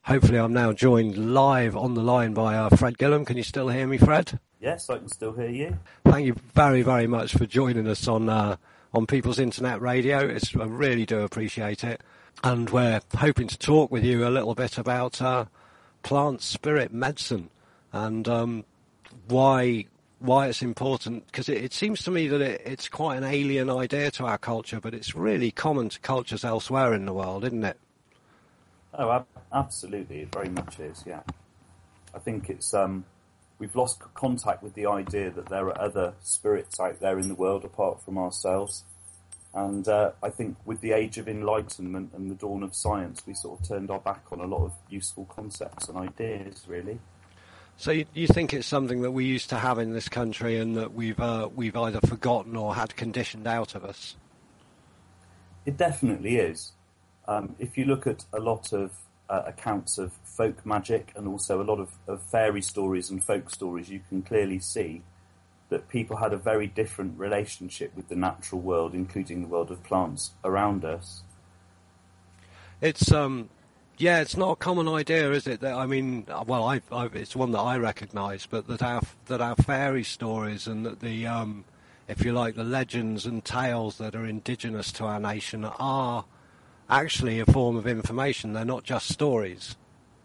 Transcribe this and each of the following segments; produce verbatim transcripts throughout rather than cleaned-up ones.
Hopefully I'm now joined live on the line by uh, Fred Gillam. Can you still hear me, Fred? Yes, I can still hear you. Thank you very, very much for joining us on uh, on People's Internet Radio. It's, I really do appreciate it. And we're hoping to talk with you a little bit about uh, plant spirit medicine and um, why why it's important, because it, it seems to me that it, it's quite an alien idea to our culture, but it's really common to cultures elsewhere in the world, isn't it? Oh, ab- absolutely. It very much is, yeah. I think it's um, we've lost c- contact with the idea that there are other spirits out there in the world apart from ourselves. And uh, I think with the age of enlightenment and the dawn of science, we sort of turned our back on a lot of useful concepts and ideas, really. So you, you think it's something that we used to have in this country and that we've uh, we've either forgotten or had conditioned out of us? It definitely is. Um, if you look at a lot of uh, accounts of folk magic and also a lot of, of fairy stories and folk stories, you can clearly see that people had a very different relationship with the natural world, including the world of plants around us. It's um, yeah, it's not a common idea, is it? That, I mean, well, I, I, it's one that I recognise, but that our that our fairy stories and that the um, if you like, the legends and tales that are indigenous to our nation are actually a form of information. They're not just stories.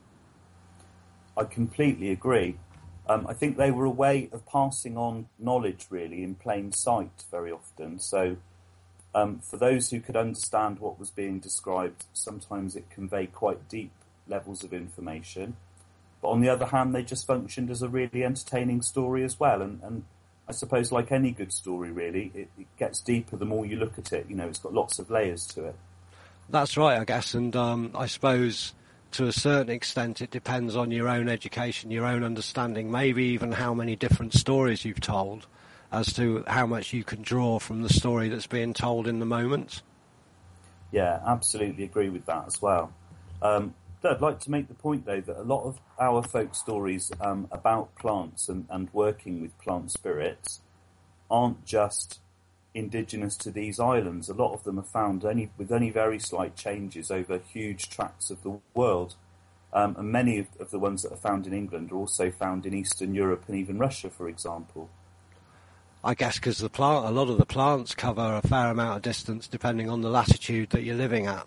I completely agree. Um, I think they were a way of passing on knowledge, really, in plain sight very often. So um, for those who could understand what was being described, sometimes it conveyed quite deep levels of information. But on the other hand, they just functioned as a really entertaining story as well. And, and I suppose, like any good story, really, it, it gets deeper the more you look at it. You know, it's got lots of layers to it. That's right, I guess, and um, I suppose to a certain extent it depends on your own education, your own understanding, maybe even how many different stories you've told, as to how much you can draw from the story that's being told in the moment. Yeah, absolutely agree with that as well. Um, I'd like to make the point, though, that a lot of our folk stories um, about plants and, and working with plant spirits aren't just indigenous to these islands. A lot of them are found only with only very slight changes over huge tracts of the world. Um, and many of, of the ones that are found in England are also found in Eastern Europe and even Russia, for example. I guess because the plant, a lot of the plants cover a fair amount of distance depending on the latitude that you're living at.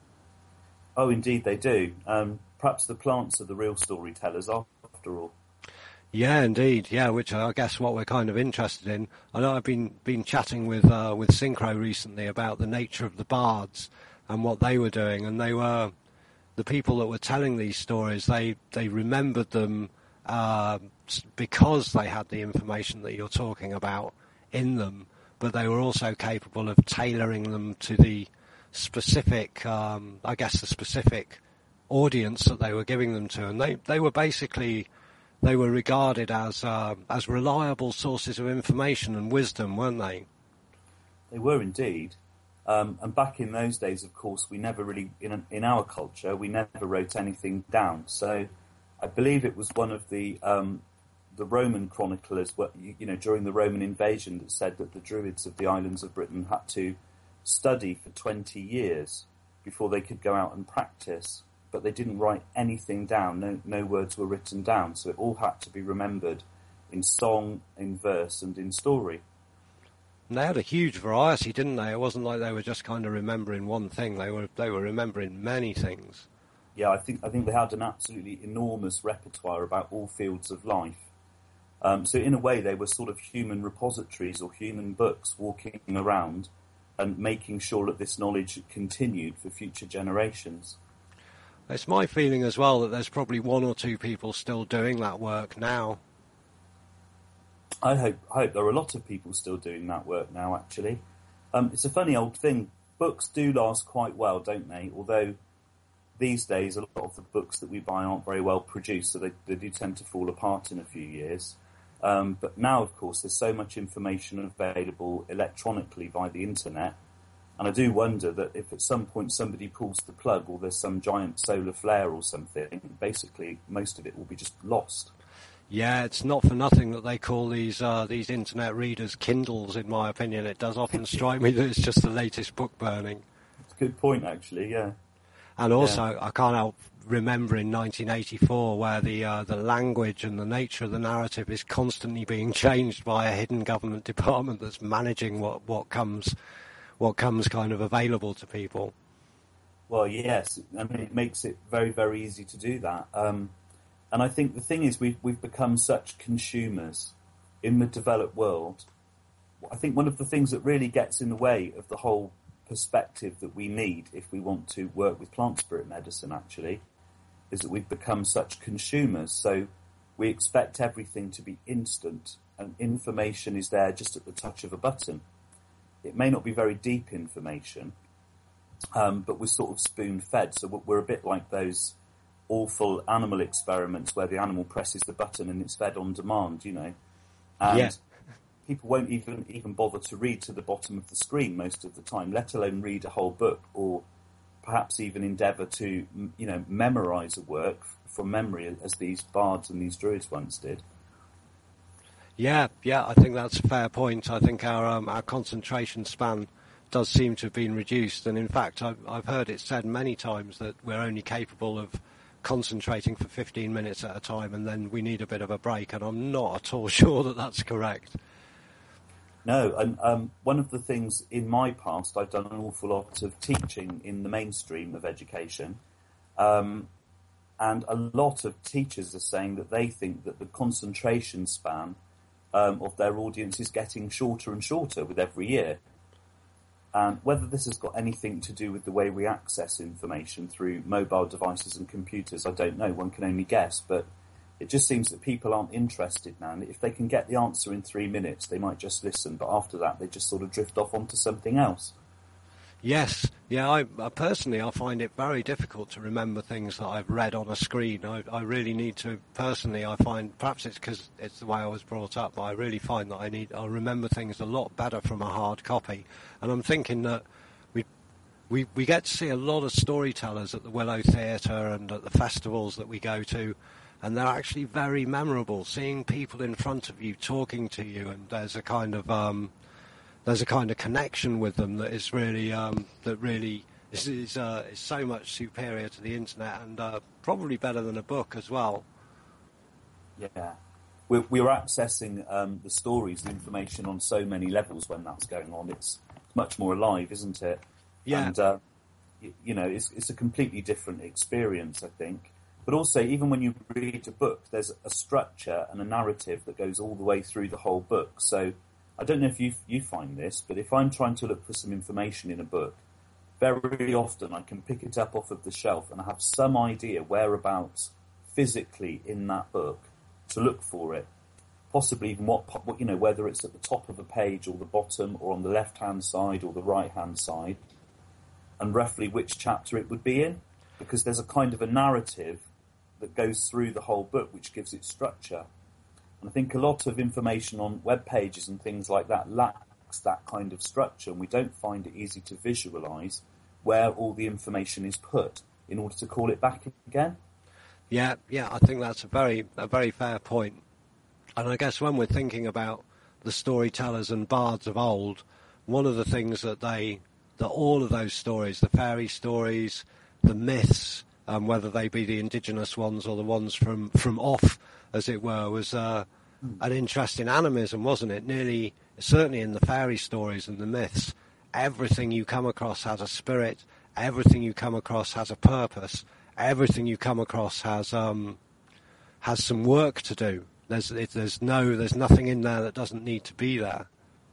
Oh, indeed they do. Um, perhaps the plants are the real storytellers after all. Yeah, indeed. Yeah, which I guess what we're kind of interested in. I know I've been been chatting with uh, with Synchro recently about the nature of the bards and what they were doing, and they were the people that were telling these stories. They they remembered them uh, because they had the information that you're talking about in them, but they were also capable of tailoring them to the specific, um, I guess, the specific audience that they were giving them to, and they they were basically. They were regarded as uh, as reliable sources of information and wisdom, weren't they? They were indeed. Um, and back in those days, of course, we never really, in, in our culture, we never wrote anything down. So I believe it was one of the um, the Roman chroniclers, you know, during the Roman invasion, that said that the Druids of the islands of Britain had to study for twenty years before they could go out and practice. But they didn't write anything down. No, no words were written down. So it all had to be remembered in song, in verse, and in story. And they had a huge variety, didn't they? It wasn't like they were just kind of remembering one thing. They were they were remembering many things. Yeah, I think I think they had an absolutely enormous repertoire about all fields of life. Um, so in a way, they were sort of human repositories or human books walking around and making sure that this knowledge continued for future generations. It's my feeling as well that there's probably one or two people still doing that work now. I hope, I hope there are a lot of people still doing that work now, actually. Um, it's a funny old thing. Books do last quite well, don't they? Although these days a lot of the books that we buy aren't very well produced, so they, they do tend to fall apart in a few years. Um, but now, of course, there's so much information available electronically via the internet. And I do wonder that if at some point somebody pulls the plug or there's some giant solar flare or something, basically most of it will be just lost. Yeah, it's not for nothing that they call these uh, these internet readers Kindles, in my opinion. It does often strike me that it's just the latest book burning. It's a good point, actually, yeah. And also, yeah. I can't help remember in nineteen eighty-four, where the uh, the language and the nature of the narrative is constantly being changed by a hidden government department that's managing what, what comes what comes kind of available to people. Well, yes, I mean, it makes it very, very easy to do that. Um, and I think the thing is, we've, we've become such consumers in the developed world. I think one of the things that really gets in the way of the whole perspective that we need if we want to work with plant spirit medicine, actually, is that we've become such consumers. So we expect everything to be instant, and information is there just at the touch of a button. It may not be very deep information, Um, but we're sort of spoon-fed, so we're a bit like those awful animal experiments where the animal presses the button and it's fed on demand, you know. And yeah. people won't even even bother to read to the bottom of the screen most of the time, let alone read a whole book, or perhaps even endeavour to, you know, memorise a work from memory, as these bards and these druids once did. Yeah, yeah, I think that's a fair point. I think our um, our concentration span does seem to have been reduced, and in fact I've, I've heard it said many times that we're only capable of concentrating for fifteen minutes at a time, and then we need a bit of a break, and I'm not at all sure that that's correct. No, and um, one of the things in my past, I've done an awful lot of teaching in the mainstream of education, um, and a lot of teachers are saying that they think that the concentration span um, of their audience is getting shorter and shorter with every year. And whether this has got anything to do with the way we access information through mobile devices and computers, I don't know. One can only guess. But it just seems that people aren't interested now. And if they can get the answer in three minutes, they might just listen. But after that, they just sort of drift off onto something else. Yes. Yeah, I, I personally, I find it very difficult to remember things that I've read on a screen. I, I really need to, personally, I find, perhaps it's because it's the way I was brought up, but I really find that I need, I remember things a lot better from a hard copy. And I'm thinking that we, we, we get to see a lot of storytellers at the Willow Theatre and at the festivals that we go to, and they're actually very memorable. Seeing people in front of you talking to you, and there's a kind of, um, there's a kind of connection with them that is really um, that really is is, uh, is so much superior to the internet, and uh, probably better than a book as well. Yeah, we're, we're accessing um, the stories, the information on so many levels when that's going on. It's much more alive, isn't it? Yeah. And uh, you, you know, it's it's a completely different experience, I think. But also, even when you read a book, there's a structure and a narrative that goes all the way through the whole book. So I don't know if you you find this, but if I'm trying to look for some information in a book, very often I can pick it up off of the shelf and I have some idea whereabouts physically in that book to look for it. Possibly even what, what you know, whether it's at the top of a page or the bottom or on the left-hand side or the right-hand side, and roughly which chapter it would be in, because there's a kind of a narrative that goes through the whole book which gives it structure. And I think a lot of information on web pages and things like that lacks that kind of structure, and we don't find it easy to visualise where all the information is put in order to call it back again. Yeah, yeah, I think that's a very a very fair point. And I guess when we're thinking about the storytellers and bards of old, one of the things that they, that all of those stories, the fairy stories, the myths, um, whether they be the indigenous ones or the ones from, from off, as it were, was uh, an interest in animism, wasn't it? Nearly, certainly in the fairy stories and the myths, everything you come across has a spirit, everything you come across has a purpose, everything you come across has um, has some work to do. There's it, there's no there's nothing in there that doesn't need to be there.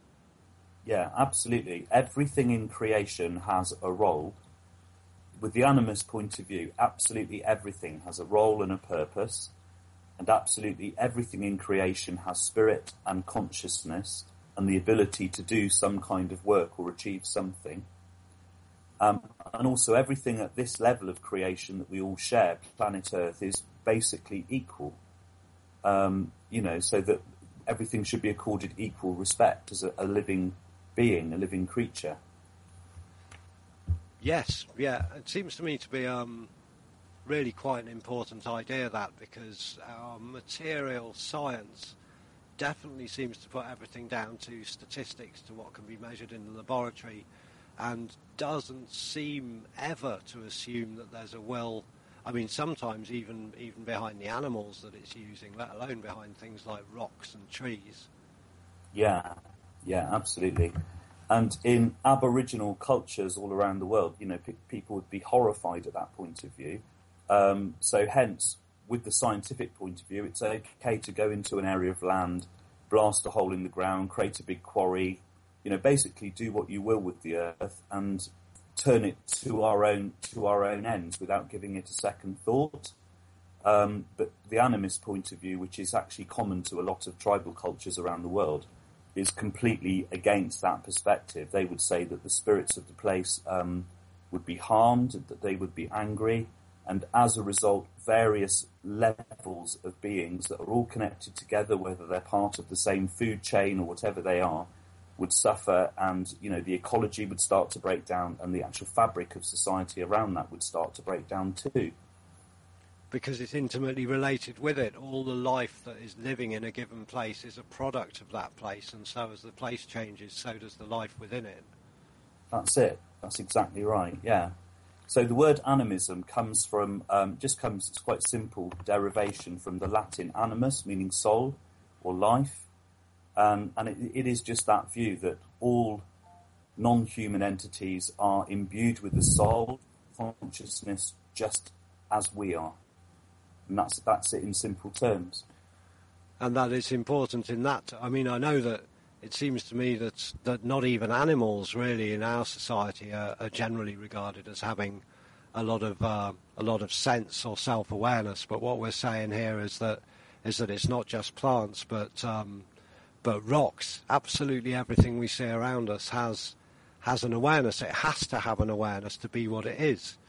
Yeah, absolutely. Everything in creation has a role. With the animist point of view, absolutely everything has a role and a purpose. And absolutely everything in creation has spirit and consciousness and the ability to do some kind of work or achieve something. Um, and also everything at this level of creation that we all share, planet Earth, is basically equal. Um, you know, so that everything should be accorded equal respect as a, a living being, a living creature. Yes, yeah, it seems to me to be um, really quite an important idea, that, because our material science definitely seems to put everything down to statistics, to what can be measured in the laboratory, and doesn't seem ever to assume that there's a will. I mean, sometimes even even behind the animals that it's using, let alone behind things like rocks and trees. Yeah, yeah, absolutely. And in Aboriginal cultures all around the world, you know, pe- people would be horrified at that point of view. Um, so hence, with the scientific point of view, it's okay to go into an area of land, blast a hole in the ground, create a big quarry, you know, basically do what you will with the earth and turn it to our own to our own ends without giving it a second thought. Um, but the animist point of view, which is actually common to a lot of tribal cultures around the world, is completely against that perspective. They would say that the spirits of the place um, would be harmed, that they would be angry, and as a result, various levels of beings that are all connected together, whether they're part of the same food chain or whatever they are, would suffer, and you know the ecology would start to break down, and the actual fabric of society around that would start to break down too. Because it's intimately related with it. All the life that is living in a given place is a product of that place, and so as the place changes, so does the life within it. That's it. That's exactly right, yeah. So the word animism comes from, um, just comes, it's quite simple derivation from the Latin animus, meaning soul or life. Um, and it, it is just that view that all non-human entities are imbued with the soul, consciousness, just as we are. And that's that's it in simple terms. And that is important in that. I mean, I know that it seems to me that that not even animals really in our society are, are generally regarded as having a lot of uh, a lot of sense or self-awareness. But what we're saying here is that is that it's not just plants, but um, but rocks. Absolutely everything we see around us has has an awareness. It has to have an awareness to be what it is.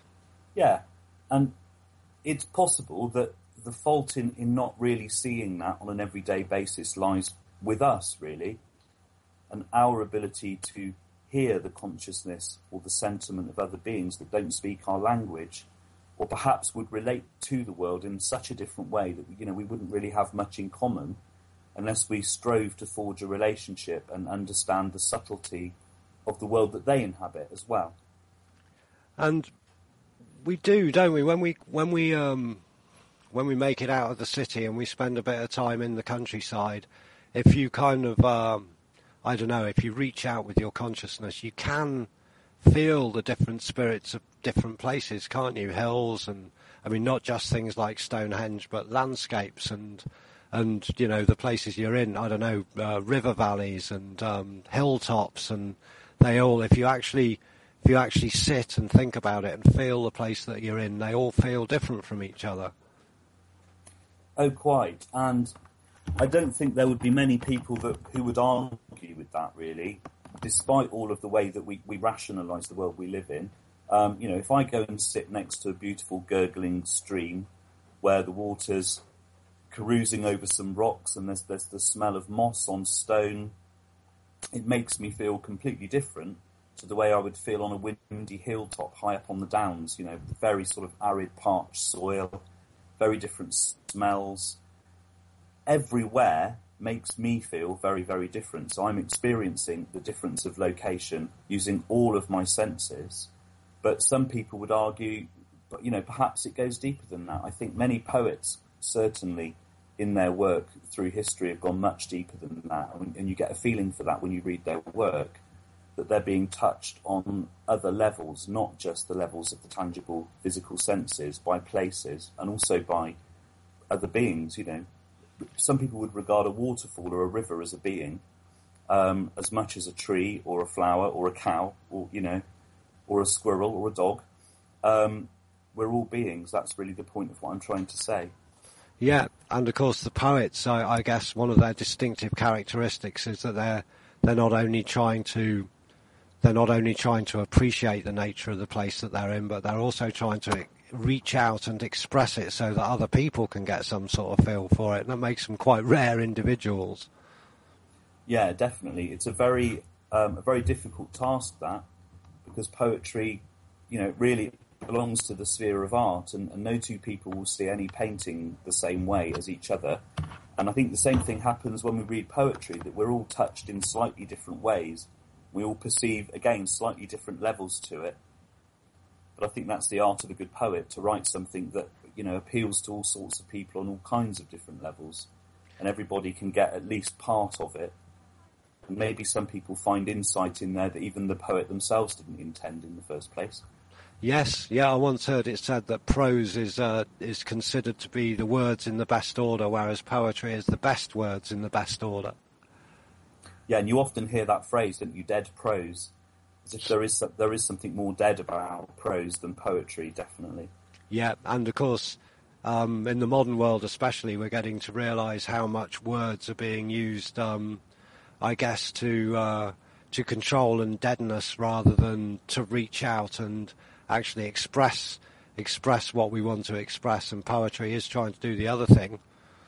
Yeah, and it's possible that the fault in, in not really seeing that on an everyday basis lies with us, really, and our ability to hear the consciousness or the sentiment of other beings that don't speak our language, or perhaps would relate to the world in such a different way that, you know, we wouldn't really have much in common unless we strove to forge a relationship and understand the subtlety of the world that they inhabit as well. And we do, don't we? When we when we um, when we make it out of the city and we spend a bit of time in the countryside, if you kind of um, I don't know, if you reach out with your consciousness, you can feel the different spirits of different places, can't you? Hills and I mean, not just things like Stonehenge, but landscapes and and you know the places you're in. I don't know, uh, river valleys and um, hilltops, and they all. If you actually If you actually sit and think about it and feel the place that you're in, they all feel different from each other. Oh, quite. And I don't think there would be many people that who would argue with that, really, despite all of the way that we, we rationalise the world we live in. Um, you know, if I go and sit next to a beautiful gurgling stream where the water's carousing over some rocks and there's, there's the smell of moss on stone, it makes me feel completely different to the way I would feel on a windy hilltop high up on the downs, you know, very sort of arid, parched soil, very different smells. Everywhere makes me feel very, very different. So I'm experiencing the difference of location using all of my senses. But some people would argue, but you know, perhaps it goes deeper than that. I think many poets, certainly in their work through history, have gone much deeper than that. And you get a feeling for that when you read their work, that they're being touched on other levels, not just the levels of the tangible physical senses, by places and also by other beings. You know, some people would regard a waterfall or a river as a being, um, as much as a tree or a flower or a cow or, you know, or a squirrel or a dog. Um, we're all beings. That's really the point of what I'm trying to say. Yeah, and of course the poets, I, I guess one of their distinctive characteristics is that they're they're not only trying to They're not only trying to appreciate the nature of the place that they're in, but they're also trying to reach out and express it so that other people can get some sort of feel for it. And that makes them quite rare individuals. Yeah, definitely. It's a very um, a very difficult task, that, because poetry, you know, really belongs to the sphere of art, and, and no two people will see any painting the same way as each other. And I think the same thing happens when we read poetry, that we're all touched in slightly different ways. We all perceive, again, slightly different levels to it. but I think that's the art of a good poet, to write something that, you know, appeals to all sorts of people on all kinds of different levels, and everybody can get at least part of it. And maybe some people find insight in there that even the poet themselves didn't intend in the first place. Yes, yeah, I once heard it said that prose is uh, is considered to be the words in the best order, whereas poetry is the best words in the best order. Yeah, and you often hear that phrase, don't you, dead prose, as if there is there is something more dead about prose than poetry, definitely. Yeah, and of course, um, in the modern world especially, we're getting to realise how much words are being used, um, I guess, to uh, to control and deaden us rather than to reach out and actually express express what we want to express. And poetry is trying to do the other thing.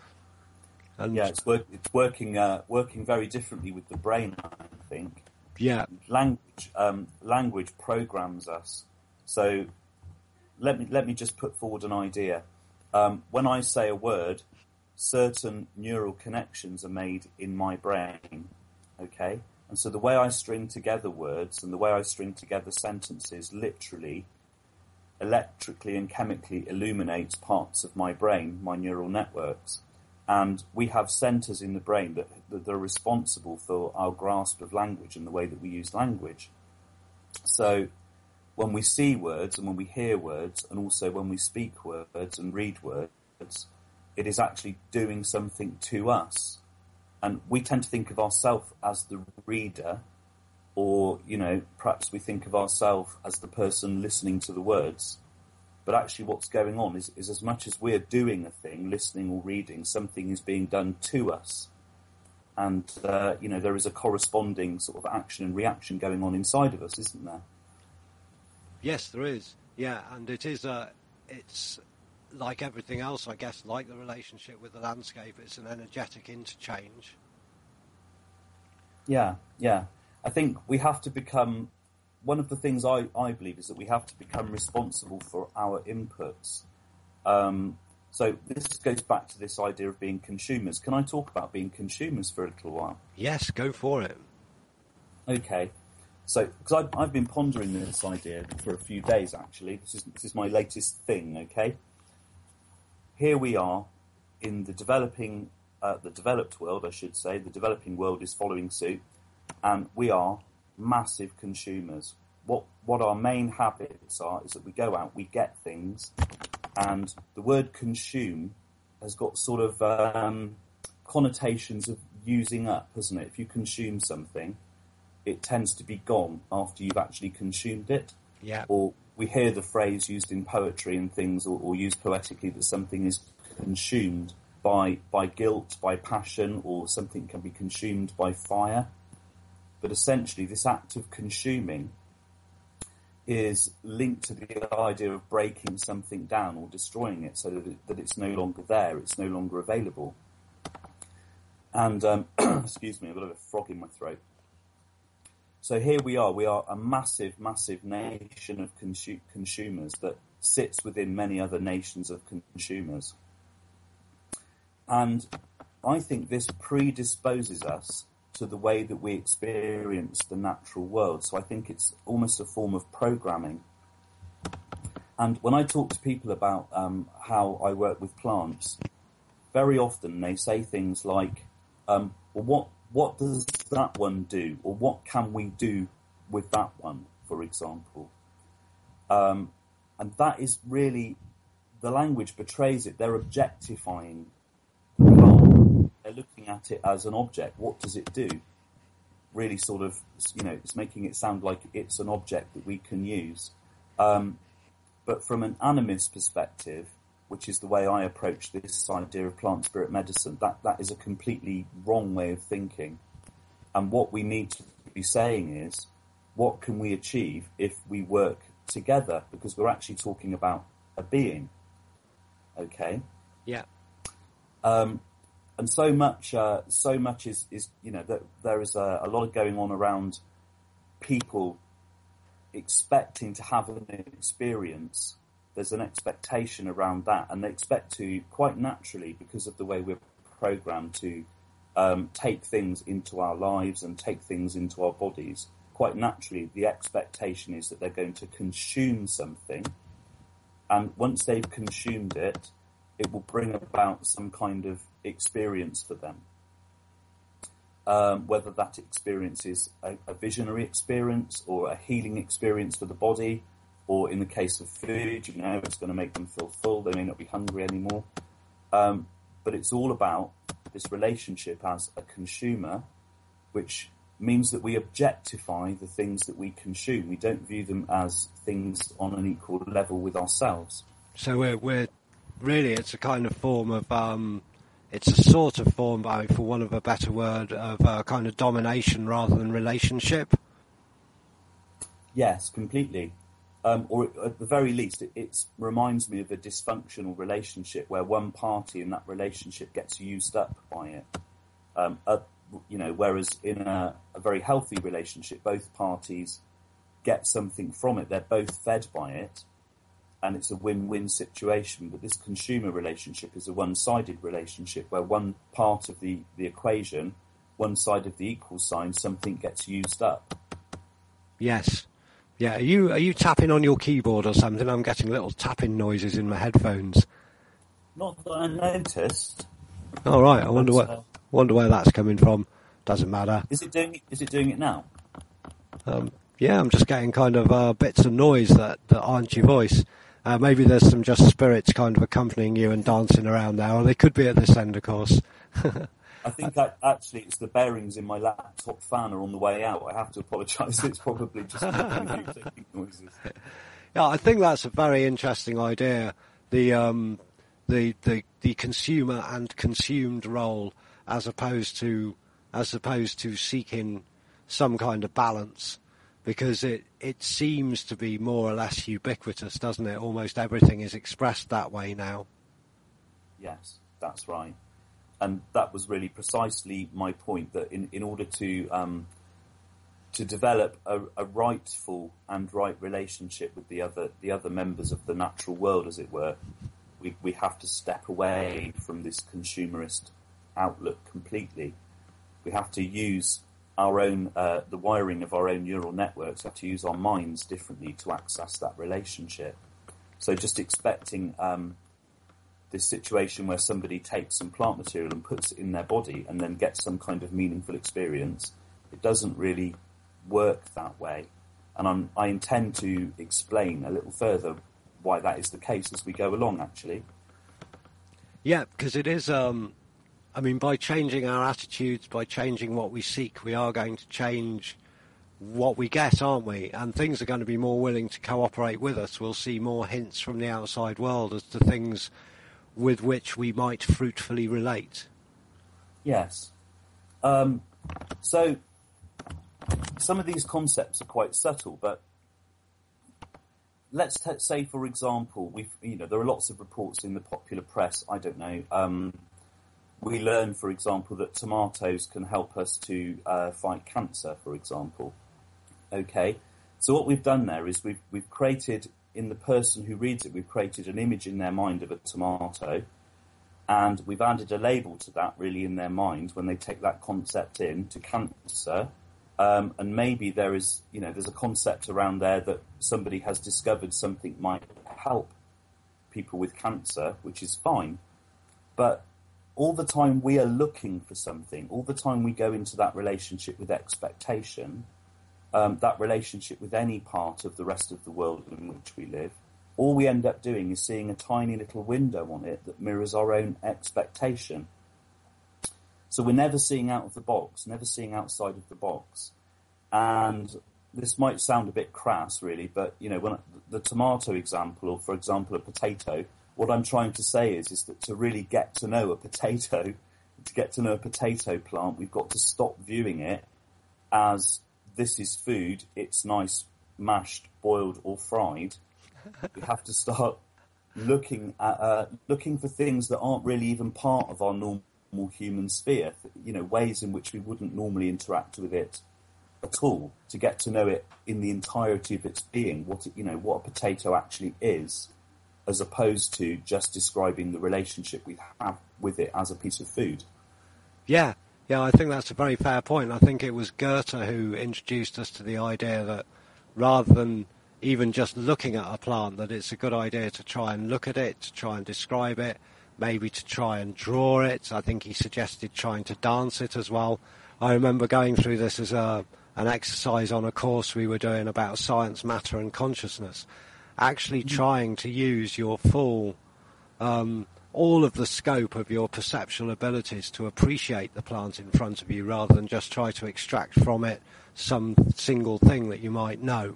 And yeah, it's, work, it's working uh, working very differently with the brain, I think. Yeah, language um, language programs us. So let me let me just put forward an idea. Um, when I say a word, certain neural connections are made in my brain. Okay, and so the way I string together words and the way I string together sentences literally, electrically and chemically illuminates parts of my brain, my neural networks. And we have centres in the brain that, that are responsible for our grasp of language and the way that we use language. So when we see words and when we hear words and also when we speak words and read words, it is actually doing something to us. And we tend to think of ourselves as the reader, or, you know, perhaps we think of ourselves as the person listening to the words. But actually what's going on is, is as much as we're doing a thing, listening or reading, something is being done to us. And, uh, you know, there is a corresponding sort of action and reaction going on inside of us, isn't there? Yes, there is. Yeah, and it is, uh, it's like everything else, I guess, like the relationship with the landscape, it's an energetic interchange. Yeah, yeah. I think we have to become... One of the things I, I believe is that we have to become responsible for our inputs. Um, so this goes back to this idea of being consumers. Can I talk about being consumers for a little while? Yes, go for it. Okay. So, because I've, I've been pondering this idea for a few days, actually. This is, this is my latest thing, okay? Here we are in the developing, uh, the developed world, I should say. The developing world is following suit, and we are massive consumers. What what our main habits are is that we go out, we get things, and the word consume has got sort of um, connotations of using up, hasn't it? If you consume something, it tends to be gone after you've actually consumed it. Yeah. Or we hear the phrase used in poetry and things, or, or used poetically, that something is consumed by by guilt, by passion, or something can be consumed by fire. But essentially, this act of consuming is linked to the idea of breaking something down or destroying it so that, it, that it's no longer there, it's no longer available. And, um, excuse me, I've got a frog in my throat. So here we are, we are a massive, massive nation of consu- consumers that sits within many other nations of consumers. And I think this predisposes us to the way that we experience the natural world. So I think it's almost a form of programming. And when I talk to people about um, how I work with plants, very often they say things like, um, well, what, what does that one do? Or what can we do with that one, for example? Um, and that is really, the language betrays it. They're objectifying the plant. They're looking at it as an object. What does it do? Really sort of, you know, it's making it sound like it's an object that we can use. Um, but from an animist perspective, which is the way I approach this idea of plant spirit medicine, that, that is a completely wrong way of thinking. And what we need to be saying is, what can we achieve if we work together? Because we're actually talking about a being. Okay? Yeah. Um, And so much, uh, so much is, is, you know, that there is a, a lot going on around people expecting to have an experience. There's an expectation around that, and they expect to, quite naturally, because of the way we're programmed to um, take things into our lives and take things into our bodies, quite naturally, the expectation is that they're going to consume something, and once they've consumed it, it will bring about some kind of experience for them. Um, whether that experience is a, a visionary experience or a healing experience for the body, or in the case of food, you know, it's going to make them feel full, they may not be hungry anymore. Um, but it's all about this relationship as a consumer, which means that we objectify the things that we consume. We don't view them as things on an equal level with ourselves. So we're, we're really, it's a kind of form of, um, it's a sort of form, I mean, for want of a better word, of uh, kind of domination rather than relationship. Yes, completely. Um, or at the very least, it, it reminds me of a dysfunctional relationship where one party in that relationship gets used up by it. Um, uh, you know, whereas in a, a very healthy relationship, both parties get something from it. They're both fed by it, and it's a win-win situation. But this consumer relationship is a one-sided relationship where one part of the, the equation, one side of the equal sign, something gets used up. Yes. Yeah, are you are you tapping on your keyboard or something? I'm getting little tapping noises in my headphones. Not that I noticed. All right, I wonder But, what uh, wonder where that's coming from. Doesn't matter. Is it doing? Is it doing it now? Um, yeah, I'm just getting kind of uh, bits of noise that, that aren't your voice. Uh, maybe there's some just spirits kind of accompanying you and dancing around there, or they could be at this end, of course. I think I, actually it's the bearings in my laptop fan are on the way out. I have to apologise. It's probably just making noises. Yeah, I think that's a very interesting idea. The um, the the the consumer and consumed role, as opposed to as opposed to seeking some kind of balance, because it it seems to be more or less ubiquitous, doesn't it? Almost everything is expressed that way now. Yes, that's right. And that was really precisely my point, that in, in order to um, to develop a, a rightful and right relationship with the other the other members of the natural world, as it were, we we have to step away from this consumerist outlook completely. We have to use our own uh, the wiring of our own neural networks. We have to use our minds differently to access that relationship. So just expecting Um, this situation where somebody takes some plant material and puts it in their body and then gets some kind of meaningful experience, it doesn't really work that way. And I'm, I intend to explain a little further why that is the case as we go along, actually. Yeah, because it is, um, I mean, by changing our attitudes, by changing what we seek, we are going to change what we get, aren't we? And things are going to be more willing to cooperate with us. We'll see more hints from the outside world as to things with which we might fruitfully relate. Yes. Um, so some of these concepts are quite subtle, but let's t- say, for example, we've you know there are lots of reports in the popular press. I don't know. Um, we learn, for example, that tomatoes can help us to uh, fight cancer, for example. Okay. So what we've done there is we've we've created, in the person who reads it, we've created an image in their mind of a tomato, and we've added a label to that really in their mind when they take that concept in to cancer. Um, and maybe there is, you know, there's a concept around there that somebody has discovered something might help people with cancer, which is fine. But all the time we are looking for something, all the time we go into that relationship with expectation, Um, that relationship with any part of the rest of the world in which we live, all we end up doing is seeing a tiny little window on it that mirrors our own expectation. So we're never seeing out of the box, never seeing outside of the box. And this might sound a bit crass, really, but, you know, when the tomato example, or, for example, a potato, what I'm trying to say is, is that to really get to know a potato, to get to know a potato plant, we've got to stop viewing it as this is food, it's nice, mashed, boiled or fried. We have to start looking at uh, looking for things that aren't really even part of our normal human sphere, you know, ways in which we wouldn't normally interact with it at all, to get to know it in the entirety of its being, what it, you know, what a potato actually is, as opposed to just describing the relationship we have with it as a piece of food. Yeah. Yeah, I think that's a very fair point. I think it was Goethe who introduced us to the idea that rather than even just looking at a plant, that it's a good idea to try and look at it, to try and describe it, maybe to try and draw it. I think he suggested trying to dance it as well. I remember going through this as a, an exercise on a course we were doing about science, matter and consciousness, actually mm-hmm. trying to use your full, um, all of the scope of your perceptual abilities to appreciate the plant in front of you rather than just try to extract from it some single thing that you might know.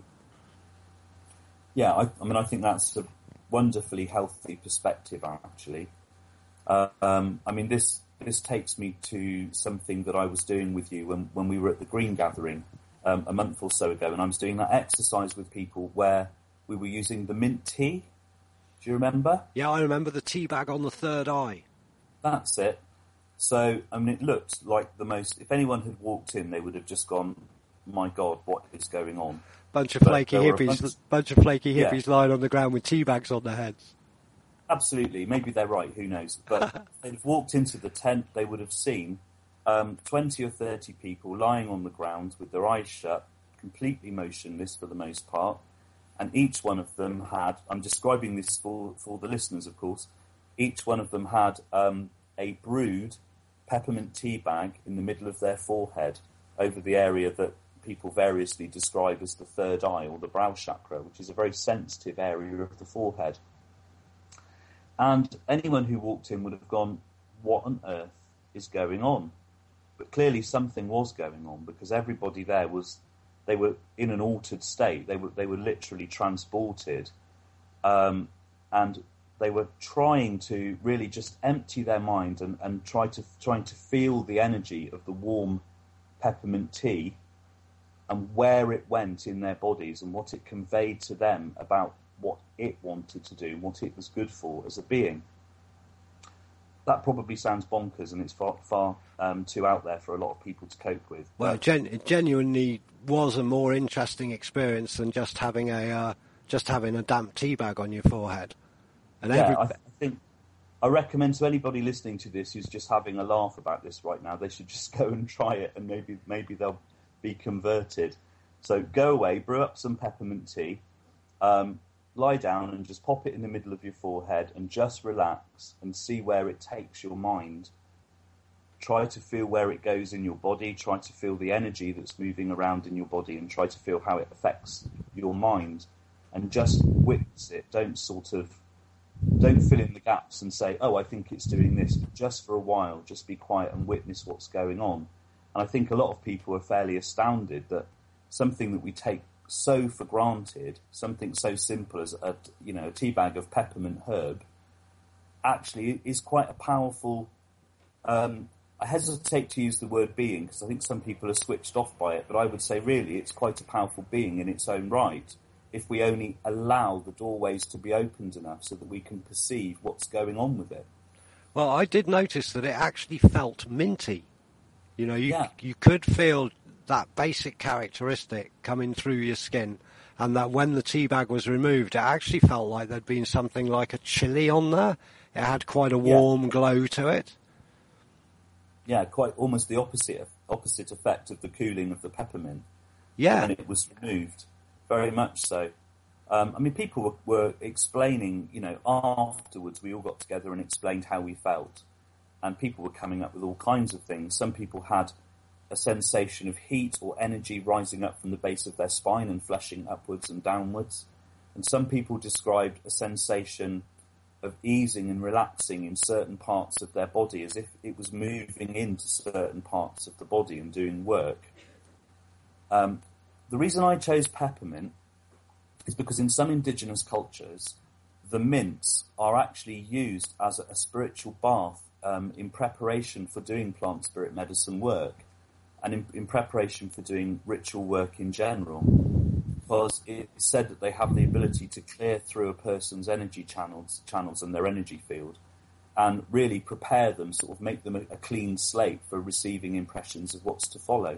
Yeah, I, I mean, I think that's a wonderfully healthy perspective, actually. Uh, um, I mean, this this takes me to something that I was doing with you when, when we were at the Green Gathering um, a month or so ago, and I was doing that exercise with people where we were using the mint tea. Do you remember? Yeah, I remember the tea bag on the third eye. That's it. So, I mean, it looked like the most... If anyone had walked in, they would have just gone, my God, what is going on? Bunch of flaky hippies, bunch, bunch of flaky hippies yeah. lying on the ground with tea bags on their heads. Absolutely. Maybe they're right, who knows? But they'd have walked into the tent, they would have seen um, twenty or thirty people lying on the ground with their eyes shut, completely motionless for the most part. And each one of them had, I'm describing this for, for the listeners, of course, each one of them had um, a brewed peppermint tea bag in the middle of their forehead over the area that people variously describe as the third eye or the brow chakra, which is a very sensitive area of the forehead. And anyone who walked in would have gone, what on earth is going on? But clearly something was going on because everybody there was, they were in an altered state. They were they were literally transported. Um, and they were trying to really just empty their mind and, and try to trying to feel the energy of the warm peppermint tea and where it went in their bodies and what it conveyed to them about what it wanted to do, what it was good for as a being. That probably sounds bonkers and it's far, far um, too out there for a lot of people to cope with. Well, gen- it genuinely was a more interesting experience than just having a uh, just having a damp tea bag on your forehead. And yeah, every- I, th- I think I recommend to anybody listening to this who's just having a laugh about this right now, they should just go and try it and maybe maybe they'll be converted. So go away, brew up some peppermint tea, um, lie down and just pop it in the middle of your forehead and just relax and see where it takes your mind. Try to feel where it goes in your body, try to feel the energy that's moving around in your body and try to feel how it affects your mind and just witness it. Don't sort of, don't fill in the gaps and say, oh, I think it's doing this. But just for a while, just be quiet and witness what's going on. And I think a lot of people are fairly astounded that something that we take so for granted, something so simple as a you know a tea bag of peppermint herb, actually is quite a powerful. Um, I hesitate to use the word being because I think some people are switched off by it, but I would say really it's quite a powerful being in its own right. If we only allow the doorways to be opened enough so that we can perceive what's going on with it. Well, I did notice that it actually felt minty. You know, you yeah. you could feel that basic characteristic coming through your skin, and that when the tea bag was removed, it actually felt like there'd been something like a chili on there. It had quite a warm yeah. glow to it. Yeah, quite almost the opposite opposite effect of the cooling of the peppermint. Yeah. When it was removed, very much so. Um, I mean, people were, were explaining, you know, afterwards we all got together and explained how we felt. And people were coming up with all kinds of things. Some people had a sensation of heat or energy rising up from the base of their spine and flashing upwards and downwards. And some people described a sensation of easing and relaxing in certain parts of their body as if it was moving into certain parts of the body and doing work. Um, the reason I chose peppermint is because in some indigenous cultures, the mints are actually used as a, a spiritual bath um, in preparation for doing plant spirit medicine work. And in, in preparation for doing ritual work in general, because it's said that they have the ability to clear through a person's energy channels, channels and their energy field, and really prepare them, sort of make them a, a clean slate for receiving impressions of what's to follow.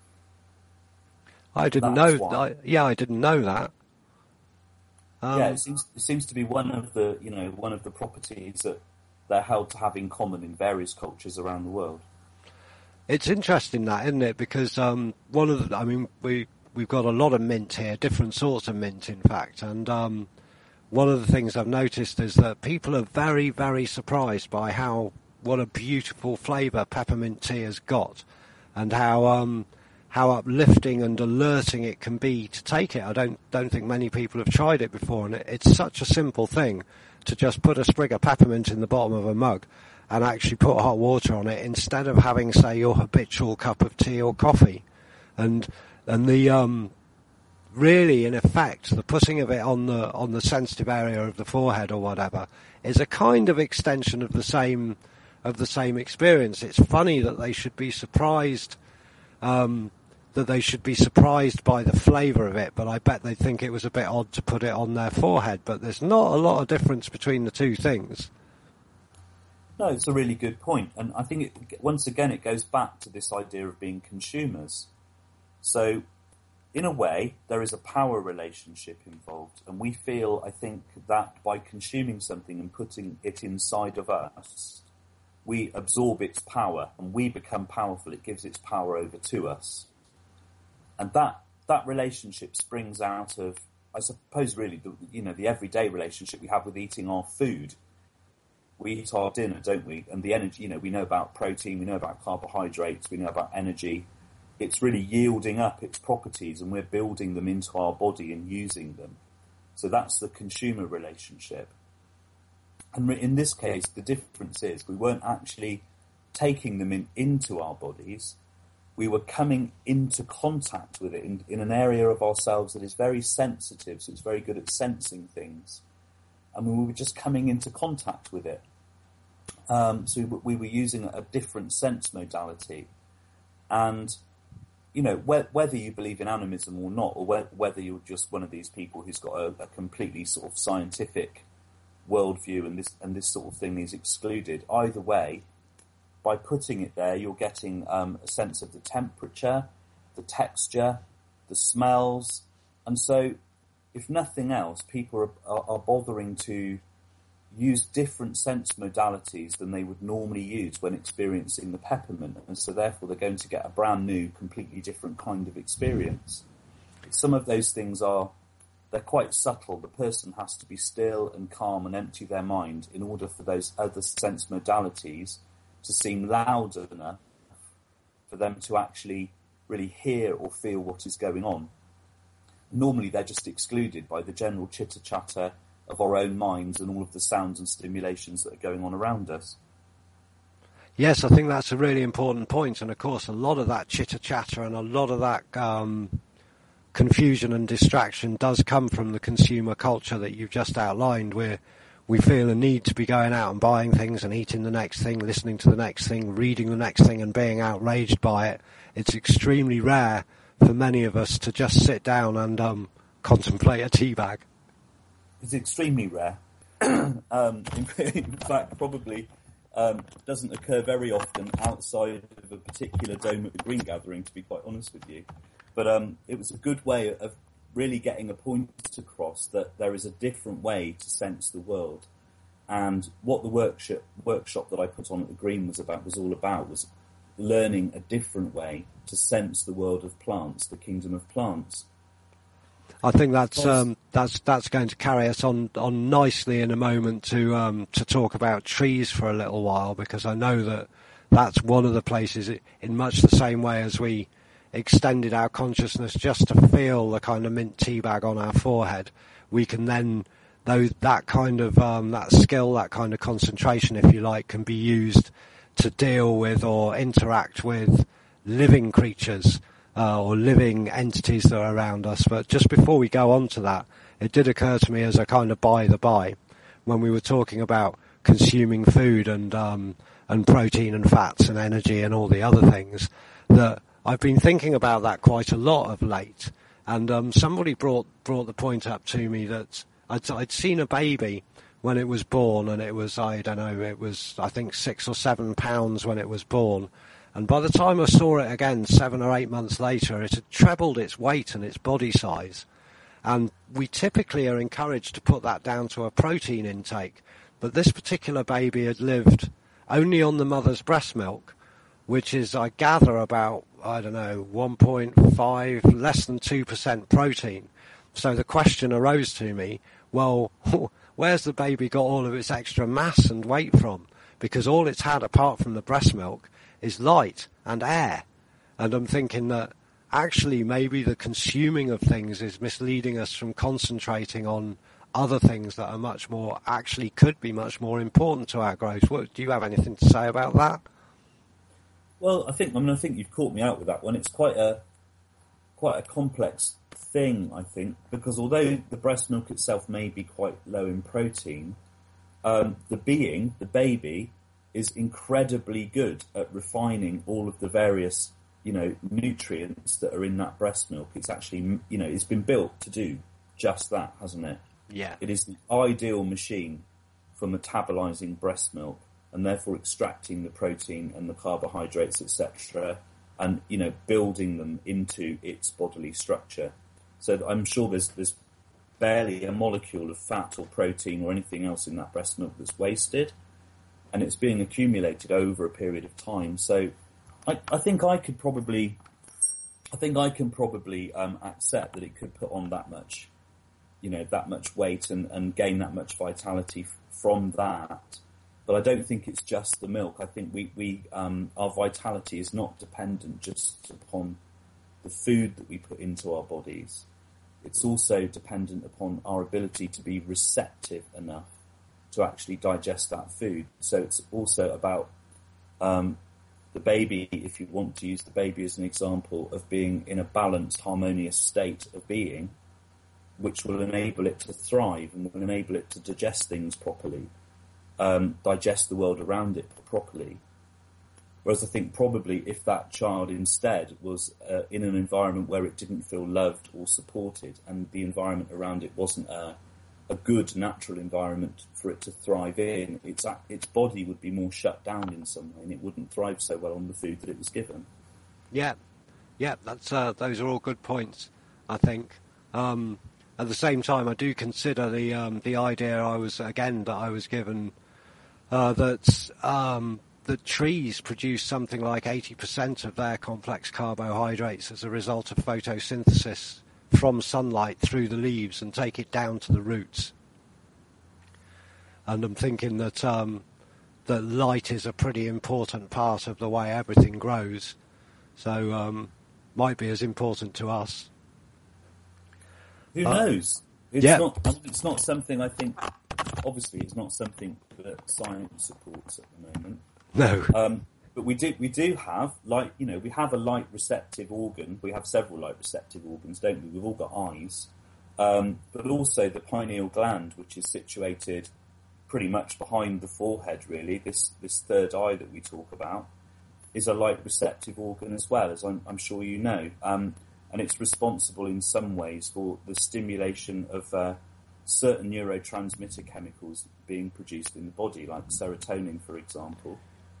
I didn't That's know. I, yeah, I didn't know that. Um, yeah, it seems it seems to be one of the you know one of the properties that they're held to have in common in various cultures around the world. It's interesting that, isn't it? Because um, one of the, I mean, we we've got a lot of mint here, different sorts of mint, in fact, and um, one of the things I've noticed is that people are very, very surprised by how what a beautiful flavour peppermint tea has got, and how um, how uplifting and alerting it can be to take it. I don't don't think many people have tried it before, and it, it's such a simple thing to just put a sprig of peppermint in the bottom of a mug and actually put hot water on it instead of having, say, your habitual cup of tea or coffee. And and the um, really, in effect, the putting of it on the on the sensitive area of the forehead or whatever is a kind of extension of the same of the same experience. It's funny that they should be surprised um, that they should be surprised by the flavour of it, but I bet they think it was a bit odd to put it on their forehead. But there's not a lot of difference between the two things. No, it's a really good point. And I think, it, once again, it goes back to this idea of being consumers. So, in a way, there is a power relationship involved. And we feel, I think, that by consuming something and putting it inside of us, we absorb its power and we become powerful. It gives its power over to us. And that that relationship springs out of, I suppose, really, the, you know, the everyday relationship we have with eating our food. We eat our dinner, don't we? And the energy, you know, we know about protein, we know about carbohydrates, we know about energy. It's really yielding up its properties and we're building them into our body and using them. So that's the consumer relationship. And in this case, the difference is we weren't actually taking them in, into our bodies. We were coming into contact with it in, in an area of ourselves that is very sensitive, so it's very good at sensing things. And we were just coming into contact with it. Um, so we were using a different sense modality. And, you know, wh- whether you believe in animism or not, or wh- whether you're just one of these people who's got a, a completely sort of scientific worldview and this and this sort of thing is excluded, either way, by putting it there, you're getting um, a sense of the temperature, the texture, the smells. And so, if nothing else, people are, are, are bothering to use different sense modalities than they would normally use when experiencing the peppermint. And so therefore they're going to get a brand new, completely different kind of experience. Some of those things are, they're quite subtle. The person has to be still and calm and empty their mind in order for those other sense modalities to seem loud enough for them to actually really hear or feel what is going on. Normally they're just excluded by the general chitter-chatter of our own minds and all of the sounds and stimulations that are going on around us. Yes, I think that's a really important point. And of course, a lot of that chitter-chatter and a lot of that um, confusion and distraction does come from the consumer culture that you've just outlined, where we feel a need to be going out and buying things and eating the next thing, listening to the next thing, reading the next thing and being outraged by it. It's extremely rare for many of us to just sit down and um, contemplate a tea bag. It's extremely rare. um, in, in fact, probably um, doesn't occur very often outside of a particular dome at the Green Gathering, to be quite honest with you. But um, it was a good way of really getting a point across that there is a different way to sense the world. And what the workshop workshop that I put on at the Green was about was all about was learning a different way to sense the world of plants, the kingdom of plants. I think that's um, that's that's going to carry us on, on nicely in a moment to um, to talk about trees for a little while, because I know that that's one of the places, in much the same way as we extended our consciousness just to feel the kind of mint tea bag on our forehead, we can then, though that kind of um, that skill, that kind of concentration, if you like, can be used to deal with or interact with living creatures. Uh, or living entities that are around us. But just before we go on to that, it did occur to me as a kind of by the by, when we were talking about consuming food and um, and protein and fats and energy and all the other things, that I've been thinking about that quite a lot of late. And um, somebody brought brought the point up to me that I'd, I'd seen a baby when it was born, and it was, I don't know, it was, I think, six or seven pounds when it was born. And by the time I saw it again, seven or eight months later, it had trebled its weight and its body size. And we typically are encouraged to put that down to a protein intake. But this particular baby had lived only on the mother's breast milk which is, I gather, about, I don't know, one point five, less than two percent protein. So the question arose to me, well, where's the baby got all of its extra mass and weight from? Because all it's had, apart from the breast milk, is light and air. And I'm thinking that actually maybe the consuming of things is misleading us from concentrating on other things that are much more, actually could be much more important to our growth. What, do you have anything to say about that? Well, I think I mean I think you've caught me out with that one. It's quite a quite a complex thing, I think, because although the breast milk itself may be quite low in protein, um, the being, the baby, is incredibly good at refining all of the various, you know, nutrients that are in that breast milk. It's actually, you know, it's been built to do just that, hasn't it? Yeah. It is the ideal machine for metabolizing breast milk and therefore extracting the protein and the carbohydrates, et cetera, and, you know, building them into its bodily structure. So I'm sure there's there's barely a molecule of fat or protein or anything else in that breast milk that's wasted, and it's being accumulated over a period of time. So I, I think I could probably, I think I can probably um, accept that it could put on that much, you know, that much weight and, and gain that much vitality f- from that. But I don't think it's just the milk. I think we, we um, our vitality is not dependent just upon the food that we put into our bodies. It's also dependent upon our ability to be receptive enough to actually digest that food. So it's also about um, the baby, if you want to use the baby as an example, of being in a balanced, harmonious state of being, which will enable it to thrive and will enable it to digest things properly. Um, digest the world around it properly. Whereas I think probably if that child instead was uh, in an environment where it didn't feel loved or supported, and the environment around it wasn't a, a good natural environment for it to thrive in, its its body would be more shut down in some way, and it wouldn't thrive so well on the food that it was given. Yeah, yeah, that's uh, those are all good points, I think. Um, at the same time, I do consider the um, the idea I was again that I was given. Uh, that um, that trees produce something like eighty percent of their complex carbohydrates as a result of photosynthesis from sunlight through the leaves and take it down to the roots. And I'm thinking that um, that light is a pretty important part of the way everything grows, so um, might be as important to us. Who uh, knows? It's yeah. not. It's not something I think. Obviously, it's not something that science supports at the moment. No. Um, but we do. We do have light. You know, we have a light receptive organ. We have several light receptive organs, don't we? We've all got eyes, um, but also the pineal gland, which is situated pretty much behind the forehead. Really, this this third eye that we talk about is a light receptive organ as well, as I'm, I'm sure you know. Um, and it's responsible in some ways for the stimulation of uh, certain neurotransmitter chemicals being produced in the body, like serotonin, for example,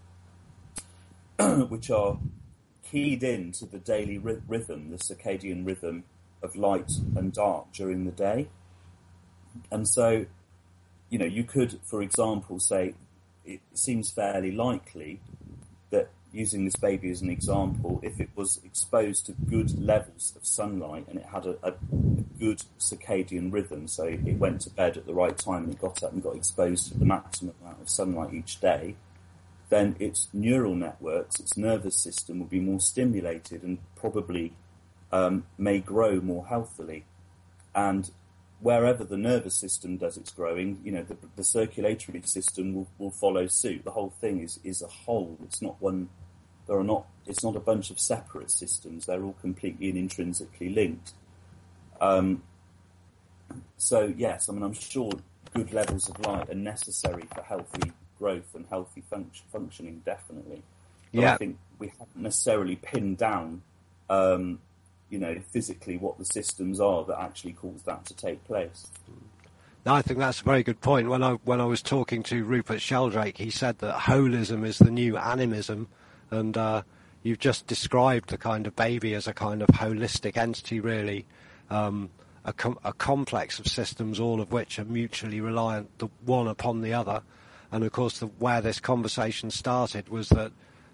which are keyed into the daily ry- rhythm, the circadian rhythm of light and dark during the day. And so, you know, you could, for example, say it seems fairly likely that, using this baby as an example, if it was exposed to good levels of sunlight and it had a, a, a good circadian rhythm, so it went to bed at the right time and it got up and got exposed to the maximum amount of sunlight each day, then its neural networks, its nervous system will be more stimulated and probably um, may grow more healthily. And wherever the nervous system does its growing, you know, the, the circulatory system will, will follow suit. The whole thing is, is a whole. It's not one... There are not. It's not a bunch of separate systems. They're all completely and intrinsically linked. Um, so yes, I mean, I'm sure good levels of light are necessary for healthy growth and healthy function, functioning. Definitely. But Yeah. I think we haven't necessarily pinned down, um, you know, physically what the systems are that actually cause that to take place. No, I think that's a very good point. When I when I was talking to Rupert Sheldrake, he said that holism is the new animism. And uh, you've just described the kind of baby as a kind of holistic entity, really, um, a, com- a complex of systems, all of which are mutually reliant, the one upon the other. And of course, the, where this conversation started was that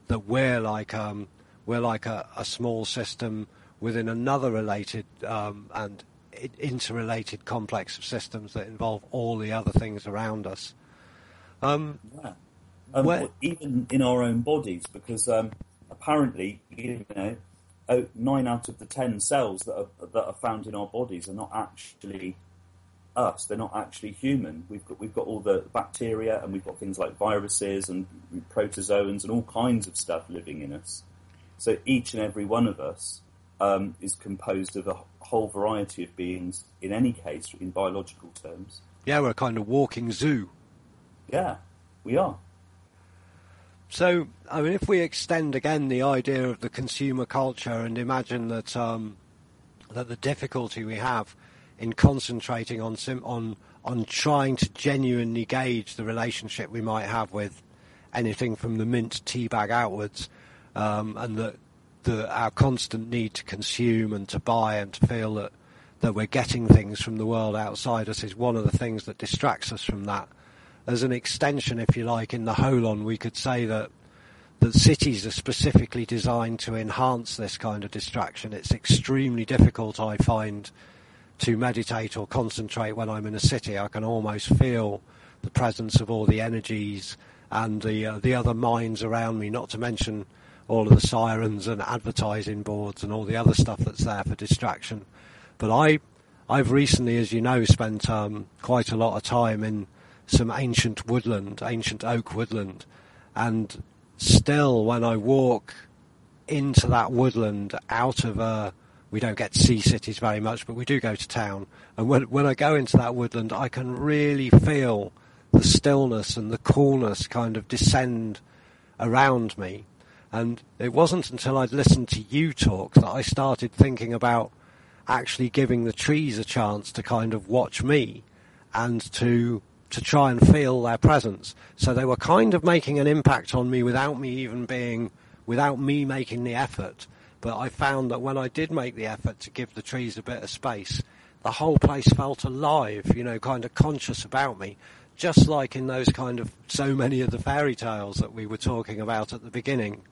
that we're like um, we're like a, a small system within another related um, and interrelated complex of systems that involve all the other things around us. Um, yeah. Um, where, well, even in our own bodies, because um, apparently, you know, oh, nine out of the ten cells that are that are found in our bodies are not actually us. They're not actually human. We've got we've got all the bacteria, and we've got things like viruses and protozoans and all kinds of stuff living in us. So each and every one of us um, is composed of a whole variety of beings. In any case, in biological terms. Yeah, we're a kind of walking zoo. Yeah, we are. So, I mean, if we extend again the idea of the consumer culture and imagine that um, that the difficulty we have in concentrating on sim- on on trying to genuinely gauge the relationship we might have with anything from the mint tea bag outwards, um, and that the, our constant need to consume and to buy and to feel that, that we're getting things from the world outside us is one of the things that distracts us from that. As an extension, if you like, in the Holon, we could say that that cities are specifically designed to enhance this kind of distraction. It's extremely difficult, I find, to meditate or concentrate when I'm in a city. I can almost feel the presence of all the energies and the uh, the other minds around me, not to mention all of the sirens and advertising boards and all the other stuff that's there for distraction. But I, I've recently, as you know, spent um, quite a lot of time in some ancient woodland, ancient oak woodland, and still when I walk into that woodland out of a, we don't get to see cities very much, but we do go to town, and when, when I go into that woodland, I can really feel the stillness and the coolness kind of descend around me. And it wasn't until I'd listened to you talk that I started thinking about actually giving the trees a chance to kind of watch me and to to try and feel their presence. So they were kind of making an impact on me without me even being, without me making the effort. But I found that when I did make the effort to give the trees a bit of space, the whole place felt alive, you know, kind of conscious about me, just like in those kind of so many of the fairy tales that we were talking about at the beginning.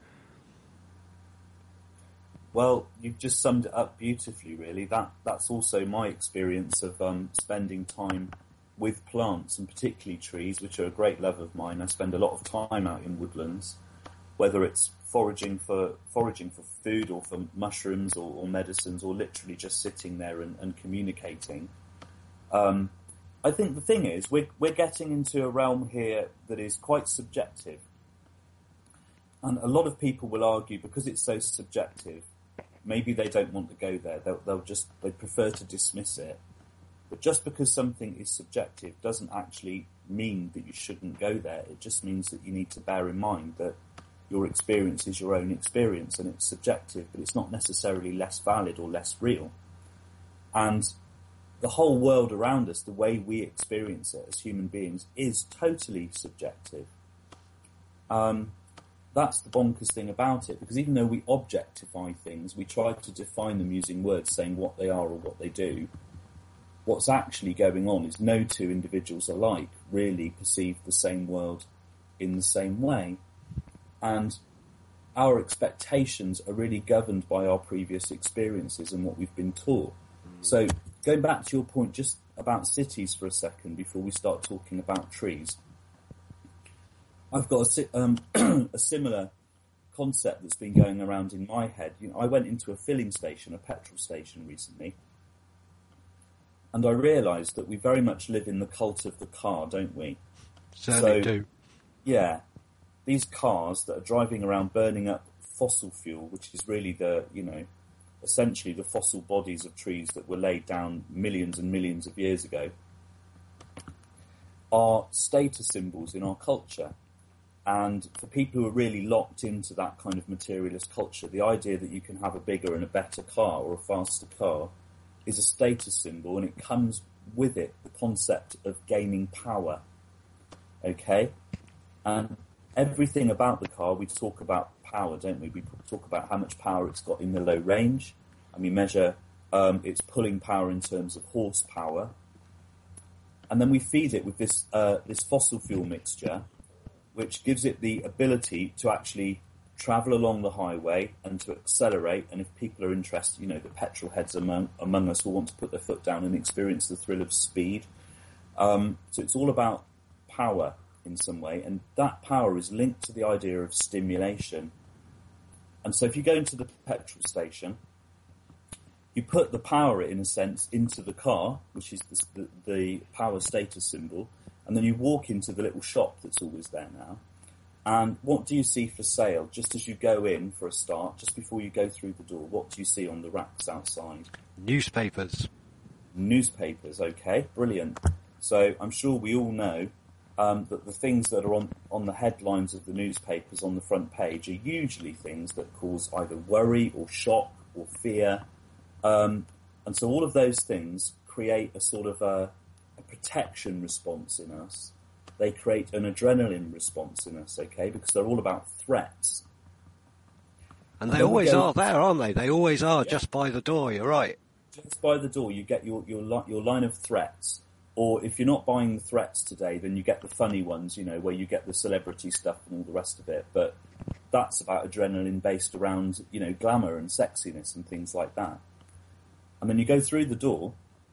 Well, you've just summed it up beautifully, really. That that's also my experience of um, spending time with plants, and particularly trees, which are a great love of mine. I spend a lot of time out in woodlands, whether it's foraging for foraging for food or for mushrooms or, or medicines, or literally just sitting there and, and communicating. Um, I think the thing is, we're, we're getting into a realm here that is quite subjective. And a lot of people will argue, because it's so subjective, maybe they don't want to go there. They'll, they'll just, they prefer to dismiss it. But just because something is subjective doesn't actually mean that you shouldn't go there. It just means that you need to bear in mind that your experience is your own experience, and it's subjective, but it's not necessarily less valid or less real. And the whole world around us, the way we experience it as human beings, is totally subjective. Um, that's the bonkers thing about it, because even though we objectify things, we try to define them using words saying what they are or what they do. What's actually going on is no two individuals alike really perceive the same world in the same way. And our expectations are really governed by our previous experiences and what we've been taught. Mm. So going back to your point just about cities for a second before we start talking about trees, I've got a, um, a similar concept that's been going around in my head. You know, I went into a filling station, a petrol station recently, and I realised that we very much live in the cult of the car, don't we? Certainly so, do. Yeah. These cars that are driving around burning up fossil fuel, which is really the, you know, essentially the fossil bodies of trees that were laid down millions and millions of years ago, are status symbols in our culture. And for people who are really locked into that kind of materialist culture, the idea that you can have a bigger and a better car or a faster car is a status symbol, and it comes with it the concept of gaining power. Okay? And everything about the car, we talk about power, don't we? We talk about how much power it's got in the low range, and we measure um, its pulling power in terms of horsepower. And then we feed it with this uh, this fossil fuel mixture, which gives it the ability to actually travel along the highway and to accelerate. And if people are interested, you know, the petrol heads among, among us will want to put their foot down and experience the thrill of speed. Um, so it's all about power in some way, and that power is linked to the idea of stimulation. And so if you go into the petrol station, you put the power, in a sense, into the car, which is the, the, the power status symbol, and then you walk into the little shop that's always there now. And what do you see for sale? Just as you go in for a start, just before you go through the door, what do you see on the racks outside? Newspapers. Newspapers, okay, brilliant. So I'm sure we all know um, that the things that are on, on the headlines of the newspapers on the front page are usually things that cause either worry or shock or fear. Um, and so all of those things create a sort of a, a protection response in us. They create an adrenaline response in us, okay, because they're all about threats. And they always are there, aren't they? They always are, yeah. Just by the door, you're right. Just by the door, you get your, your, your line of threats. Or if you're not buying the threats today, then you get the funny ones, you know, where you get the celebrity stuff and all the rest of it. But that's about adrenaline based around, you know, glamour and sexiness and things like that. And then you go through the door,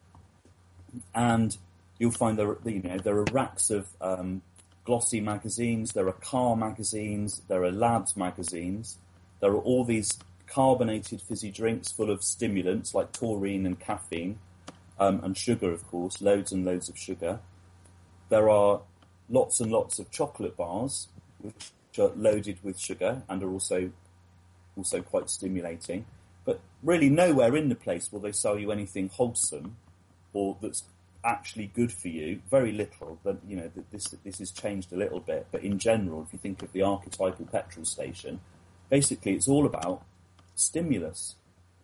and you'll find there, are, you know, there are racks of um, glossy magazines, there are car magazines, there are lads magazines, there are all these carbonated fizzy drinks full of stimulants like taurine and caffeine, um, and sugar, of course, loads and loads of sugar. There are lots and lots of chocolate bars, which are loaded with sugar and are also also quite stimulating. But really nowhere in the place will they sell you anything wholesome or that's actually good for you. Very little. But, you know, this this has changed a little bit. But in general, if you think of the archetypal petrol station, basically it's all about stimulus.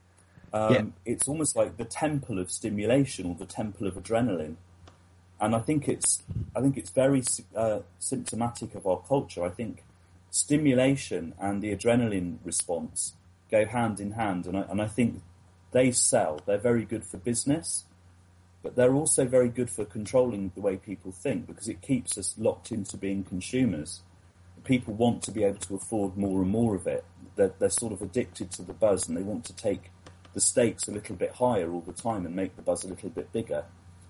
Um, yeah. It's almost like the temple of stimulation or the temple of adrenaline. And I think it's I think it's very uh, symptomatic of our culture. I think stimulation and the adrenaline response go hand in hand, and I, and I think they sell. They're very good for business, but they're also very good for controlling the way people think, because it keeps us locked into being consumers. People want to be able to afford more and more of it. They're, they're sort of addicted to the buzz, and they want to take the stakes a little bit higher all the time and make the buzz a little bit bigger.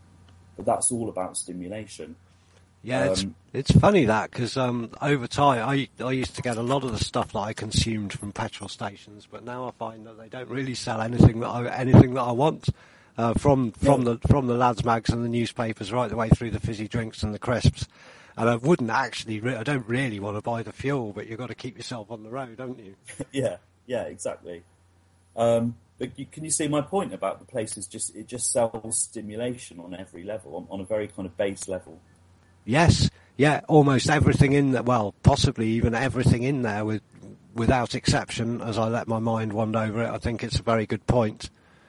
But that's all about stimulation. Yeah, it's um, it's funny that, because um, over time I I used to get a lot of the stuff that I consumed from petrol stations, but now I find that they don't really sell anything that I anything that I want uh, from from yeah. the from the lads mags and the newspapers right the way through the fizzy drinks and the crisps. And I wouldn't actually, re- I don't really want to buy the fuel, but you've got to keep yourself on the road, don't you? yeah, yeah, exactly. Um, but you, can you see my point about the places? Just it just sells stimulation on every level, on, on a very kind of base level. Yes, yeah, almost everything in there, well, possibly even everything in there with, without exception, as I let my mind wander over it. I think it's a very good point.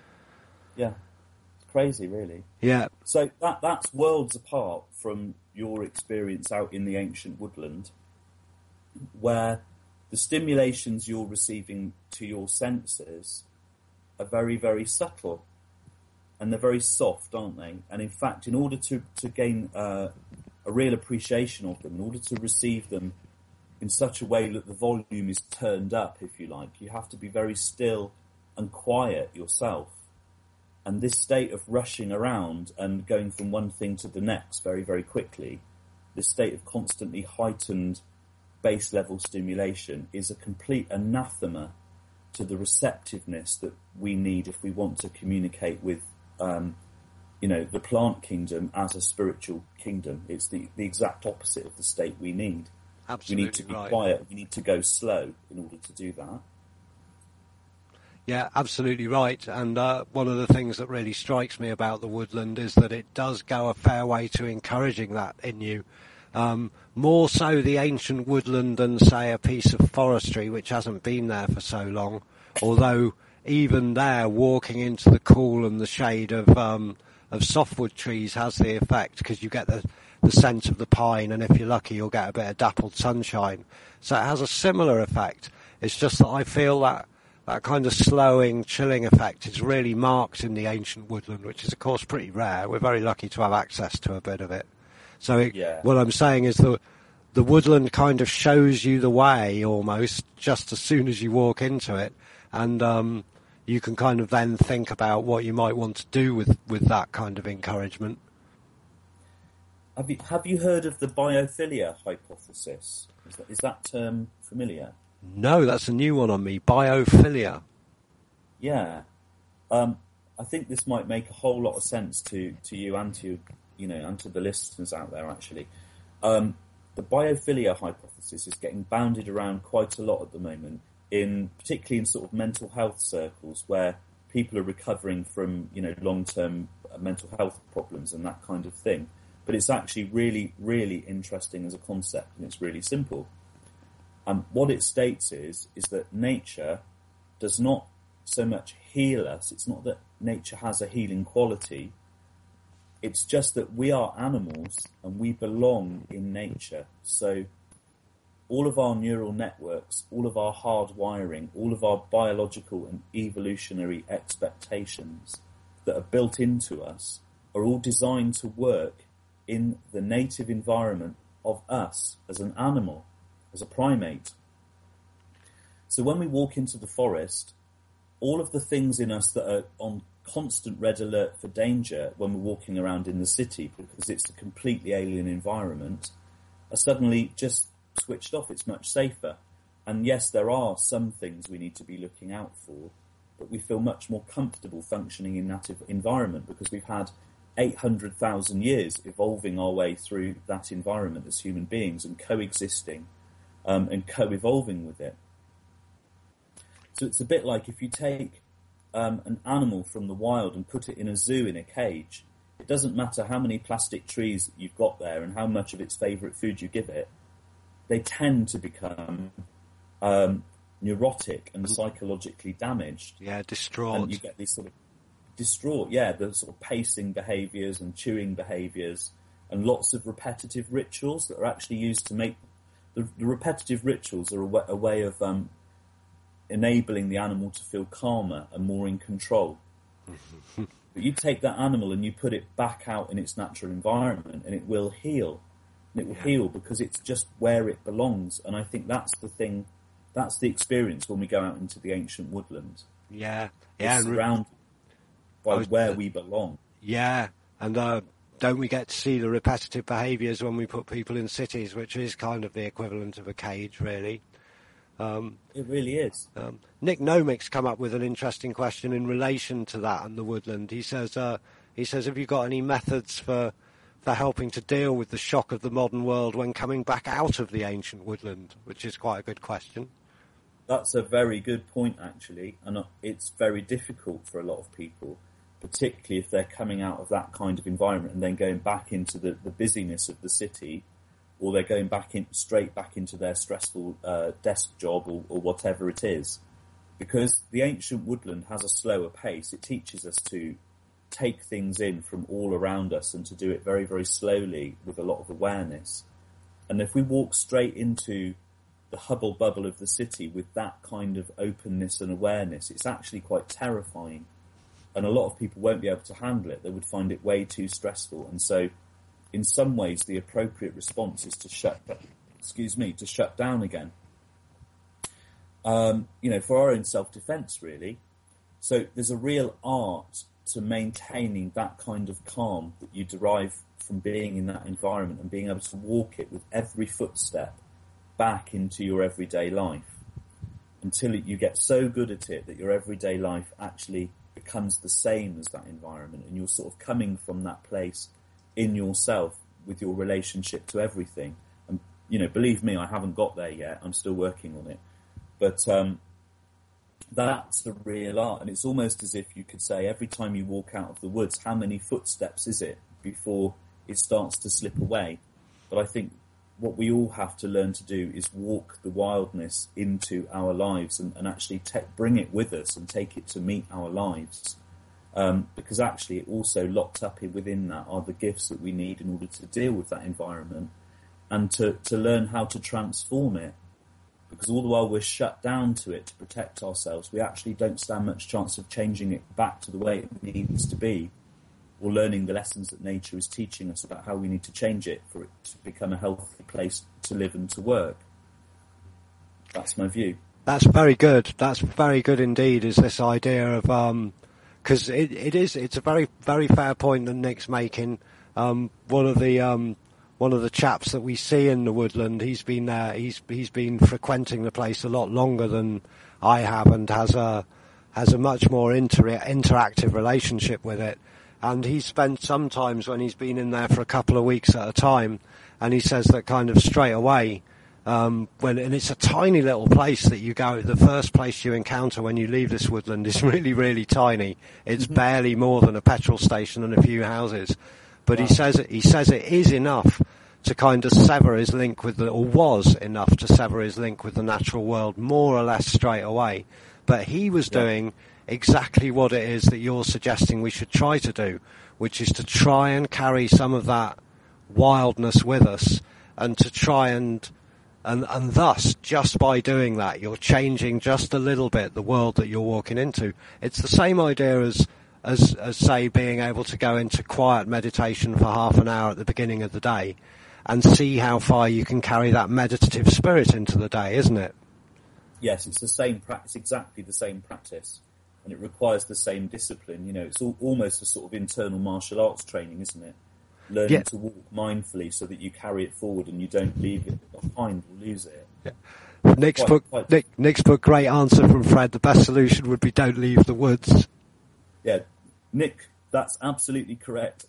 Yeah, it's crazy, really. Yeah. So that that's worlds apart from your experience out in the ancient woodland, where the stimulations you're receiving to your senses are very, very subtle. And they're very soft, aren't they? And in fact, in order to, to gain uh, a real appreciation of them, in order to receive them in such a way that the volume is turned up, if you like, you have to be very still and quiet yourself. And this state of rushing around and going from one thing to the next very, very quickly, this state of constantly heightened base level stimulation is a complete anathema to the receptiveness that we need if we want to communicate with Um, you know, the plant kingdom as a spiritual kingdom. It's the, the exact opposite of the state we need. Absolutely we need to be right. quiet. We need to go slow in order to do that. Yeah, absolutely right. And uh, one of the things that really strikes me about the woodland is that it does go a fair way to encouraging that in you. Um, more so the ancient woodland than, say, a piece of forestry which hasn't been there for so long, although even there, walking into the cool and the shade of um, of softwood trees has the effect, because you get the, the scent of the pine, and if you're lucky, you'll get a bit of dappled sunshine. So it has a similar effect. It's just that I feel that that kind of slowing, chilling effect is really marked in the ancient woodland, which is, of course, pretty rare. We're very lucky to have access to a bit of it. So it, yeah. what I'm saying is that the woodland kind of shows you the way almost just as soon as you walk into it, and um, you can kind of then think about what you might want to do with, with that kind of encouragement. Have you, have you heard of the biophilia hypothesis? Is that, is that term familiar? No, that's a new one on me. Biophilia. Yeah. Um, I think this might make a whole lot of sense to, to you and to, you know, and to the listeners out there, actually. Um, the biophilia hypothesis is getting bounded around quite a lot at the moment, in particularly in sort of mental health circles where people are recovering from, you know, long-term mental health problems and that kind of thing. But it's actually really, really interesting as a concept, and it's really simple. Um, what it states is, is that nature does not so much heal us. It's not that nature has a healing quality. It's just that we are animals and we belong in nature. So all of our neural networks, all of our hard wiring, all of our biological and evolutionary expectations that are built into us are all designed to work in the native environment of us as an animal, as a primate. So when we walk into the forest, all of the things in us that are on constant red alert for danger when we're walking around in the city, because it's a completely alien environment, are suddenly just switched off. It's much safer. And yes, there are some things we need to be looking out for, but we feel much more comfortable functioning in that environment because we've had eight hundred thousand years evolving our way through that environment as human beings and coexisting um, and co-evolving with it. So it's a bit like if you take um, an animal from the wild and put it in a zoo in a cage, it doesn't matter how many plastic trees you've got there and how much of its favourite food you give it, they tend to become um, neurotic and psychologically damaged. Yeah, distraught. And you get these sort of distraught, yeah, the sort of pacing behaviours and chewing behaviours and lots of repetitive rituals that are actually used to make... The, the repetitive rituals are a way, a way of um, enabling the animal to feel calmer and more in control. But you take that animal and you put it back out in its natural environment and it will heal. And it will yeah. heal because it's just where it belongs. And I think that's the thing, that's the experience when we go out into the ancient woodland. Yeah. yeah. It's surrounded by was, where we belong. Yeah, and uh, don't we get to see the repetitive behaviours when we put people in cities, which is kind of the equivalent of a cage, really. Um, it really is. Um, Nick Nomick's come up with an interesting question in relation to that and the woodland. He says, uh, he says, have you got any methods for for helping to deal with the shock of the modern world when coming back out of the ancient woodland? Which is quite a good question. That's a very good point, actually, and it's very difficult for a lot of people, particularly if they're coming out of that kind of environment and then going back into the, the busyness of the city, or they're going back in straight back into their stressful uh, desk job or, or whatever it is. Because the ancient woodland has a slower pace. It teaches us to take things in from all around us and to do it very, very slowly with a lot of awareness. And if we walk straight into the hubble bubble of the city with that kind of openness and awareness, it's actually quite terrifying. And a lot of people won't be able to handle it. They would find it way too stressful. And so in some ways, the appropriate response is to shut, excuse me, to shut down again. Um, you know, for our own self-defense, really. So there's a real art to maintaining that kind of calm that you derive from being in that environment and being able to walk it with every footstep back into your everyday life until you get so good at it that your everyday life actually becomes the same as that environment, and you're sort of coming from that place in yourself with your relationship to everything. And, you know, believe me, I haven't got there yet. I'm still working on it. But um, that's the real art. And it's almost as if you could say every time you walk out of the woods, how many footsteps is it before it starts to slip away? But I think what we all have to learn to do is walk the wildness into our lives and, and actually te- bring it with us and take it to meet our lives. Um, because actually it also locked up within that are the gifts that we need in order to deal with that environment and to, to learn how to transform it. Because all the while we're shut down to it to protect ourselves, we actually don't stand much chance of changing it back to the way it needs to be or learning the lessons that nature is teaching us about how we need to change it for it to become a healthy place to live and to work. That's my view. That's very good. That's very good indeed, is this idea of, um, because it, it is, it's a very, very fair point that Nick's making. Um, one of the, um, one of the chaps that we see in the woodland, he's been there, he's, he's been frequenting the place a lot longer than I have, and has a, has a much more inter- interactive relationship with it. And he's spent sometimes when he's been in there for a couple of weeks at a time, and he says that kind of straight away, um, when, and it's a tiny little place that you go, the first place you encounter when you leave this woodland is really, really tiny. It's mm-hmm. barely more than a petrol station and a few houses. But wow. he says, he says it is enough to kind of sever his link with the, or was enough to sever his link with the natural world more or less straight away. But he was yeah. doing exactly what it is that you're suggesting we should try to do, which is to try and carry some of that wildness with us, and to try and, and, and thus, just by doing that, you're changing just a little bit the world that you're walking into. It's the same idea as, as, as say, being able to go into quiet meditation for half an hour at the beginning of the day and see how far you can carry that meditative spirit into the day, isn't it? Yes, it's the same practice, exactly the same practice. And it requires the same discipline. You know, it's all, almost a sort of internal martial arts training, isn't it? Learning yeah. to walk mindfully so that you carry it forward and you don't leave it behind or lose it. Yeah. Nick's quite, book, quite... Nick, Nick's book, great answer from Fred. The best solution would be don't leave the woods. Yeah, Nick, that's absolutely correct.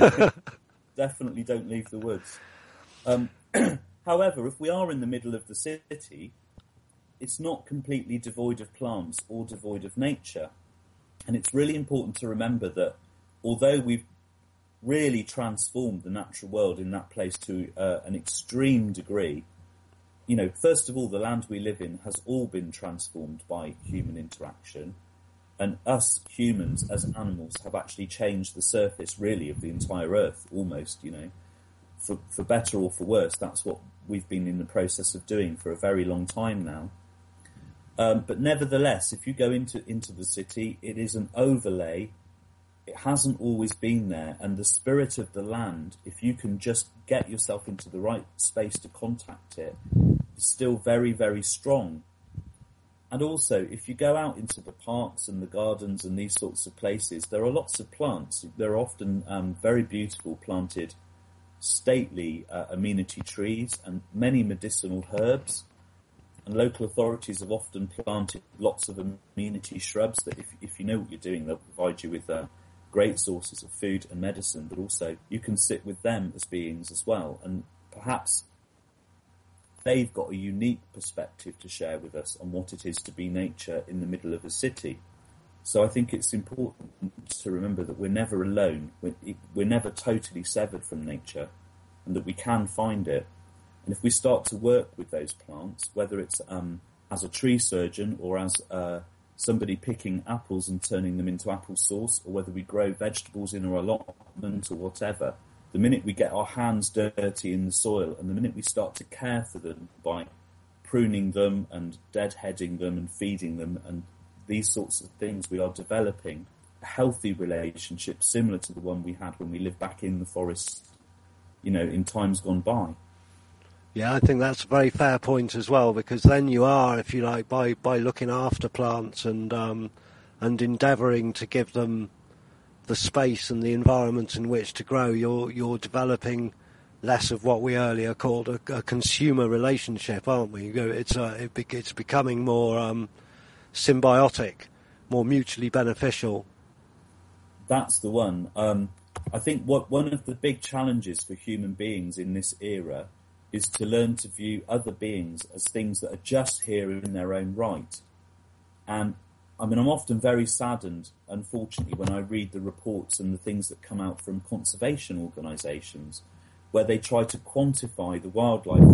Definitely don't leave the woods. Um, however, if we are in the middle of the city, it's not completely devoid of plants or devoid of nature. And it's really important to remember that although we've really transformed the natural world in that place to uh, an extreme degree, you know, first of all, the land we live in has all been transformed by human interaction. And us humans as animals have actually changed the surface, really, of the entire earth, almost, you know. For, for better or for worse, that's what we've been in the process of doing for a very long time now. Um, but nevertheless, if you go into, into the city, it is an overlay. It hasn't always been there. And the spirit of the land, if you can just get yourself into the right space to contact it, is still very, very strong. And also, if you go out into the parks and the gardens and these sorts of places, there are lots of plants. There are often um, very beautiful planted, stately uh, amenity trees and many medicinal herbs. And local authorities have often planted lots of amenity shrubs that, if, if you know what you're doing, they'll provide you with uh, great sources of food and medicine, but also you can sit with them as beings as well. And perhaps they've got a unique perspective to share with us on what it is to be nature in the middle of a city. So I think it's important to remember that we're never alone. We're, we're never totally severed from nature, and that we can find it. And if we start to work with those plants, whether it's um, as a tree surgeon or as uh, somebody picking apples and turning them into apple sauce, or whether we grow vegetables in our allotment or whatever, the minute we get our hands dirty in the soil and the minute we start to care for them by pruning them and deadheading them and feeding them and these sorts of things, we are developing a healthy relationship similar to the one we had when we lived back in the forest, you know, in times gone by. Yeah, I think that's a very fair point as well, because then you are, if you like, by, by looking after plants and um, and endeavouring to give them the space and the environment in which to grow, you're you're developing less of what we earlier called a, a consumer relationship, aren't we? It's a, it, it's becoming more um, symbiotic, more mutually beneficial. That's the one. Um, I think what one of the big challenges for human beings in this era is to learn to view other beings as things that are just here in their own right. And I mean, I'm often very saddened, unfortunately, when I read the reports and the things that come out from conservation organisations, where they try to quantify the wildlife.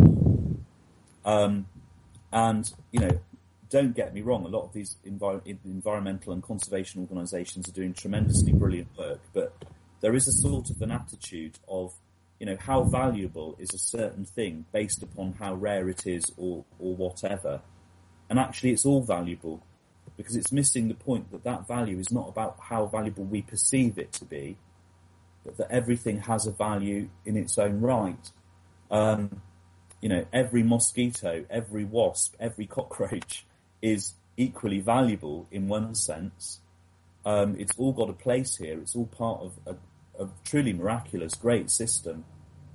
Um, and, you know, don't get me wrong, a lot of these envir- environmental and conservation organisations are doing tremendously brilliant work, but there is a sort of an attitude of, you know, how valuable is a certain thing based upon how rare it is or, or whatever. And actually it's all valuable, because it's missing the point that that value is not about how valuable we perceive it to be. but that everything has a value in its own right. Um, you know, every mosquito, every wasp, every cockroach is equally valuable in one sense. Um, it's all got a place here. It's all part of a, a truly miraculous, great system.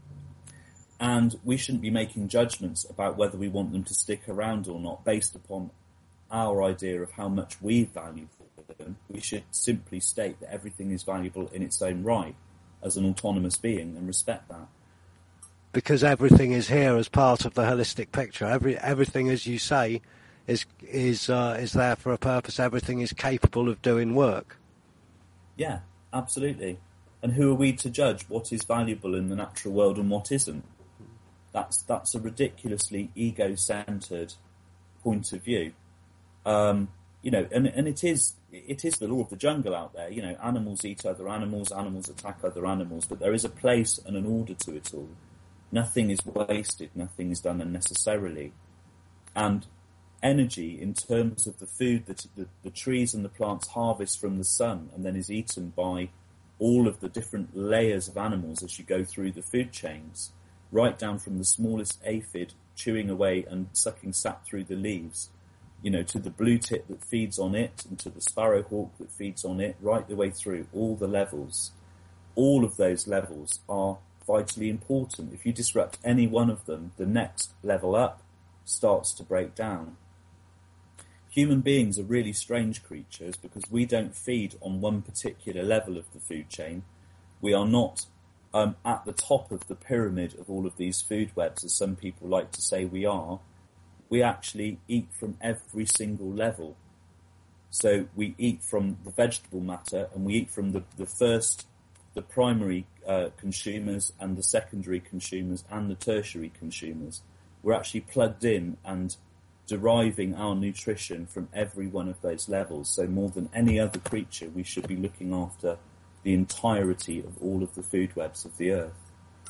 And we shouldn't be making judgments about whether we want them to stick around or not based upon our idea of how much we value them. We should simply state that everything is valuable in its own right as an autonomous being and respect that. Because everything is here as part of the holistic picture. Every everything, as you say, is is uh, is there for a purpose. Everything is capable of doing work. Yeah, absolutely. And who are we to judge what is valuable in the natural world and what isn't? That's that's a ridiculously ego-centered point of view. Um, you know, and and it is it is the law of the jungle out there. You know, animals eat other animals, animals attack other animals, but there is a place and an order to it all. Nothing is wasted, nothing is done unnecessarily. And energy, in terms of the food that the, the trees and the plants harvest from the sun and then is eaten by all of the different layers of animals as you go through the food chains, right down from the smallest aphid chewing away and sucking sap through the leaves, you know, to the blue tit that feeds on it and to the sparrowhawk that feeds on it, right the way through all the levels. All of those levels are vitally important. If you disrupt any one of them, the next level up starts to break down. Human beings are really strange creatures because we don't feed on one particular level of the food chain. We are not um, at the top of the pyramid of all of these food webs, as some people like to say we are. We actually eat from every single level. So we eat from the vegetable matter and we eat from the, the first, the primary uh, consumers and the secondary consumers and the tertiary consumers. We're actually plugged in and deriving our nutrition from every one of those levels. So more than any other creature, we should be looking after the entirety of all of the food webs of the earth.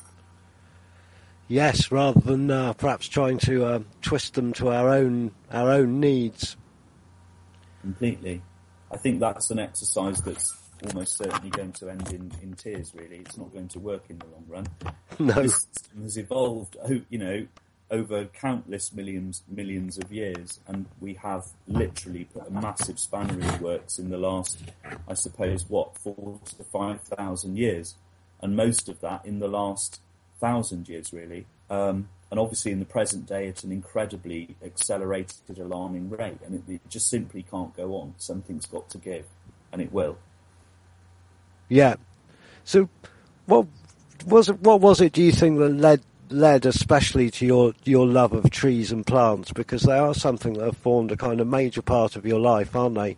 Yes, rather than uh, perhaps trying to uh, twist them to our own our own needs. Completely. I think that's an exercise that's almost certainly going to end in, in tears, really. It's not going to work in the long run. No. This system has evolved, you know, over countless millions millions of years, and we have literally put a massive spanner in the works in the last, I suppose, what, four to five thousand years, and most of that in the last thousand years, really. Um, and obviously in the present day at an incredibly accelerated, alarming rate, and it, it just simply can't go on. Something's got to give, and it will. Yeah. So, what was it? What was it? Do you think that led led especially to your your love of trees and plants? Because they are something that have formed a kind of major part of your life, aren't they?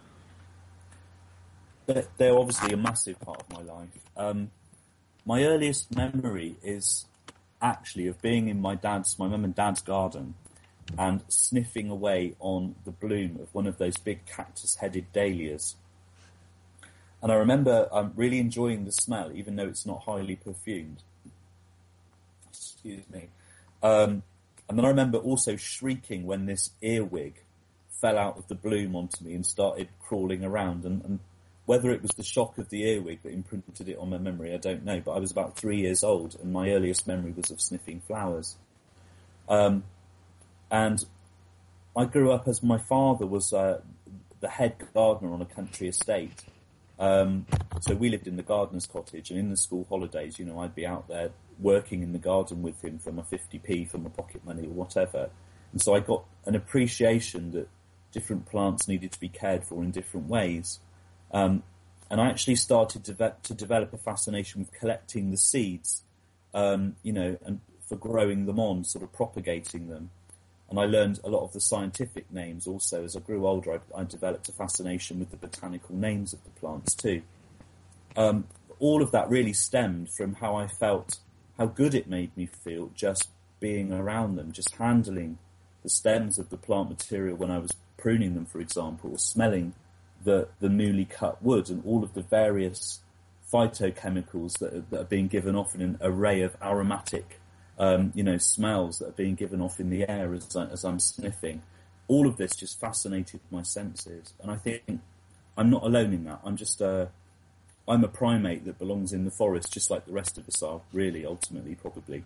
They're, they're obviously a massive part of my life. Um, my earliest memory is actually of being in my dad's, my mum and dad's garden, and sniffing away on the bloom of one of those big cactus-headed dahlias. And I remember um, really enjoying the smell, even though it's not highly perfumed. Excuse me. Um, and then I remember also shrieking when this earwig fell out of the bloom onto me and started crawling around. And, and whether it was the shock of the earwig that imprinted it on my memory, I don't know. But I was about three years old, and my earliest memory was of sniffing flowers. Um, and I grew up as my father was uh, the head gardener on a country estate. Um, so we lived in the gardener's cottage, and in the school holidays, you know, I'd be out there working in the garden with him for my fifty p, for my pocket money or whatever. And so I got an appreciation that different plants needed to be cared for in different ways. Um, and I actually started to, ve- to develop a fascination with collecting the seeds, um, you know, and for growing them on, sort of propagating them. And I learned a lot of the scientific names also. As I grew older, I, I developed a fascination with the botanical names of the plants too. Um, all of that really stemmed from how I felt, how good it made me feel just being around them, just handling the stems of the plant material when I was pruning them, for example, or smelling the, the newly cut wood and all of the various phytochemicals that are, that are being given off in an array of aromatic Um, you know, smells that are being given off in the air as, I, as I'm sniffing. All of this just fascinated my senses. And I think I'm not alone in that. I'm just a, I'm a primate that belongs in the forest, just like the rest of us are, really, ultimately, probably.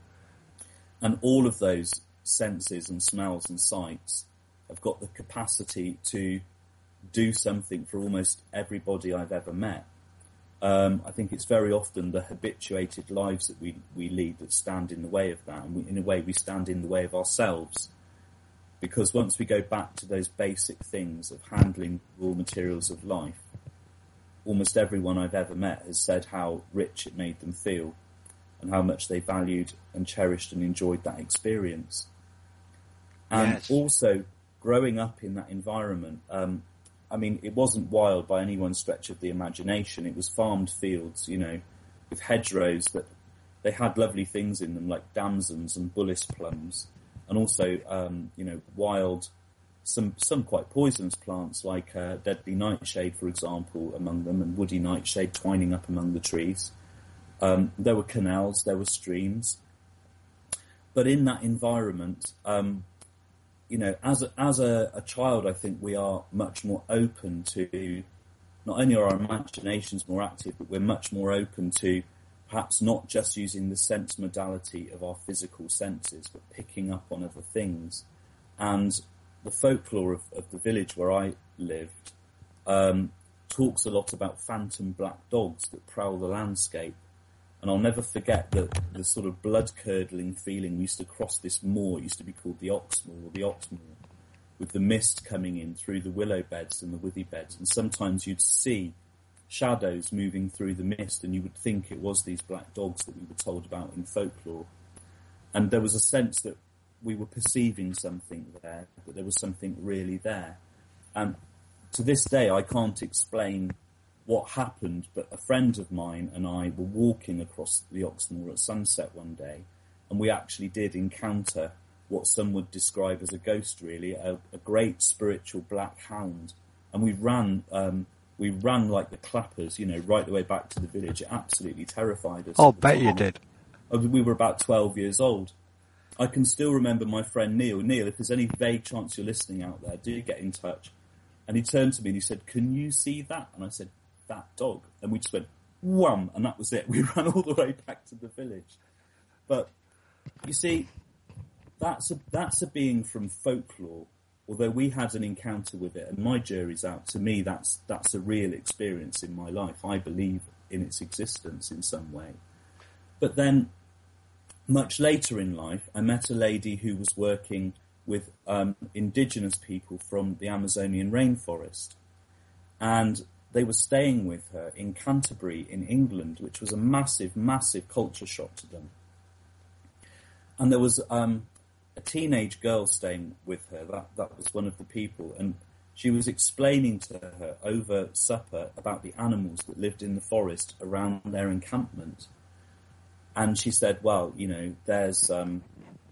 And all of those senses and smells and sights have got the capacity to do something for almost everybody I've ever met. Um, I think it's very often the habituated lives that we, we lead that stand in the way of that. And we, in a way, we stand in the way of ourselves. Because once we go back to those basic things of handling raw materials of life, almost everyone I've ever met has said how rich it made them feel and how much they valued and cherished and enjoyed that experience. And yes. also, growing up in that environment, um, I mean, it wasn't wild by any one stretch of the imagination. It was farmed fields, you know, with hedgerows that they had lovely things in them, like damsons and bullace plums, and also, um, you know, wild, some some quite poisonous plants like uh, deadly nightshade, for example, among them, and woody nightshade twining up among the trees. Um, there were canals, there were streams. But in that environment, um, you know, as a, as a, a child, I think we are much more open to, not only are our imaginations more active, but we're much more open to perhaps not just using the sense modality of our physical senses, but picking up on other things. And the folklore of, of the village where I lived um, talks a lot about phantom black dogs that prowl the landscape. And I'll never forget the, the sort of blood-curdling feeling. We used to cross this moor, it used to be called the Oxmoor or the Oxmoor, with the mist coming in through the willow beds and the withy beds. And sometimes you'd see shadows moving through the mist, and you would think it was these black dogs that we were told about in folklore. And there was a sense that we were perceiving something there, that there was something really there. And to this day, I can't explain what happened, but a friend of mine and I were walking across the Oxmoor at sunset one day, and we actually did encounter what some would describe as a ghost, really, a, a great spiritual black hound. And we ran, um, we ran like the clappers, you know, right the way back to the village. It absolutely terrified us. I'll bet you did. We were about twelve years old. I can still remember my friend Neil. Neil, if there's any vague chance you're listening out there, do get in touch. And he turned to me and he said, "Can you see that?" And I said, "That dog." And we just went, wham, and that was it. We ran all the way back to the village. But, you see, that's a, that's a being from folklore, although we had an encounter with it, and my jury's out. To me, that's that's a real experience in my life. I believe in its existence in some way. But then, much later in life, I met a lady who was working with um, indigenous people from the Amazonian rainforest. And they were staying with her in Canterbury in England, which was a massive, massive culture shock to them. And there was um, a teenage girl staying with her. That, that was one of the people. And she was explaining to her over supper about the animals that lived in the forest around their encampment. And she said, well, you know, there's um,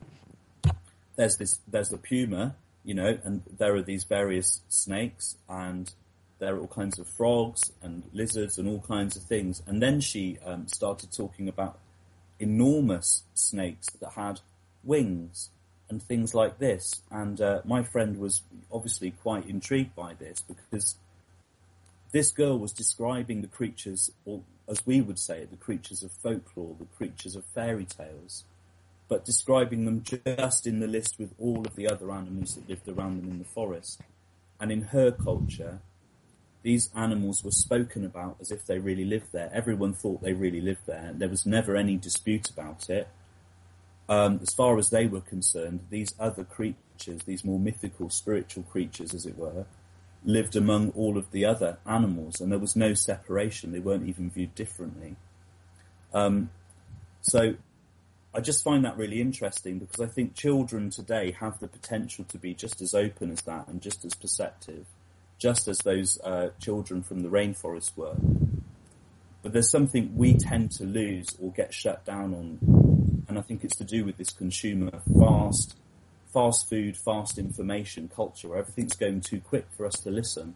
there's this, there's the puma, you know, and there are these various snakes, and there are all kinds of frogs and lizards and all kinds of things. And then she um, started talking about enormous snakes that had wings and things like this. And uh, my friend was obviously quite intrigued by this, because this girl was describing the creatures, or as we would say it, the creatures of folklore, the creatures of fairy tales, but describing them just in the list with all of the other animals that lived around them in the forest. And in her culture, these animals were spoken about as if they really lived there. Everyone thought they really lived there. There was never any dispute about it. Um, as far as they were concerned, these other creatures, these more mythical, spiritual creatures, as it were, lived among all of the other animals, and there was no separation. They weren't even viewed differently. Um, so I just find that really interesting, because I think children today have the potential to be just as open as that and just as perceptive, just as those uh, children from the rainforest were. But there's something we tend to lose or get shut down on, and I think it's to do with this consumer fast, fast food, fast information culture, where everything's going too quick for us to listen.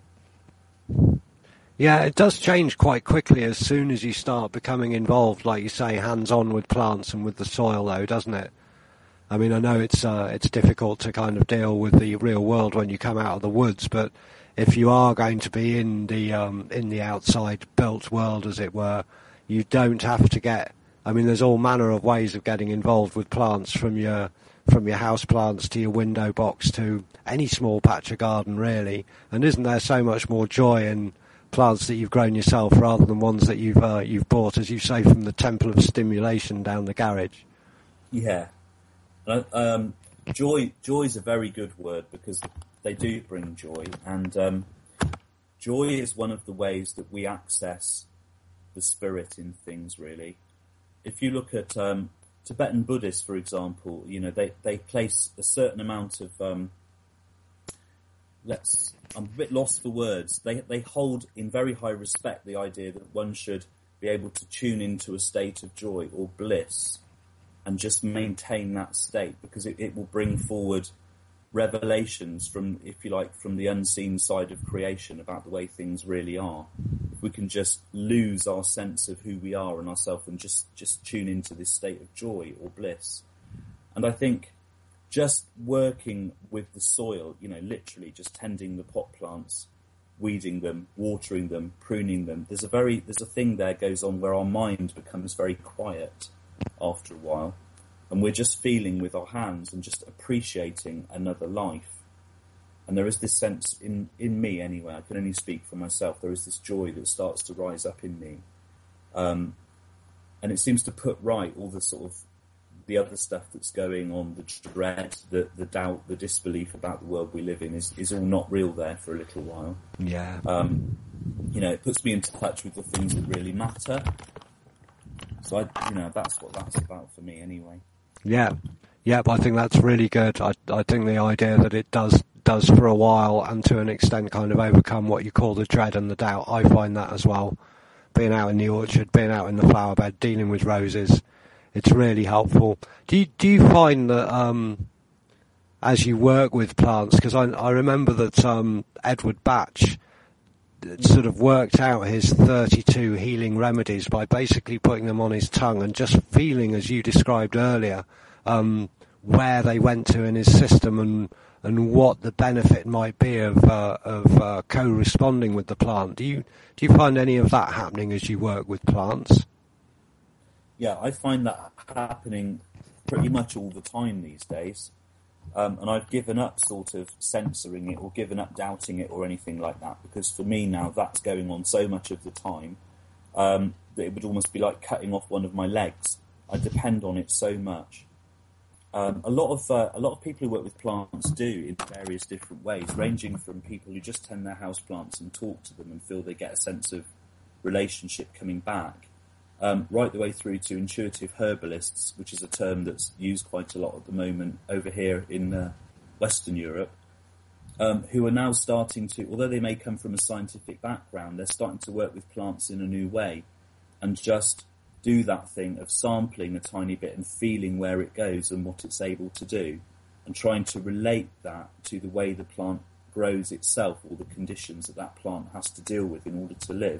Yeah, it does change quite quickly as soon as you start becoming involved, like you say, hands-on with plants and with the soil, though, doesn't it? I mean, I know it's uh, it's difficult to kind of deal with the real world when you come out of the woods, but if you are going to be in the um, in the outside built world, as it were, you don't have to get. I mean, there's all manner of ways of getting involved with plants, from your from your house plants to your window box to any small patch of garden, really. And isn't there so much more joy in plants that you've grown yourself rather than ones that you've uh, you've bought, as you say, from the Temple of Stimulation down the garage? Yeah. Um, joy joy is a very good word, because they do bring joy, and um, joy is one of the ways that we access the spirit in things, really. If you look at um, Tibetan Buddhists, for example, you know, they, they place a certain amount of, um, let's, I'm a bit lost for words, they, they hold in very high respect the idea that one should be able to tune into a state of joy or bliss and just maintain that state, because it, it will bring forward revelations from, if you like, from the unseen side of creation about the way things really are. If we can just lose our sense of who we are and ourselves and just, just tune into this state of joy or bliss. And I think just working with the soil, you know, literally just tending the pot plants, weeding them, watering them, pruning them, there's a very, there's a thing there goes on where our mind becomes very quiet after a while, and we're just feeling with our hands and just appreciating another life. And there is this sense in, in me anyway, I can only speak for myself, there is this joy that starts to rise up in me. Um, and it seems to put right all the sort of the other stuff that's going on, the dread, the, the doubt, the disbelief about the world we live in is, is all not real there for a little while. Yeah. Um, you know, it puts me in touch with the things that really matter. So, I, you know, that's what that's about for me anyway. Yeah. Yeah, but I think that's really good. I, I think the idea that it does does for a while and to an extent kind of overcome what you call the dread and the doubt, I find that as well. Being out in the orchard, being out in the flower bed, dealing with roses, it's really helpful. Do you, do you find that um, as you work with plants, because I, I remember that um, Edward Batch sort of worked out his thirty-two healing remedies by basically putting them on his tongue and just feeling, as you described earlier, um, where they went to in his system and and what the benefit might be of uh, of uh, co-responding with the plant. Do you do you find any of that happening as you work with plants? Yeah, I find that happening pretty much all the time these days. Um, and I've given up sort of censoring it or given up doubting it or anything like that, because for me now that's going on so much of the time um, that it would almost be like cutting off one of my legs. I depend on it so much. Um, a lot of uh, a lot of people who work with plants do in various different ways, ranging from people who just tend their house plants and talk to them and feel they get a sense of relationship coming back, Um, right the way through to intuitive herbalists, which is a term that's used quite a lot at the moment over here in uh, Western Europe, um, who are now starting to, although they may come from a scientific background, they're starting to work with plants in a new way and just do that thing of sampling a tiny bit and feeling where it goes and what it's able to do, and trying to relate that to the way the plant grows itself or the conditions that that plant has to deal with in order to live.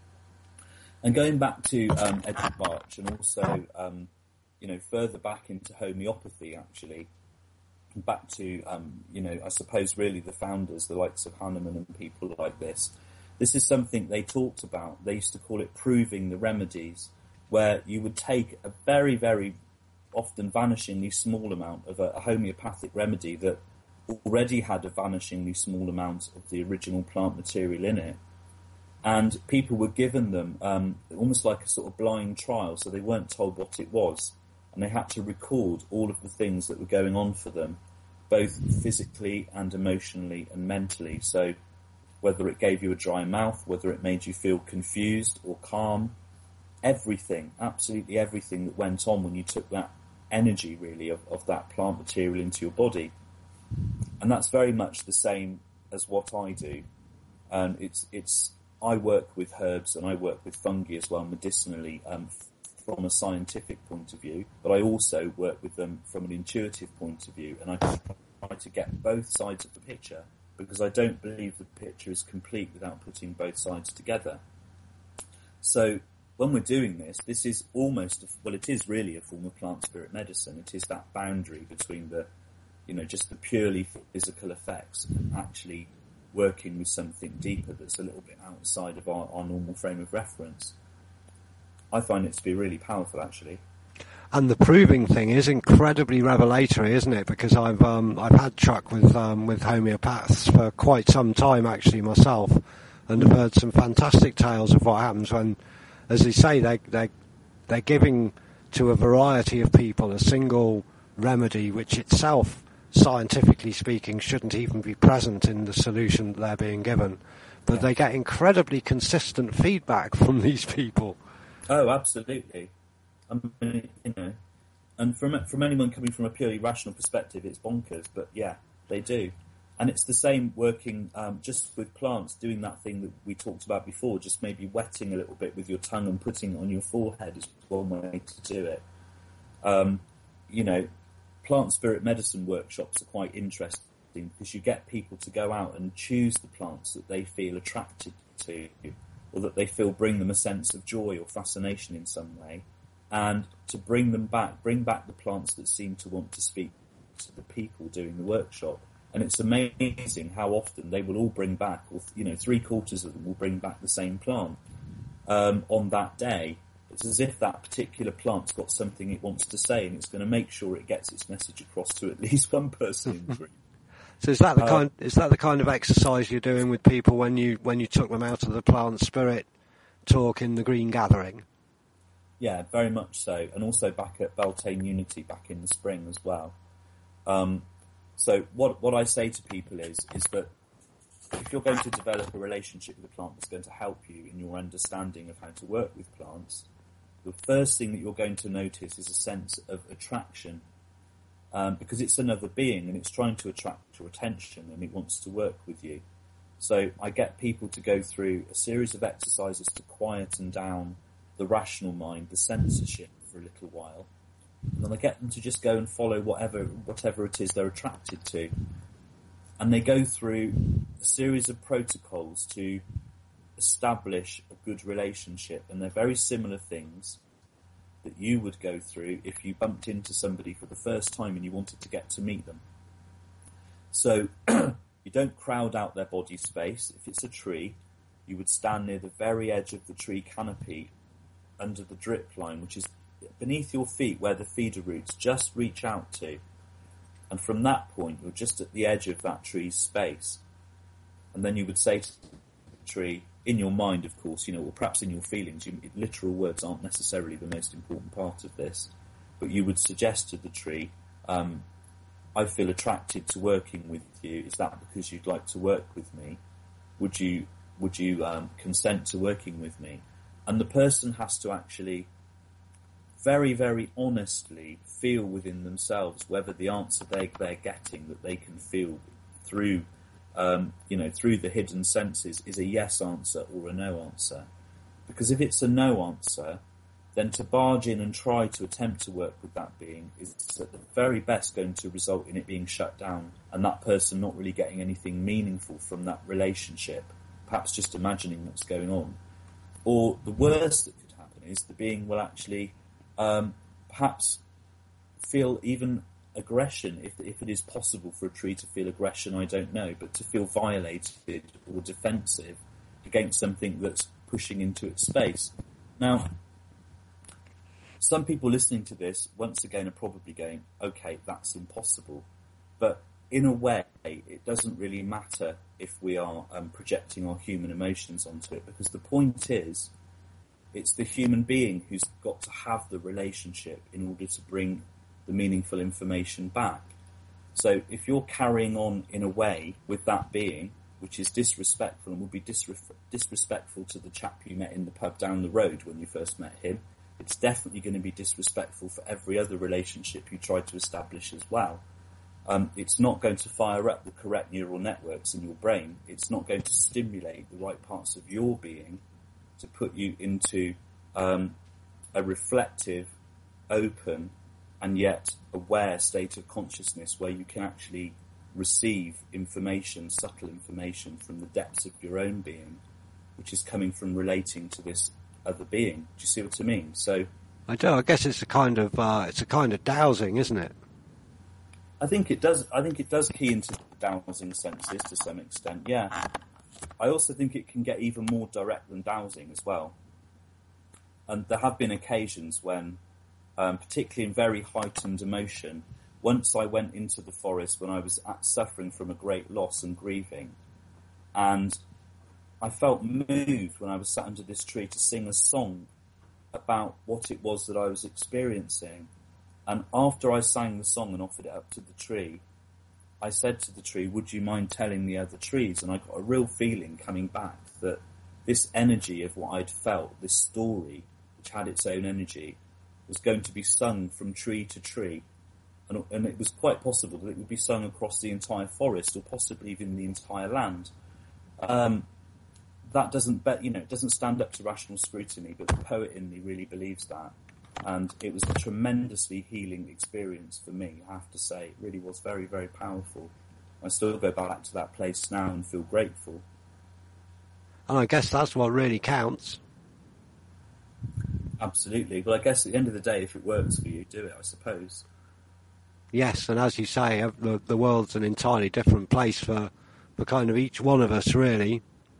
And going back to um, Edward Bach and also, um, you know, further back into homeopathy, actually, back to, um, you know, I suppose really the founders, the likes of Hahnemann and people like this, this is something they talked about. They used to call it proving the remedies, where you would take a very, very often vanishingly small amount of a, a homeopathic remedy that already had a vanishingly small amount of the original plant material in it. And people were given them um, almost like a sort of blind trial, so they weren't told what it was. And they had to record all of the things that were going on for them, both physically and emotionally and mentally. So whether it gave you a dry mouth, whether it made you feel confused or calm, everything, absolutely everything that went on when you took that energy, really, of, of that plant material into your body. And that's very much the same as what I do. And it's it's... I work with herbs and I work with fungi as well, medicinally, um, from a scientific point of view, but I also work with them from an intuitive point of view, and I try to get both sides of the picture, because I don't believe the picture is complete without putting both sides together. So when we're doing this, this is almost, a, well, it is really a form of plant spirit medicine. It is that boundary between the, you know, just the purely physical effects and actually working with something deeper that's a little bit outside of our, our normal frame of reference. I find it to be really powerful, actually. And the proving thing is incredibly revelatory, isn't it? Because I've um, I've had truck with um, with homeopaths for quite some time, actually, myself, and I've heard some fantastic tales of what happens when, as they say, they they they're giving to a variety of people a single remedy, which itself, scientifically speaking, shouldn't even be present in the solution that they're being given, but yeah. They get incredibly consistent feedback from these people. Oh, absolutely. I mean, you know, and from from anyone coming from a purely rational perspective, it's bonkers. But yeah, they do, and it's the same working um, just with plants, doing that thing that we talked about before. Just maybe wetting a little bit with your tongue and putting it on your forehead is one way to do it. Um, you know, plant spirit medicine workshops are quite interesting because you get people to go out and choose the plants that they feel attracted to, or that they feel bring them a sense of joy or fascination in some way. And to bring them back, bring back the plants that seem to want to speak to the people doing the workshop. And it's amazing how often they will all bring back, or you know, three quarters of them will bring back the same plant um, on that day. It's as if that particular plant's got something it wants to say, and it's going to make sure it gets its message across to at least one person in the group. So is that the uh, kind? Is that the kind of exercise you're doing with people when you when you took them out of the plant spirit talk in the Green Gathering? Yeah, very much so, and also back at Beltane Unity back in the spring as well. Um, so what what I say to people is is that if you're going to develop a relationship with a plant that's going to help you in your understanding of how to work with plants, the first thing that you're going to notice is a sense of attraction, um, because it's another being and it's trying to attract your attention and it wants to work with you. So I get people to go through a series of exercises to quieten down the rational mind, the censorship for a little while, and then I get them to just go and follow whatever whatever it is they're attracted to. And they go through a series of protocols to establish a good relationship, and they're very similar things that you would go through if you bumped into somebody for the first time and you wanted to get to meet them. So you don't crowd out their body space. If it's a tree, you would stand near the very edge of the tree canopy under the drip line, which is beneath your feet where the feeder roots just reach out to. And from that point, you're just at the edge of that tree's space. And then you would say to the tree, in your mind, of course, you know, or perhaps in your feelings, you, literal words aren't necessarily the most important part of this, but you would suggest to the tree, um, I feel attracted to working with you. Is that because you'd like to work with me? Would you, would you um, consent to working with me? And the person has to actually very, very honestly feel within themselves whether the answer they, they're getting, that they can feel through, um, you know, through the hidden senses, is a yes answer or a no answer. Because if it's a no answer, then to barge in and try to attempt to work with that being is at the very best going to result in it being shut down and that person not really getting anything meaningful from that relationship, perhaps just imagining what's going on. Or the worst that could happen is the being will actually um, perhaps feel even aggression, if if it is possible for a tree to feel aggression, I don't know, but to feel violated or defensive against something that's pushing into its space. Now, some people listening to this, once again, are probably going, okay, that's impossible. But in a way, it doesn't really matter if we are um, projecting our human emotions onto it, because the point is, it's the human being who's got to have the relationship in order to bring the meaningful information back. So if you're carrying on in a way with that being, which is disrespectful and would be disre- disrespectful to the chap you met in the pub down the road when you first met him, it's definitely going to be disrespectful for every other relationship you try to establish as well. Um, it's not going to fire up the correct neural networks in your brain. It's not going to stimulate the right parts of your being to put you into um, a reflective, open, and yet aware state of consciousness where you can actually receive information, subtle information from the depths of your own being, which is coming from relating to this other being. Do you see what I mean? So I do. I guess it's a kind of uh, it's a kind of dowsing, isn't it? I think it does. I think it does key into dowsing senses to some extent. Yeah. I also think it can get even more direct than dowsing as well. And there have been occasions when, um, particularly in very heightened emotion, once I went into the forest when I was at, suffering from a great loss and grieving, and I felt moved when I was sat under this tree to sing a song about what it was that I was experiencing. And after I sang the song and offered it up to the tree, I said to the tree, would you mind telling the other trees? And I got a real feeling coming back that this energy of what I'd felt, this story, which had its own energy, was going to be sung from tree to tree. And, and it was quite possible that it would be sung across the entire forest or possibly even the entire land. Um, that doesn't, bet, you know, it doesn't stand up to rational scrutiny, but the poet in me really believes that. And it was a tremendously healing experience for me, I have to say. It really was very, very powerful. I still go back to that place now and feel grateful. And I guess that's what really counts. Absolutely. Well, I guess at the end of the day, if it works for you, do it, I suppose. Yes, and as you say, the, the world's an entirely different place for, for kind of each one of us, really.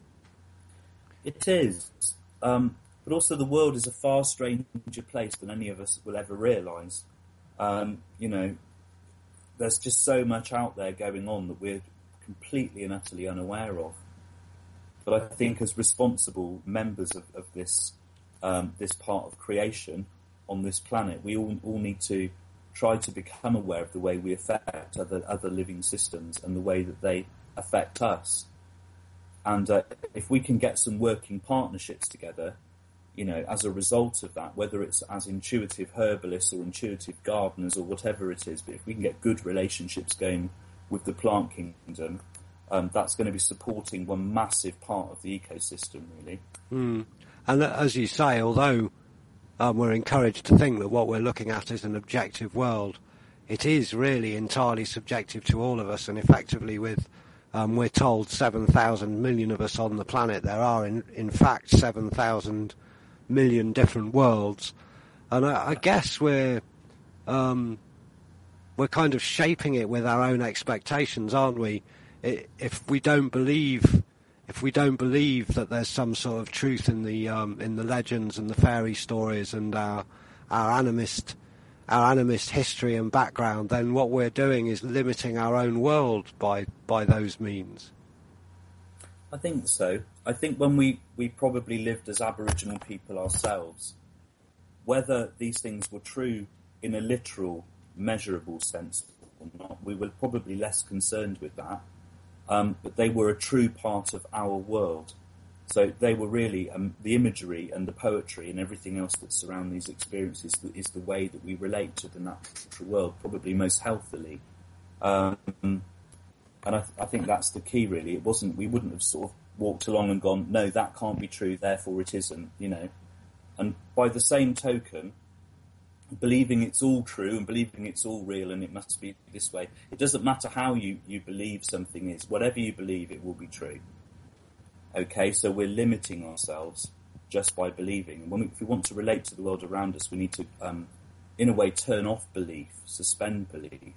It is. Um... But also the world is a far stranger place than any of us will ever realise. Um, you know, there's just so much out there going on that we're completely and utterly unaware of. But I think as responsible members of, of this um, this part of creation on this planet, we all, all need to try to become aware of the way we affect other, other living systems and the way that they affect us. And uh, if we can get some working partnerships together, you know, as a result of that, whether it's as intuitive herbalists or intuitive gardeners or whatever it is, but if we can get good relationships going with the plant kingdom, um, that's going to be supporting one massive part of the ecosystem, really. Mm. And as you say, although um, we're encouraged to think that what we're looking at is an objective world, it is really entirely subjective to all of us, and effectively with, um, we're told seven thousand million of us on the planet, there are in, in fact seven thousand million different worlds, and I, I guess we're um, we're kind of shaping it with our own expectations, aren't we? If we don't believe, if we don't believe that there's some sort of truth in the um, in the legends and the fairy stories and our our animist our animist history and background, then what we're doing is limiting our own world by by those means. I think so. I think when we, we probably lived as Aboriginal people ourselves, whether these things were true in a literal, measurable sense or not, we were probably less concerned with that. Um, but they were a true part of our world. So they were really, um, the imagery and the poetry and everything else that surround these experiences is the way that we relate to the natural world, probably most healthily. Um, And I, th- I think that's the key, really. It wasn't, we wouldn't have sort of walked along and gone, no, that can't be true, therefore it isn't, you know. And by the same token, believing it's all true and believing it's all real and it must be this way, it doesn't matter how you, you believe something is. Whatever you believe, it will be true. Okay, so we're limiting ourselves just by believing. And when we, if we want to relate to the world around us, we need to, um, in a way, turn off belief, suspend belief,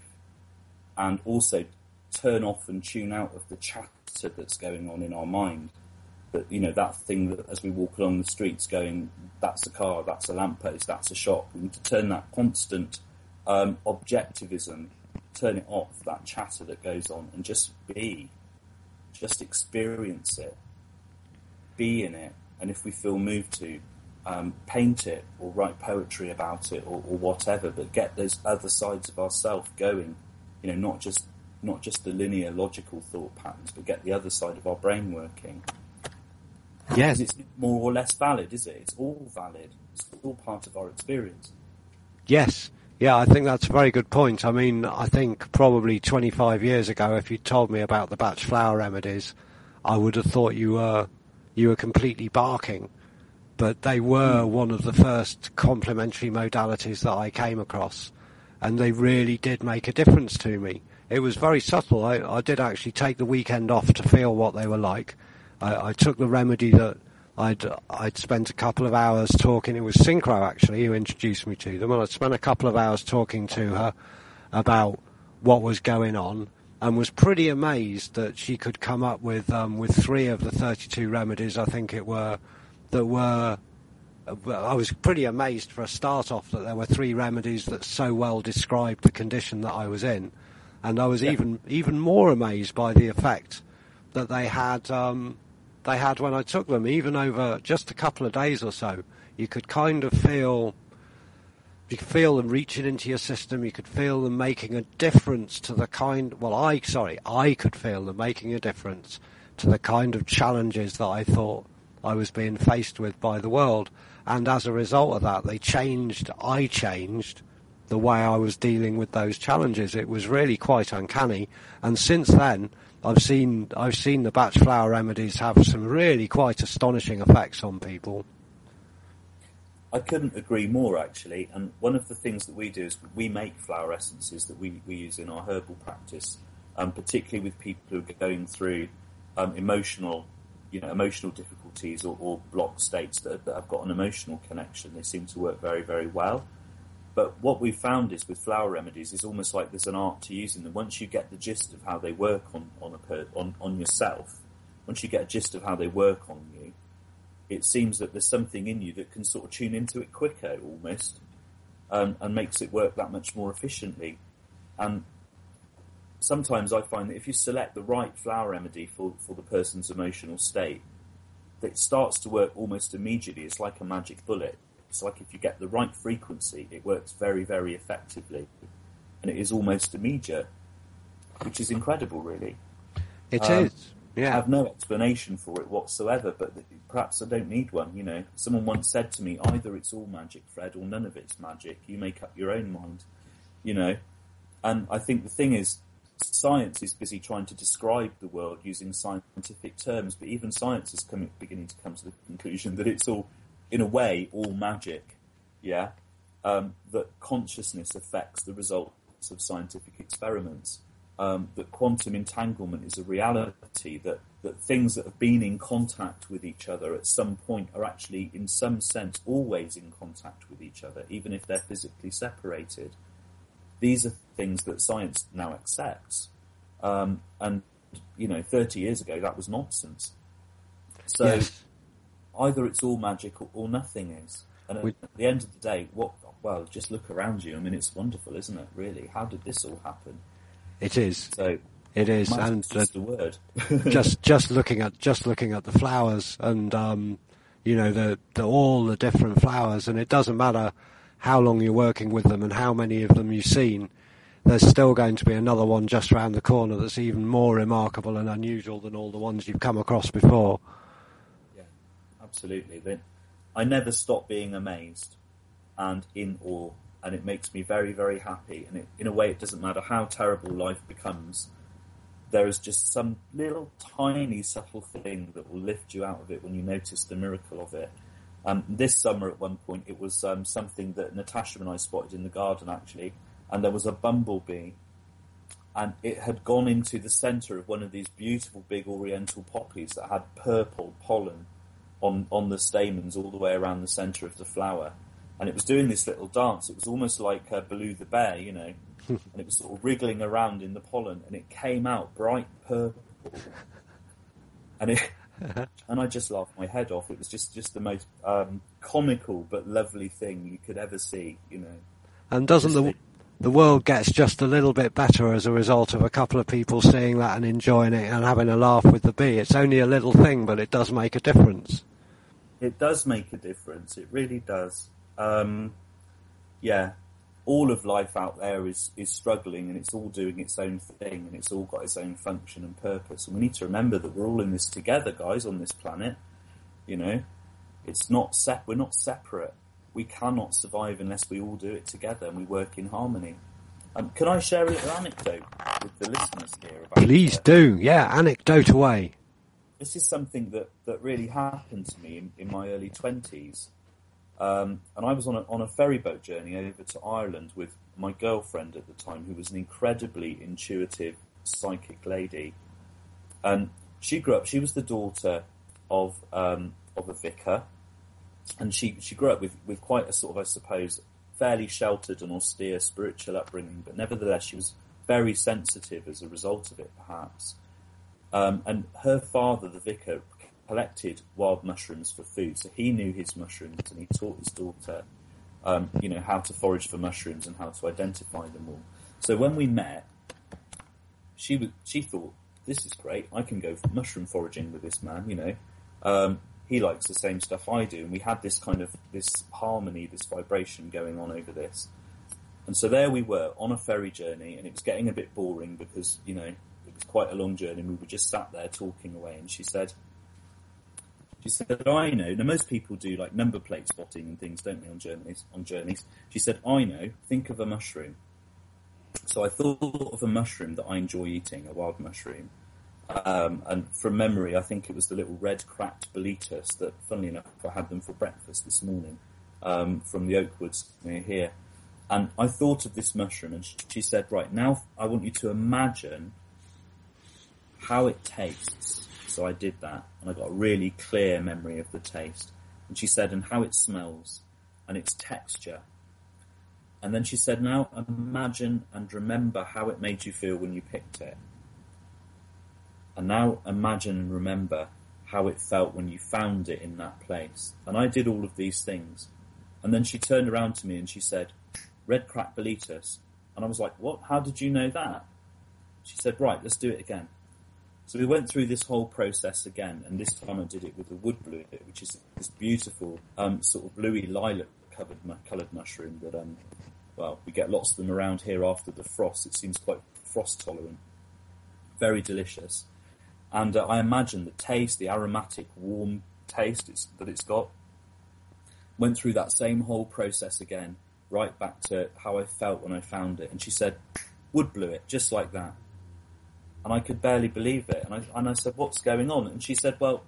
and also turn off and tune out of the chatter that's going on in our mind. But, you know, that thing that as we walk along the streets going, that's a car, that's a lamppost, that's a shop. We need to turn that constant um, objectivism, turn it off, that chatter that goes on, and just be. Just experience it. Be in it. And if we feel moved to, um, paint it or write poetry about it or, or whatever, but get those other sides of ourself going. You know, not just not just the linear, logical thought patterns, but get the other side of our brain working. Yes. It's more or less valid, is it? It's all valid. It's all part of our experience. Yes. Yeah, I think that's a very good point. I mean, I think probably twenty-five years ago, if you told me about the Bach flower remedies, I would have thought you were you were completely barking. But they were mm. one of the first complementary modalities that I came across, and they really did make a difference to me. It was very subtle. I, I did actually take the weekend off to feel what they were like. I, I took the remedy that I'd I'd spent a couple of hours talking. It was Synchro actually who introduced me to them, and I'd spent a couple of hours talking to her about what was going on, and was pretty amazed that she could come up with um, with three of the thirty-two remedies, I think it were, that were. I was pretty amazed for a start off that there were three remedies that so well described the condition that I was in, and I was yeah. even even more amazed by the effect that they had. Um, They had when I took them, even over just a couple of days or so. You could kind of feel, you could feel them reaching into your system. You could feel them making a difference to the kind. Well, I sorry, I could feel them making a difference to the kind of challenges that I thought I was being faced with by the world. And as a result of that, they changed. I changed the way I was dealing with those challenges. It was really quite uncanny. And since then, I've seen I've seen the batch flower remedies have some really quite astonishing effects on people. I couldn't agree more, actually. And one of the things that we do is we make flower essences that we, we use in our herbal practice, um, particularly with people who are going through um, emotional, you know, emotional difficulties or, or blocked states that, that have got an emotional connection. They seem to work very, very well. But what we've found is with flower remedies is almost like there's an art to using them. Once you get the gist of how they work on on, a per, on on yourself, once you get a gist of how they work on you, it seems that there's something in you that can sort of tune into it quicker almost, um, and makes it work that much more efficiently. And sometimes I find that if you select the right flower remedy for, for the person's emotional state, it starts to work almost immediately. It's like a magic bullet. It's like if you get the right frequency, it works very, very effectively. And it is almost immediate, which is incredible, really. It um, is, yeah. I have no explanation for it whatsoever, but perhaps I don't need one, you know. Someone once said to me, either it's all magic, Fred, or none of it's magic. You make up your own mind, you know. And I think the thing is, science is busy trying to describe the world using scientific terms, but even science is coming, beginning to come to the conclusion that it's all, in a way, all magic, yeah, um, that consciousness affects the results of scientific experiments, um, that quantum entanglement is a reality, that, that things that have been in contact with each other at some point are actually, in some sense, always in contact with each other, even if they're physically separated. These are things that science now accepts. Um, and, you know, thirty years ago, that was nonsense. So... Yes. Either it's all magic or, or nothing is. And we, at the end of the day, what? Well, just look around you. I mean, it's wonderful, isn't it, really? How did this all happen? It is. So it is. And just uh, the word. just just looking at just looking at the flowers and, um, you know, the, the all the different flowers. And it doesn't matter how long you're working with them and how many of them you've seen. There's still going to be another one just round the corner that's even more remarkable and unusual than all the ones you've come across before. Absolutely. But I never stop being amazed and in awe, and it makes me very, very happy. And it, in a way, it doesn't matter how terrible life becomes. There is just some little tiny subtle thing that will lift you out of it when you notice the miracle of it. Um, this summer, at one point, it was um, something that Natasha and I spotted in the garden, actually, and there was a bumblebee, and it had gone into the centre of one of these beautiful big oriental poppies that had purple pollen on, on the stamens all the way around the centre of the flower. And it was doing this little dance. It was almost like uh, Baloo the bear, you know, and it was sort of wriggling around in the pollen, and it came out bright purple. And it, and I just laughed my head off. It was just, just the most um, comical but lovely thing you could ever see, you know. And doesn't the... The world gets just a little bit better as a result of a couple of people seeing that and enjoying it and having a laugh with the bee. It's only a little thing, but it does make a difference. It does make a difference. It really does. Um, yeah, all of life out there is, is struggling, and it's all doing its own thing, and it's all got its own function and purpose. And we need to remember that we're all in this together, guys, on this planet. You know, it's not sep- we're not separate. We cannot survive unless we all do it together and we work in harmony. Um, can I share a little anecdote with the listeners here? About Please uh, do, yeah, anecdote away. This is something that, that really happened to me in, in my early twenties. Um, and I was on a, on a ferry boat journey over to Ireland with my girlfriend at the time, who was an incredibly intuitive, psychic lady. And she grew up, she was the daughter of... Um, of a vicar, and she, she grew up with, with quite a sort of, I suppose, fairly sheltered and austere spiritual upbringing, but nevertheless she was very sensitive as a result of it, perhaps. Um, and her father, the vicar, collected wild mushrooms for food, so he knew his mushrooms, and he taught his daughter, um, you know, how to forage for mushrooms and how to identify them all. So when we met, she was, she thought, this is great, I can go mushroom foraging with this man, you know. Um, he likes the same stuff I do, and we had this kind of, this harmony, this vibration going on over this. And so there we were, on a ferry journey, and it was getting a bit boring because, you know, it was quite a long journey, and we were just sat there talking away, and she said, she said, I know, now most people do like number plate spotting and things, don't they, on journeys, on journeys. She said, I know, think of a mushroom. So I thought of a mushroom that I enjoy eating, a wild mushroom. Um, and from memory, I think it was the little red cracked Boletus that, funnily enough, I had them for breakfast this morning, um, from the oak woods near here. And I thought of this mushroom, and she said, right, now I want you to imagine how it tastes. So I did that, and I got a really clear memory of the taste. And she said, and how it smells, and its texture. And then she said, now imagine and remember how it made you feel when you picked it. And now imagine and remember how it felt when you found it in that place. And I did all of these things. And then she turned around to me and she said, red cracked Boletus. And I was like, what? How did you know that? She said, right, let's do it again. So we went through this whole process again, and this time I did it with the wood blue, which is this beautiful um, sort of bluey lilac-covered coloured mushroom that, um, well, we get lots of them around here after the frost. It seems quite frost-tolerant. Very delicious. And uh, I imagine the taste, the aromatic, warm taste it's, that it's got, went through that same whole process again, right back to how I felt when I found it. And she said, wood blew it, just like that. And I could barely believe it. And I, and I said, what's going on? And she said, well,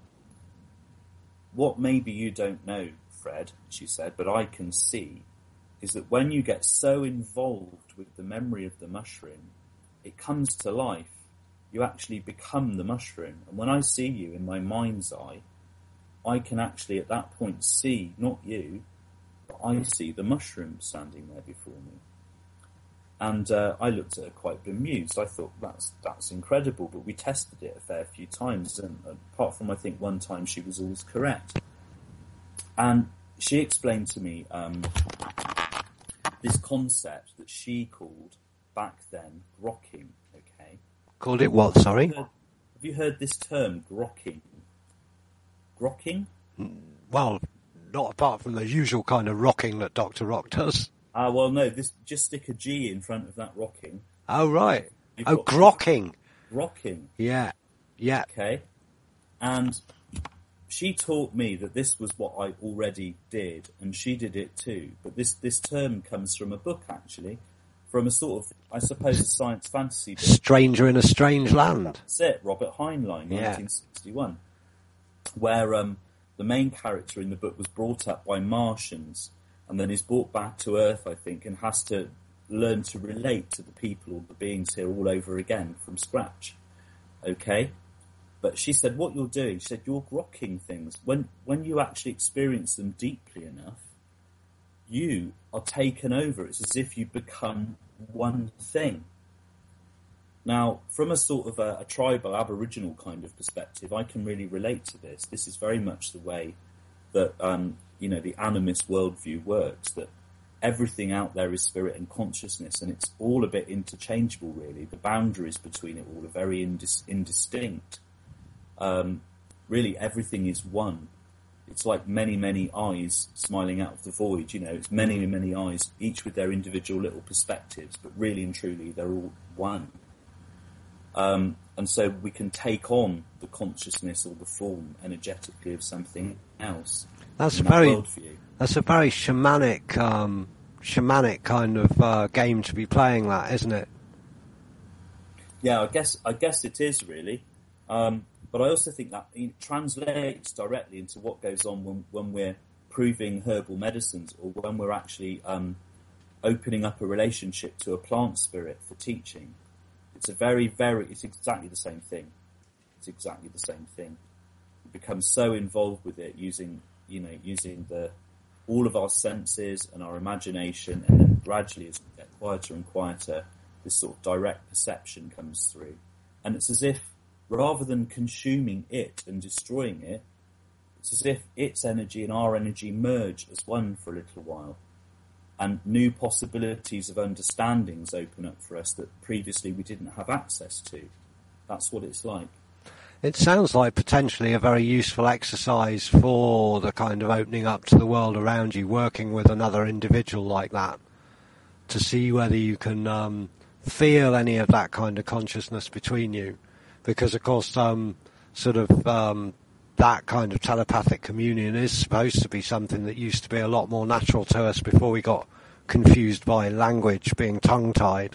what maybe you don't know, Fred, she said, but I can see, is that when you get so involved with the memory of the mushroom, it comes to life. You actually become the mushroom. And when I see you in my mind's eye, I can actually at that point see, not you, but I see the mushroom standing there before me. And uh, I looked at her quite bemused. I thought, that's that's incredible, but we tested it a fair few times, and apart from, I think, one time she was always correct. And she explained to me um, this concept that she called, back then, grokking, okay? Called it what, sorry? Have you heard, have you heard this term, grokking? Grokking? Well, not apart from the usual kind of rocking that Doctor Rock does. Ah, uh, well, no, this, just stick a G in front of that rocking. Oh, right. You've oh, grokking. Grokking. Yeah, yeah. Okay. And she taught me that this was what I already did, and she did it too. But this, this term comes from a book, actually, from a sort of, I suppose, a science fantasy book. Stranger in a Strange Land. That's it, Robert Heinlein, yeah. nineteen sixty-one, where um, the main character in the book was brought up by Martians, and then is brought back to Earth, I think, and has to learn to relate to the people or the beings here all over again from scratch. Okay? But she said, what you're doing, she said, you're grokking things. When when you actually experience them deeply enough, you are taken over. It's as if you become one thing. Now, from a sort of a, a tribal, aboriginal kind of perspective, I can really relate to this. This is very much the way that... Um, you know, the animist worldview works, that everything out there is spirit and consciousness, and it's all a bit interchangeable, really. The boundaries between it all are very indis- indistinct. Um, really, everything is one. It's like many, many eyes smiling out of the void, you know, it's many, many eyes, each with their individual little perspectives, but really and truly, they're all one. Um, and so we can take on the consciousness or the form energetically of something else. That's a very, that's a very shamanic, um, shamanic kind of uh, game to be playing, that, isn't it? Yeah, I guess I guess it is really, um, but I also think that it translates directly into what goes on when when we're proving herbal medicines, or when we're actually um, opening up a relationship to a plant spirit for teaching. It's a very, very, it's exactly the same thing. It's exactly the same thing. become so involved with it, using you know using the all of our senses and our imagination, and then gradually, as we get quieter and quieter, this sort of direct perception comes through, and it's as if rather than consuming it and destroying it, it's as if its energy and our energy merge as one for a little while, and new possibilities of understandings open up for us that previously we didn't have access to. That's what it's like. It sounds like potentially a very useful exercise for the kind of opening up to the world around you, working with another individual like that, to see whether you can um, feel any of that kind of consciousness between you. Because, of course, um, sort of um, that kind of telepathic communion is supposed to be something that used to be a lot more natural to us before we got confused by language being tongue-tied.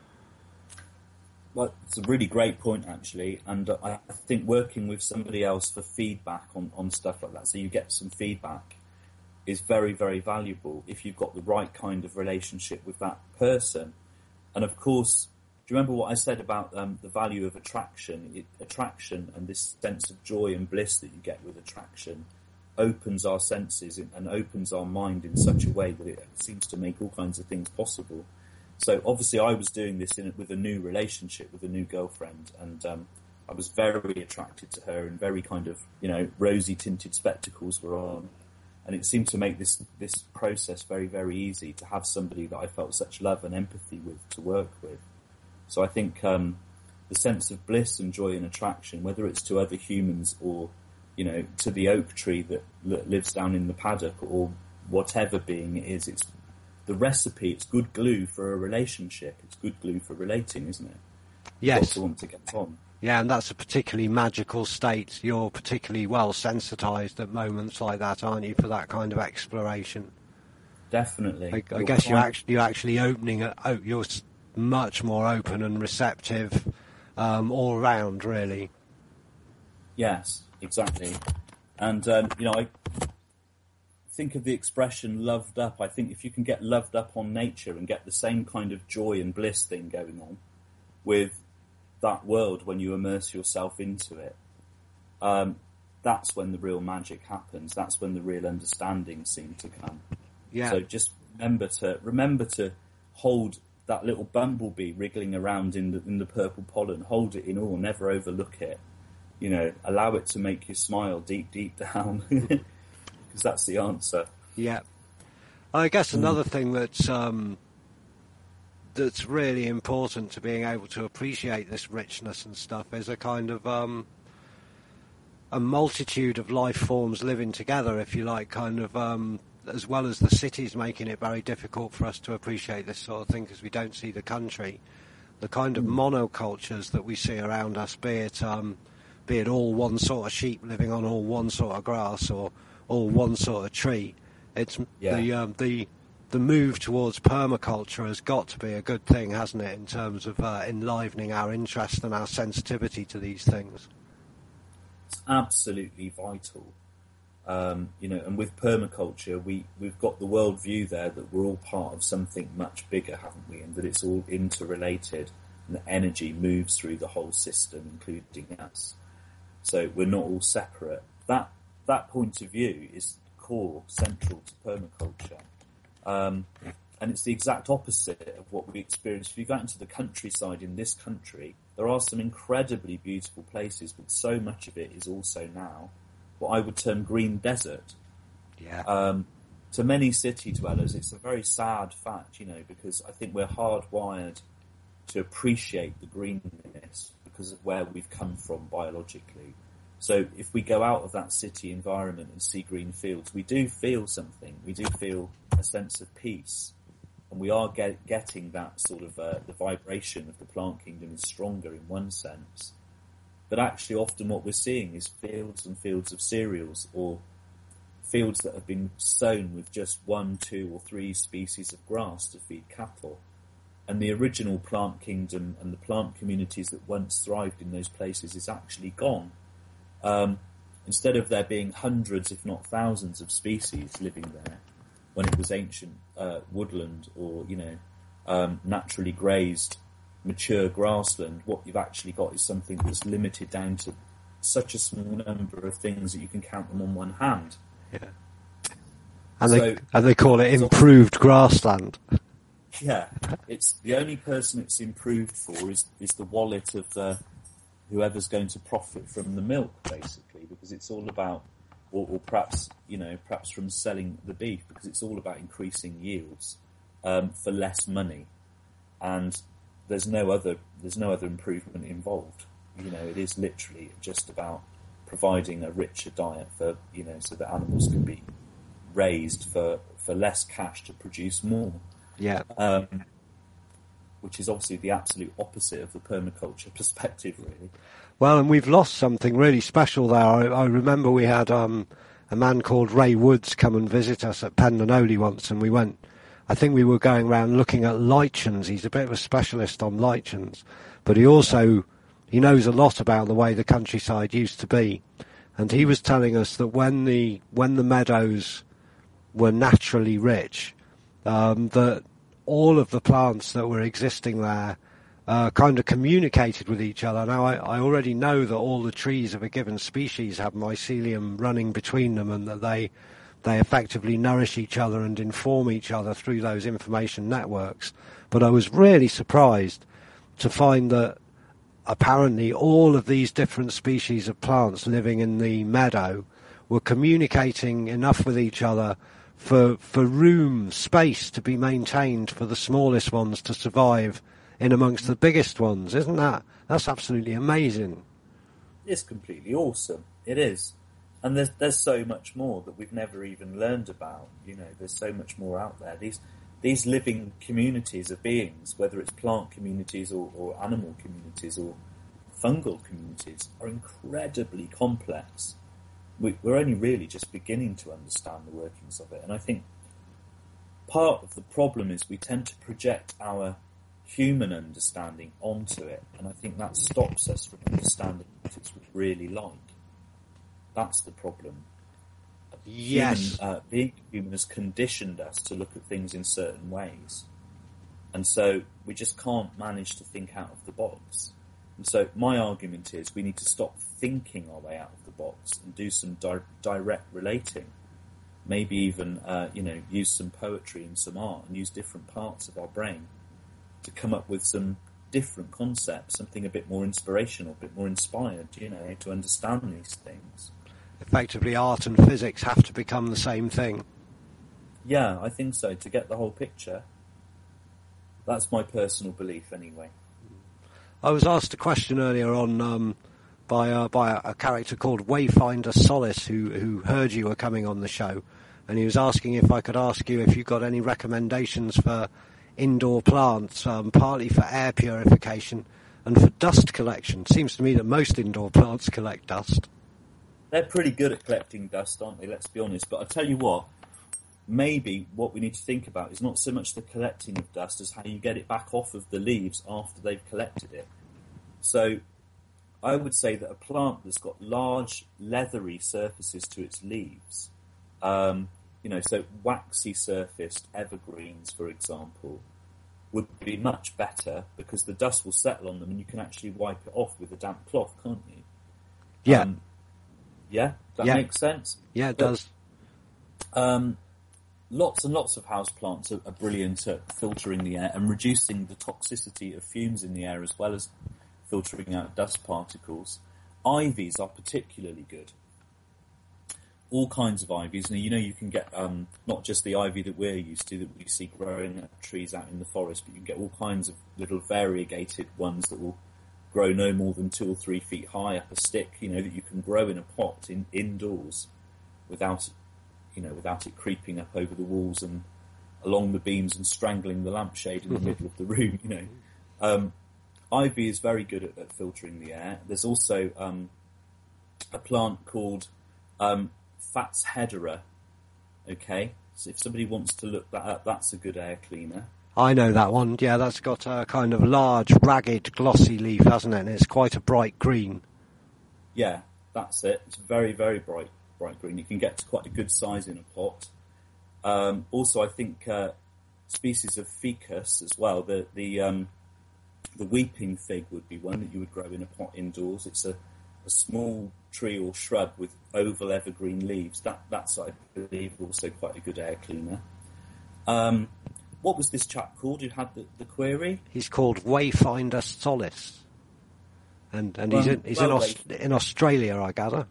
Well, it's a really great point, actually, and uh, I think working with somebody else for feedback on, on stuff like that, so you get some feedback, is very, very valuable if you've got the right kind of relationship with that person. And, of course, do you remember what I said about um, the value of attraction? It, attraction and this sense of joy and bliss that you get with attraction opens our senses and opens our mind in such a way that it seems to make all kinds of things possible. So obviously I was doing this in, with a new relationship, with a new girlfriend, and um, I was very attracted to her, and very kind of, you know, rosy tinted spectacles were on. And it seemed to make this, this process very, very easy to have somebody that I felt such love and empathy with to work with. So I think um, the sense of bliss and joy and attraction, whether it's to other humans or, you know, to the oak tree that, that lives down in the paddock, or whatever being it is, it's the recipe. It's good glue for a relationship. It's good glue for relating, isn't it? Yes. You've got to want to get on. Yeah, and that's a particularly magical state. You're particularly well sensitized at moments like that, aren't you, for that kind of exploration? Definitely. I, I guess you're actually, you're actually opening it. Oh, you're much more open and receptive um, all round, really. Yes, exactly. And, um, you know, I think of the expression loved up. I think if you can get loved up on nature and get the same kind of joy and bliss thing going on with that world when you immerse yourself into it, um, that's when the real magic happens. That's when the real understanding seems to come. Yeah. So just remember to remember to hold that little bumblebee wriggling around in the in the purple pollen. Hold it in awe. Never overlook it. You know, allow it to make you smile deep, deep down, because that's the answer. Yeah. I guess another mm. thing that's um, that's really important to being able to appreciate this richness and stuff is a kind of um, a multitude of life forms living together, if you like, kind of um, as well as the cities making it very difficult for us to appreciate this sort of thing because we don't see the country. The kind of mm. monocultures that we see around us, be it um, be it all one sort of sheep living on all one sort of grass or all one sort of tree. It's yeah. the um, the the move towards permaculture has got to be a good thing, hasn't it, in terms of uh, enlivening our interest and our sensitivity to these things? It's absolutely vital. Um, you know, and with permaculture, we, we've got the worldview there that we're all part of something much bigger, haven't we? And that it's all interrelated, and the energy moves through the whole system, including us. So we're not all separate. That that point of view is core, central to permaculture. Um, and it's the exact opposite of what we experience. If you go out into the countryside in this country, there are some incredibly beautiful places, but so much of it is also now what I would term green desert. Yeah. Um, to many city dwellers, it's a very sad fact, you know, because I think we're hardwired to appreciate the greenness because of where we've come from biologically. So if we go out of that city environment and see green fields, we do feel something. We do feel a sense of peace. And we are get, getting that sort of, uh, the vibration of the plant kingdom is stronger in one sense. But actually often what we're seeing is fields and fields of cereals, or fields that have been sown with just one, two or three species of grass to feed cattle. And the original plant kingdom and the plant communities that once thrived in those places is actually gone. Um, instead of there being hundreds, if not thousands, of species living there, when it was ancient uh, woodland or, you know, um, naturally grazed, mature grassland, what you've actually got is something that's limited down to such a small number of things that you can count them on one hand. Yeah. And so, they and they call it improved grassland. Yeah, it's the only person it's improved for is is the wallet of the whoever's going to profit from the milk, basically, because it's all about, or, or perhaps you know, perhaps from selling the beef, because it's all about increasing yields um, for less money, and there's no other there's no other improvement involved. You know, it is literally just about providing a richer diet for, you know, so that animals can be raised for, for less cash to produce more. Yeah. Um, which is obviously the absolute opposite of the permaculture perspective, really. Well, and we've lost something really special there. I, I remember we had um, a man called Ray Woods come and visit us at Pendonoli once, and we went, I think we were going around looking at lichens. He's a bit of a specialist on lichens, but he also, he knows a lot about the way the countryside used to be. And he was telling us that when the when the meadows were naturally rich, um, that all of the plants that were existing there uh, kind of communicated with each other. Now, I, I already know that all the trees of a given species have mycelium running between them, and that they they effectively nourish each other and inform each other through those information networks. But I was really surprised to find that apparently all of these different species of plants living in the meadow were communicating enough with each other for for room, space to be maintained for the smallest ones to survive in amongst the biggest ones. Isn't that, that's absolutely amazing. It's completely awesome. It is. And there's there's so much more that we've never even learned about. You know, there's so much more out there. These these living communities of beings, whether it's plant communities or, or animal communities or fungal communities, are incredibly complex. We, we're only really just beginning to understand the workings of it. And I think part of the problem is we tend to project our human understanding onto it. And I think that stops us from understanding what it's really like. That's the problem. Yes. Human, uh, being human has conditioned us to look at things in certain ways. And so we just can't manage to think out of the box. And so my argument is we need to stop thinking our way out of the box and do some di- direct relating. Maybe even, uh, you know, use some poetry and some art and use different parts of our brain to come up with some different concepts, something a bit more inspirational, a bit more inspired, you know, to understand these things. Effectively, art and physics have to become the same thing. Yeah, I think so, to get the whole picture. That's my personal belief, anyway. I was asked a question earlier on um, by, uh, by a, a character called Wayfinder Solace, who, who heard you were coming on the show, and he was asking if I could ask you if you got any recommendations for indoor plants, um, partly for air purification and for dust collection. Seems to me that most indoor plants collect dust. They're pretty good at collecting dust, aren't they? Let's be honest. But I'll tell you what, maybe what we need to think about is not so much the collecting of dust as how you get it back off of the leaves after they've collected it. So I would say that a plant that's got large leathery surfaces to its leaves, um, you know, so waxy surfaced evergreens, for example, would be much better because the dust will settle on them and you can actually wipe it off with a damp cloth, can't you? Yeah. Um, yeah, that yeah. makes sense. Yeah, it but, does. Um, lots and lots of houseplants are, are brilliant at filtering the air and reducing the toxicity of fumes in the air as well as filtering out dust particles. Ivies are particularly good. All kinds of ivies. Now, you know, you can get um, not just the ivy that we're used to, that we see growing up trees out in the forest, but you can get all kinds of little variegated ones that will grow no more than two or three feet high up a stick, you know, that you can grow in a pot in indoors without, you know, without it creeping up over the walls and along the beams and strangling the lampshade in the middle of the room, you know. Um, ivy is very good at, at filtering the air. There's also um, a plant called um, Fat's Hedera, okay? So if somebody wants to look that up, that's a good air cleaner. I know that one. Yeah, that's got a kind of large, ragged, glossy leaf, hasn't it? And it's quite a bright green. Yeah, that's it. It's very, very bright, bright green. You can get to quite a good size in a pot. Um, also, I think uh, species of ficus as well. The the um, the weeping fig would be one that you would grow in a pot indoors. It's a a small tree or shrub with oval evergreen leaves. That that's, I believe, also quite a good air cleaner. Um, what was this chap called who had the, the query? He's called Wayfinder Solace, and and Well, he's in he's well, in, Aust- in Australia, I gather.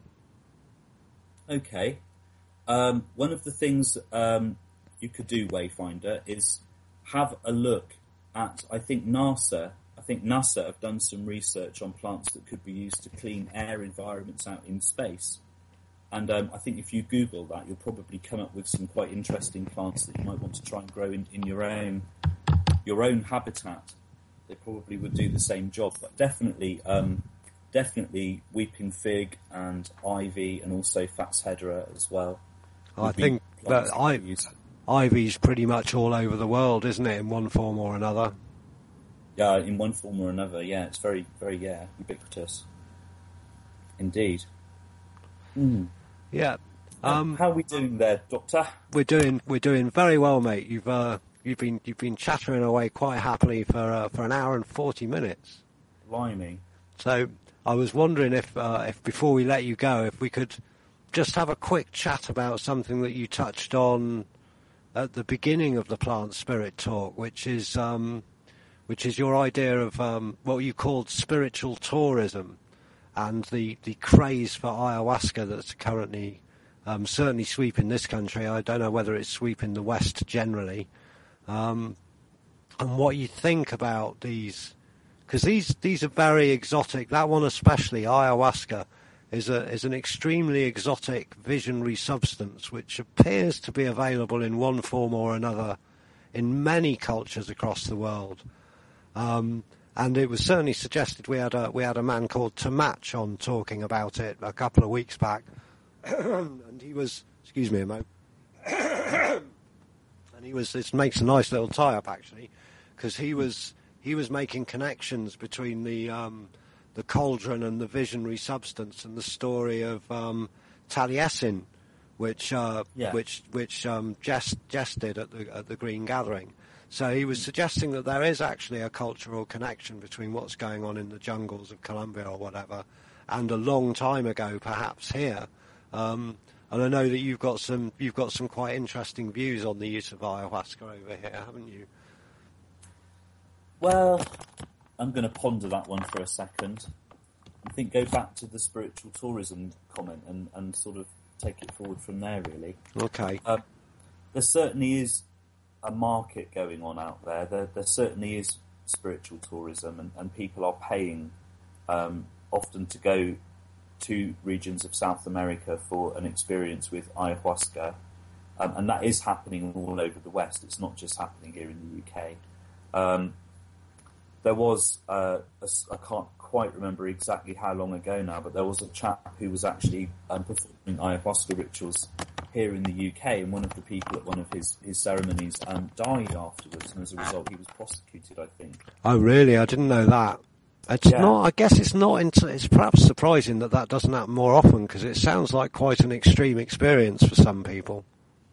Okay. Um, one of the things um, you could do, Wayfinder, is have a look at, I think NASA, I think NASA have done some research on plants that could be used to clean air environments out in space. And um, I think if you Google that, you'll probably come up with some quite interesting plants that you might want to try and grow in, in your own your own habitat. They probably would do the same job, but definitely... Um, Definitely weeping fig and ivy, and also Fat's hedera as well. I think that I, ivy's pretty much all over the world, isn't it, in one form or another? Yeah, in one form or another. Yeah, it's very, very yeah, ubiquitous. Indeed. Mm. Yeah. Um, How are we doing there, Doctor? We're doing we're doing very well, mate. You've uh, you've been you've been chattering away quite happily for uh, for an hour and forty minutes. Blimey. So I was wondering if, uh, if before we let you go, if we could just have a quick chat about something that you touched on at the beginning of the Plant Spirit Talk, which is um, which is your idea of um, what you called spiritual tourism, and the, the craze for ayahuasca that's currently um, certainly sweeping this country. I don't know whether it's sweeping the West generally, um, and what you think about these. Because these, these are very exotic. That one especially, ayahuasca, is a is an extremely exotic visionary substance which appears to be available in one form or another in many cultures across the world. Um, and it was certainly suggested. We had a we had a man called Tamach on talking about it a couple of weeks back, and he was excuse me a moment, and he was. This makes a nice little tie-up actually, because he was. He was making connections between the um, the cauldron and the visionary substance, and the story of um, Taliesin, which uh, yeah. which which um, Jess, Jess did at the at the Green Gathering. So he was suggesting that there is actually a cultural connection between what's going on in the jungles of Colombia or whatever, and a long time ago, perhaps here. Um, and I know that you've got some you've got some quite interesting views on the use of ayahuasca over here, haven't you? Well, I'm going to ponder that one for a second. I think go back to the spiritual tourism comment and, and sort of take it forward from there, really. Okay. Uh, there certainly is a market going on out there. There, there certainly is spiritual tourism, and, and people are paying um, often to go to regions of South America for an experience with ayahuasca. Um, and that is happening all over the West. It's not just happening here in the U K. Um, There was, uh, a, I can't quite remember exactly how long ago now, but there was a chap who was actually um, performing ayahuasca rituals here in the U K, and one of the people at one of his, his ceremonies um, died afterwards, and as a result he was prosecuted, I think. Oh, really? I didn't know that. It's yeah. not. I guess it's not. Into, it's perhaps surprising that that doesn't happen more often, because it sounds like quite an extreme experience for some people.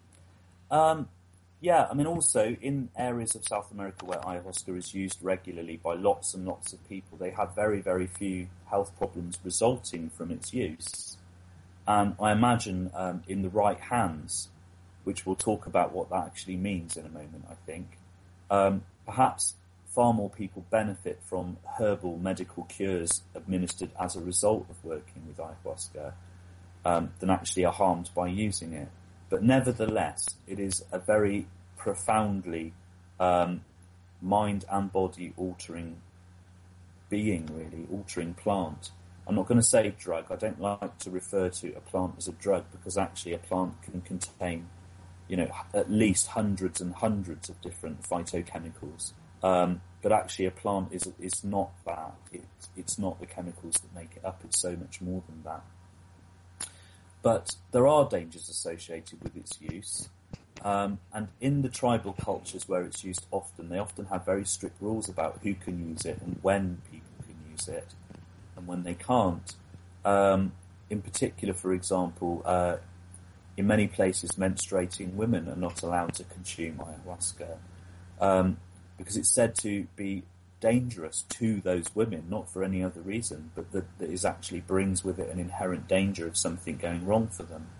Um. Yeah, I mean, also, in areas of South America where ayahuasca is used regularly by lots and lots of people, they have very, very few health problems resulting from its use. And I imagine um, in the right hands, which we'll talk about what that actually means in a moment, I think, um, perhaps far more people benefit from herbal medical cures administered as a result of working with ayahuasca um, than actually are harmed by using it. But nevertheless, it is a very profoundly um, mind and body altering being, really, altering plant. I'm not going to say drug. I don't like to refer to a plant as a drug, because actually a plant can contain, you know, at least hundreds and hundreds of different phytochemicals. Um, but actually a plant is is not that. It, it's not the chemicals that make it up. It's so much more than that. But there are dangers associated with its use. Um, and in the tribal cultures where it's used often, they often have very strict rules about who can use it and when people can use it and when they can't. Um, in particular, for example, uh, in many places, menstruating women are not allowed to consume ayahuasca um, because it's said to be dangerous to those women, not for any other reason, but that, that is actually brings with it an inherent danger of something going wrong for them.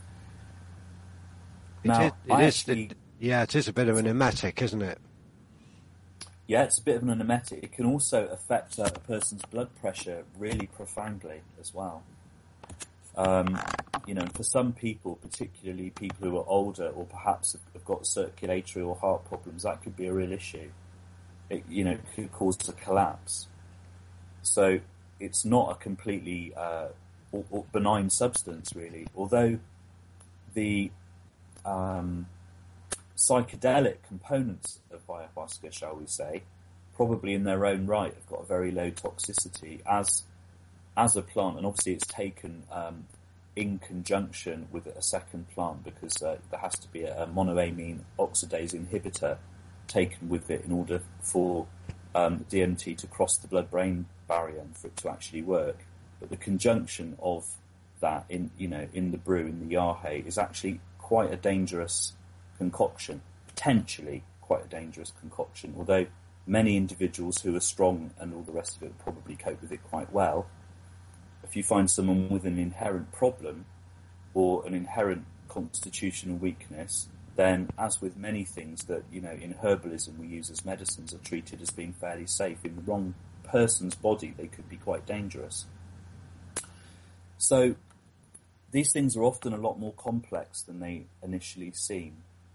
It Now, is, it I is actually, the, yeah, it is a bit of an emetic, isn't it? yeah, it's a bit of an emetic. It can also affect uh, a person's blood pressure really profoundly as well. Um, you know, for some people, particularly people who are older or perhaps have got circulatory or heart problems, that could be a real issue. It, you know, could cause a collapse. So it's not a completely uh, or, or benign substance, really. Although the um, psychedelic components of ayahuasca, shall we say, probably in their own right have got a very low toxicity as as a plant, and obviously it's taken um, in conjunction with a second plant because uh, there has to be a monoamine oxidase inhibitor taken with it in order for um, D M T to cross the blood-brain barrier and for it to actually work. But the conjunction of that in, you know, in the brew, in the yahe, is actually quite a dangerous concoction, potentially quite a dangerous concoction, although many individuals who are strong and all the rest of it probably cope with it quite well. If you find someone with an inherent problem or an inherent constitutional weakness, then, as with many things that, you know, in herbalism we use as medicines, are treated as being fairly safe. In the wrong person's body, they could be quite dangerous. So these things are often a lot more complex than they initially seem.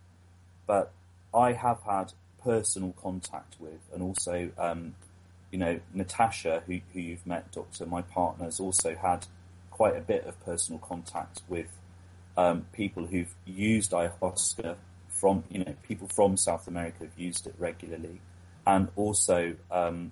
But I have had personal contact with, and also, um, you know, Natasha, who, who you've met, Doctor, my partner, has also had quite a bit of personal contact with Um, people who've used ayahuasca from, you know, people from South America have used it regularly. And also, um,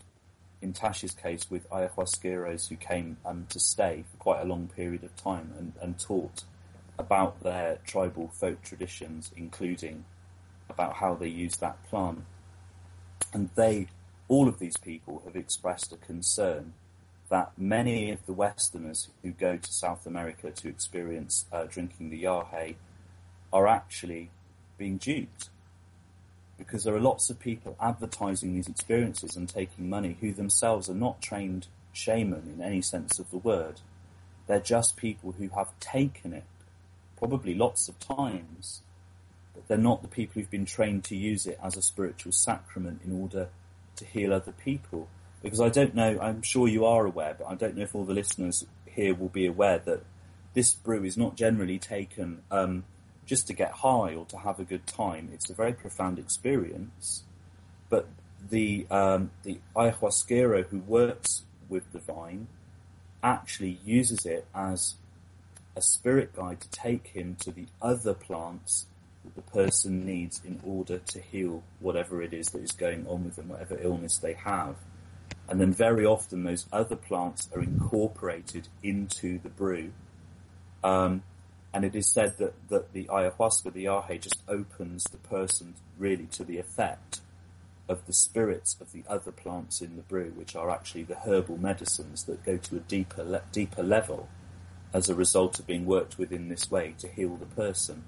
in Tasha's case, with ayahuasqueros who came um, to stay for quite a long period of time and, and taught about their tribal folk traditions, including about how they use that plant. And they, all of these people have expressed a concern that many of the Westerners who go to South America to experience uh, drinking the yahe are actually being duped, because there are lots of people advertising these experiences and taking money who themselves are not trained shaman in any sense of the word. They're just people who have taken it, probably lots of times, but they're not the people who've been trained to use it as a spiritual sacrament in order to heal other people. Because I don't know, I'm sure you are aware, but I don't know if all the listeners here will be aware that this brew is not generally taken um, just to get high or to have a good time. It's a very profound experience. But the um, the ayahuasquero who works with the vine actually uses it as a spirit guide to take him to the other plants that the person needs in order to heal whatever it is that is going on with them, whatever illness they have. And then very often those other plants are incorporated into the brew. Um, and it is said that, that the ayahuasca, the yahe, just opens the person really to the effect of the spirits of the other plants in the brew, which are actually the herbal medicines that go to a deeper le- deeper level as a result of being worked with in this way to heal the person.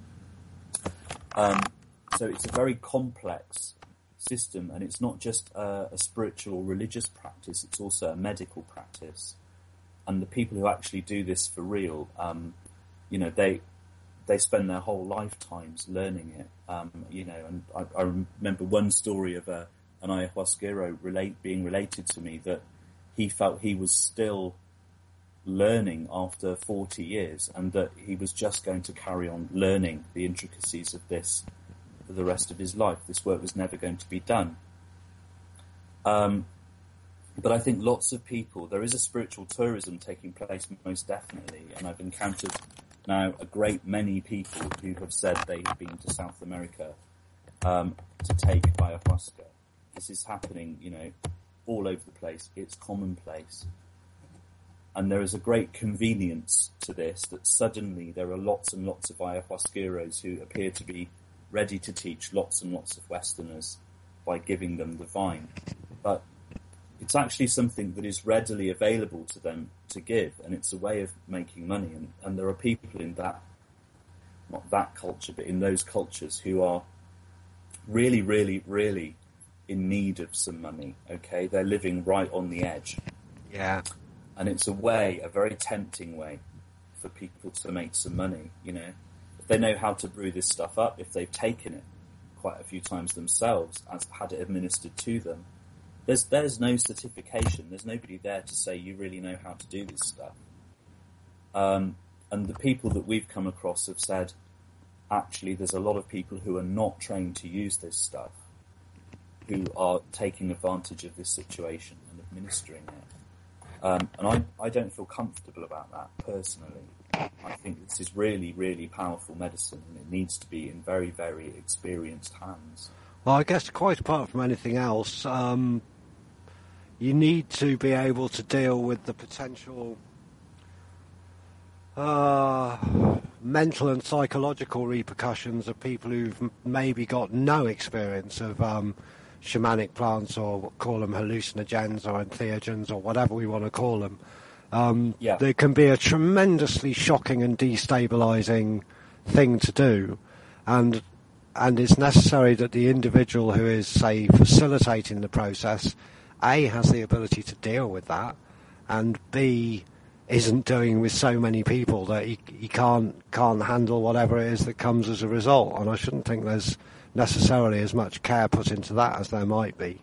Um, so it's a very complex system, and it's not just a, a spiritual or religious practice, it's also a medical practice. And the people who actually do this for real, um, you know, they they spend their whole lifetimes learning it. Um, you know, and I, I remember one story of a, an ayahuasquero relate, being related to me that he felt he was still learning after forty years, and that he was just going to carry on learning the intricacies of this for the rest of his life. This work was never going to be done. Um, but I think lots of people, there is a spiritual tourism taking place most definitely, and I've encountered now a great many people who have said they have been to South America um, to take ayahuasca. This is happening, you know, all over the place. It's commonplace. And there is a great convenience to this, that suddenly there are lots and lots of ayahuasqueros who appear to be ready to teach lots and lots of Westerners by giving them the vine. But it's actually something that is readily available to them to give, and it's a way of making money. And, and there are people in that, not that culture, but in those cultures who are really, really, really in need of some money, okay? They're living right on the edge. Yeah. And it's a way, a very tempting way for people to make some money, you know. If they know how to brew this stuff up, if they've taken it quite a few times themselves and had it administered to them, there's there's no certification. There's nobody there to say you really know how to do this stuff. Um, and the people that we've come across have said, actually, there's a lot of people who are not trained to use this stuff, who are taking advantage of this situation and administering it. Um, and I, I don't feel comfortable about that personally. I think this is really, really powerful medicine, and it needs to be in very, very experienced hands. Well, I guess quite apart from anything else, um, you need to be able to deal with the potential uh, mental and psychological repercussions of people who've m- maybe got no experience of um, shamanic plants, or call them hallucinogens or entheogens or whatever we want to call them. Um, yeah. There can be a tremendously shocking and destabilising thing to do, and and it's necessary that the individual who is, say, facilitating the process, A, has the ability to deal with that, and B, isn't doing with so many people that he, he can't can't handle whatever it is that comes as a result. And I shouldn't think there's necessarily as much care put into that as there might be.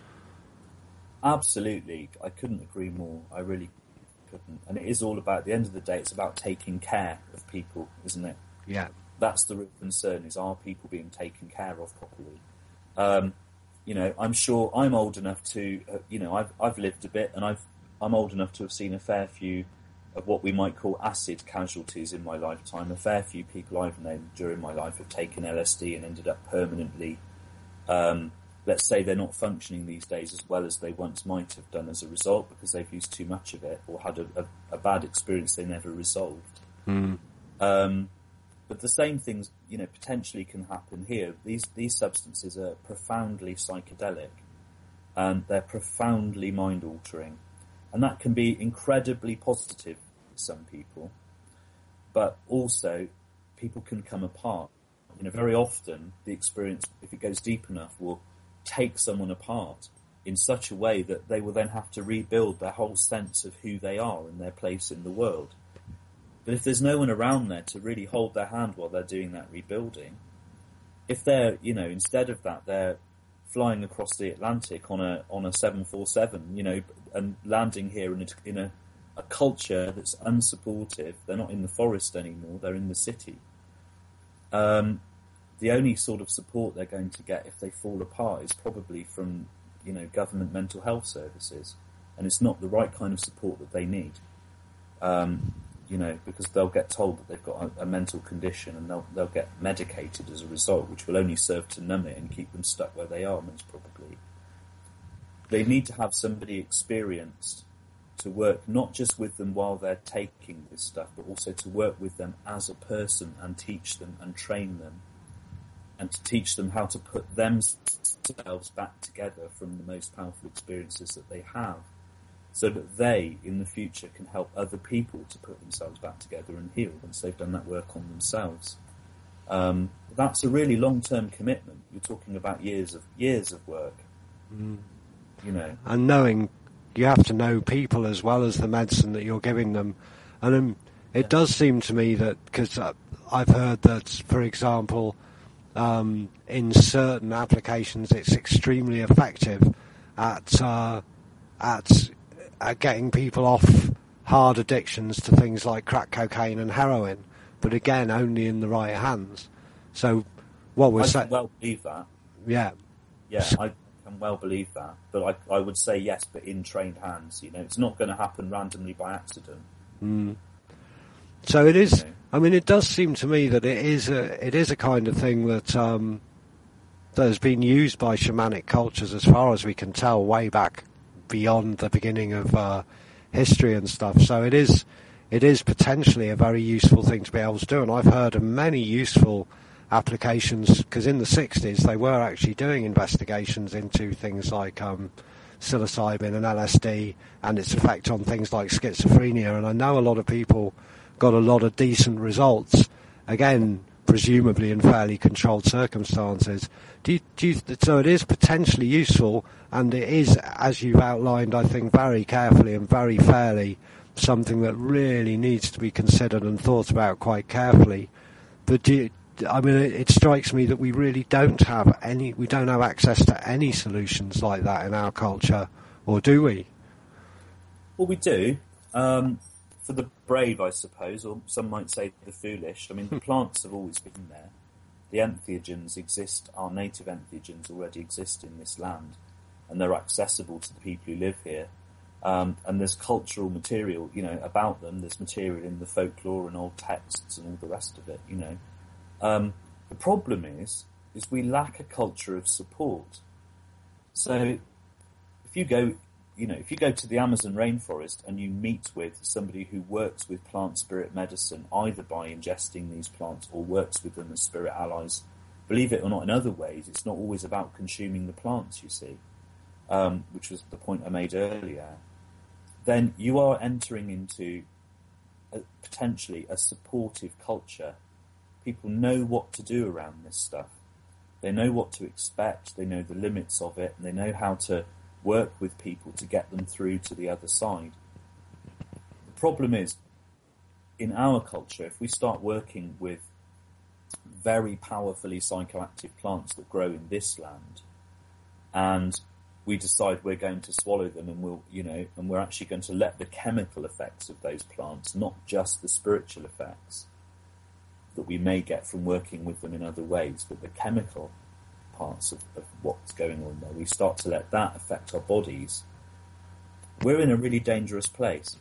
Absolutely. I couldn't agree more. I really couldn't. And it is all about, at the end of the day, it's about taking care of people, isn't it? Yeah. That's the real concern, is are people being taken care of properly? Um, you know, I'm sure I'm old enough to, uh, you know, I've I've lived a bit, and I've I'm old enough to have seen a fair few of what we might call acid casualties in my lifetime. A fair few people I've known during my life have taken L S D and ended up permanently, um, let's say they're not functioning these days as well as they once might have done as a result, because they've used too much of it or had a, a, a bad experience they never resolved. Mm. Um, but the same things, you know, potentially can happen here. These these substances are profoundly psychedelic, and they're profoundly mind-altering. And that can be incredibly positive for some people, but also people can come apart. You know, very often the experience, if it goes deep enough, will take someone apart in such a way that they will then have to rebuild their whole sense of who they are and their place in the world. But if there's no one around there to really hold their hand while they're doing that rebuilding, if they're, you know, instead of that, they're flying across the Atlantic on a on a seven forty-seven, you know, and landing here in a, in a, a culture that's unsupportive. They're not in the forest anymore, they're in the city. Um, the only sort of support they're going to get if they fall apart is probably from, you know, government mental health services. And it's not the right kind of support that they need. Um, you know, because they'll get told that they've got a, a mental condition, and they'll they'll get medicated as a result, which will only serve to numb it and keep them stuck where they are, most probably. They need to have somebody experienced to work not just with them while they're taking this stuff, but also to work with them as a person and teach them and train them, and to teach them how to put themselves back together from the most powerful experiences that they have, so that they, in the future, can help other people to put themselves back together and heal once they've done that work on themselves. Um, that's a really long-term commitment. You're talking about years of years of work. Mm. You know, and knowing, you have to know people as well as the medicine that you're giving them. And um, it yeah. does seem to me that, because uh, I've heard that, for example, um, in certain applications, it's extremely effective at uh, at at getting people off hard addictions to things like crack cocaine and heroin, but again, only in the right hands. So, what we're saying, I can well believe that. Yeah, yeah, I can well believe that. But I, I would say yes, but in trained hands. You know, it's not going to happen randomly by accident. Mm. So it is. I mean, it does seem to me that it is a it is a kind of thing that um, that has been used by shamanic cultures, as far as we can tell, way back beyond the beginning of uh, history and stuff. So it is it is potentially a very useful thing to be able to do. And I've heard of many useful applications, because in the sixties they were actually doing investigations into things like um, psilocybin and L S D and its effect on things like schizophrenia. And I know a lot of people got a lot of decent results, again, presumably in fairly controlled circumstances. Do you, do you, so it is potentially useful, and it is, as you've outlined, I think, very carefully and very fairly, something that really needs to be considered and thought about quite carefully. But do you, I mean, it, it strikes me that we really don't have any, we don't have access to any solutions like that in our culture, or do we? Well, we do. Um, for the brave, I suppose, or some might say the foolish. I mean, the plants have always been there. The entheogens exist, our native entheogens already exist in this land, and they're accessible to the people who live here. Um, and there's cultural material, you know, about them. There's material in the folklore and old texts and all the rest of it, you know. Um, the problem is, is we lack a culture of support. So if you go, you know, if you go to the Amazon rainforest and you meet with somebody who works with plant spirit medicine, either by ingesting these plants or works with them as spirit allies, believe it or not, in other ways, it's not always about consuming the plants, you see, um, which was the point I made earlier, then you are entering into a, potentially a supportive culture. People know what to do around this stuff. They know what to expect, they know the limits of it, and they know how to work with people to get them through to the other side. The problem is, in our culture, if we start working with very powerfully psychoactive plants that grow in this land, and we decide we're going to swallow them, and we'll, you know, and we're actually going to let the chemical effects of those plants, not just the spiritual effects that we may get from working with them in other ways, but the chemical parts of, of what's going on there, we start to let that affect our bodies, we're in a really dangerous place.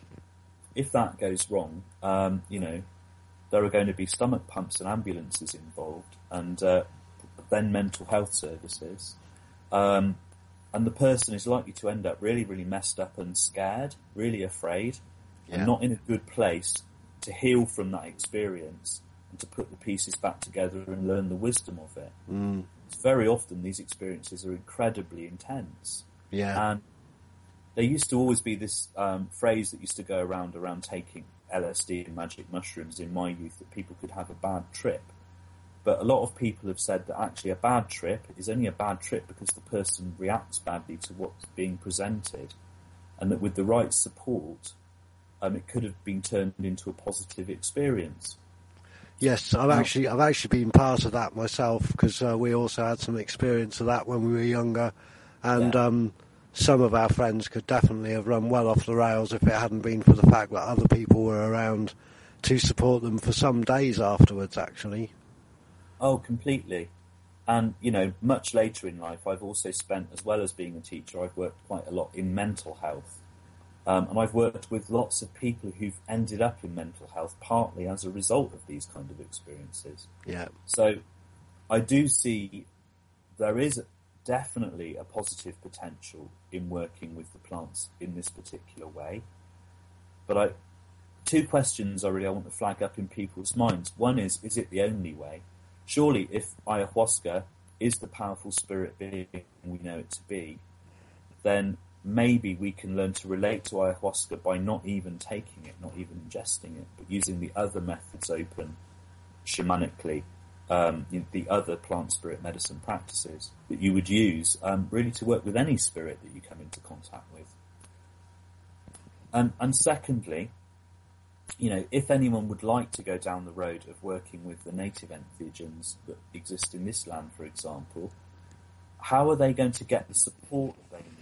If that goes wrong, um, you know, there are going to be stomach pumps and ambulances involved, and uh, then mental health services. Um, and the person is likely to end up really, really messed up and scared, really afraid, yeah. and not in a good place to heal from that experience and to put the pieces back together and learn the wisdom of it. Mm. Very often these experiences are incredibly intense. Yeah. And there used to always be this um, phrase that used to go around around taking L S D and magic mushrooms in my youth, that people could have a bad trip. But a lot of people have said that actually a bad trip is only a bad trip because the person reacts badly to what's being presented, and that with the right support, um, it could have been turned into a positive experience. Yes, I've actually I've actually been part of that myself, because uh, we also had some experience of that when we were younger, and yeah. um, some of our friends could definitely have run well off the rails if it hadn't been for the fact that other people were around to support them for some days afterwards, actually. Oh, completely. And, you know, much later in life, I've also spent, as well as being a teacher, I've worked quite a lot in mental health. Um, and I've worked with lots of people who've ended up in mental health partly as a result of these kind of experiences. Yeah. So I do see there is definitely a positive potential in working with the plants in this particular way. But I, two questions I really I want to flag up in people's minds. One is, is it the only way? Surely if ayahuasca is the powerful spirit being we know it to be, then maybe we can learn to relate to ayahuasca by not even taking it, not even ingesting it, but using the other methods open shamanically, um, you know, the other plant spirit medicine practices that you would use um, really to work with any spirit that you come into contact with. And, and secondly, you know, if anyone would like to go down the road of working with the native entheogens that exist in this land, for example, how are they going to get the support they need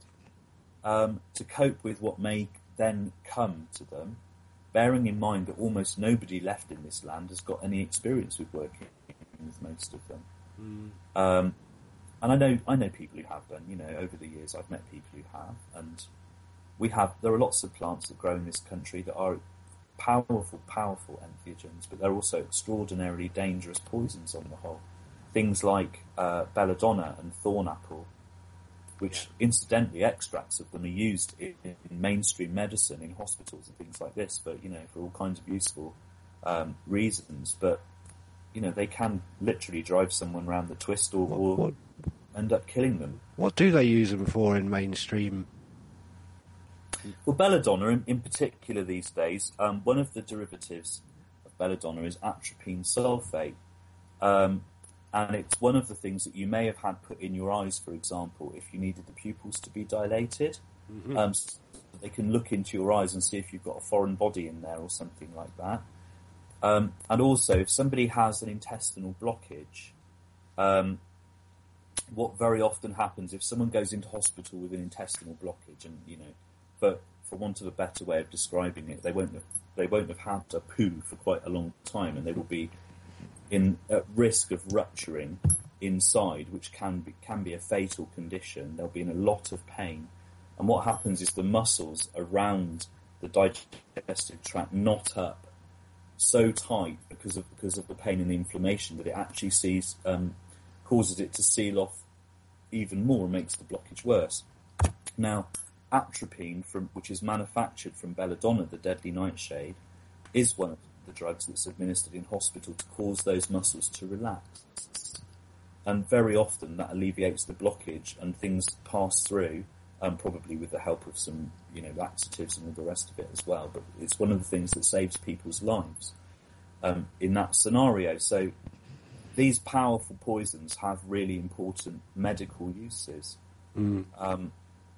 Um, to cope with what may then come to them, bearing in mind that almost nobody left in this land has got any experience with working with most of them. Mm. Um, and I know I know people who have done. You know, over the years I've met people who have, and we have. There are lots of plants that grow in this country that are powerful, powerful entheogens, but they're also extraordinarily dangerous poisons on the whole. Things like uh, belladonna and thornapple, which incidentally extracts of them are used in, in mainstream medicine in hospitals and things like this, but you know, for all kinds of useful um, reasons. But you know, they can literally drive someone round the twist, or, what, or what, end up killing them. What do they use them for in mainstream? Well, belladonna in, in particular these days, um, one of the derivatives of belladonna is atropine sulfate, Um, and it's one of the things that you may have had put in your eyes, for example, if you needed the pupils to be dilated. Mm-hmm. Um, so they can look into your eyes and see if you've got a foreign body in there or something like that. Um, and also, if somebody has an intestinal blockage, um, what very often happens if someone goes into hospital with an intestinal blockage, and you know, for for want of a better way of describing it, they won't have, they won't have had a poo for quite a long time, and they will be in at risk of rupturing inside, which can be can be a fatal condition. They'll be in a lot of pain, and what happens is the muscles around the digestive tract knot up so tight because of because of the pain and the inflammation that it actually sees um, causes it to seal off even more and makes the blockage worse. Now, atropine, from which is manufactured from belladonna, the deadly nightshade, is one of the drugs that's administered in hospital to cause those muscles to relax. And very often that alleviates the blockage and things pass through, um, probably with the help of some, you know, laxatives and all the rest of it as well. But it's one of the things that saves people's lives um, in that scenario. So these powerful poisons have really important medical uses. Mm. Um,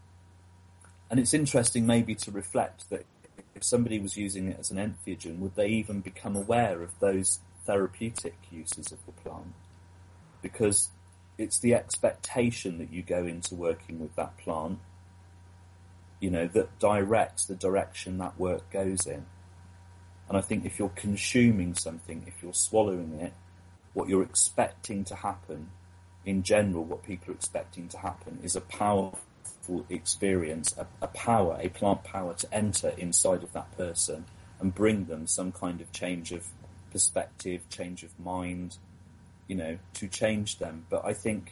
and it's interesting maybe to reflect that if somebody was using it as an entheogen, would they even become aware of those therapeutic uses of the plant? Because it's the expectation that you go into working with that plant, you know, that directs the direction that work goes in. And I think if you're consuming something, if you're swallowing it, what you're expecting to happen, in general, what people are expecting to happen is a powerful experience, a, a power, a plant power to enter inside of that person and bring them some kind of change of perspective, change of mind, you know, to change them. But I think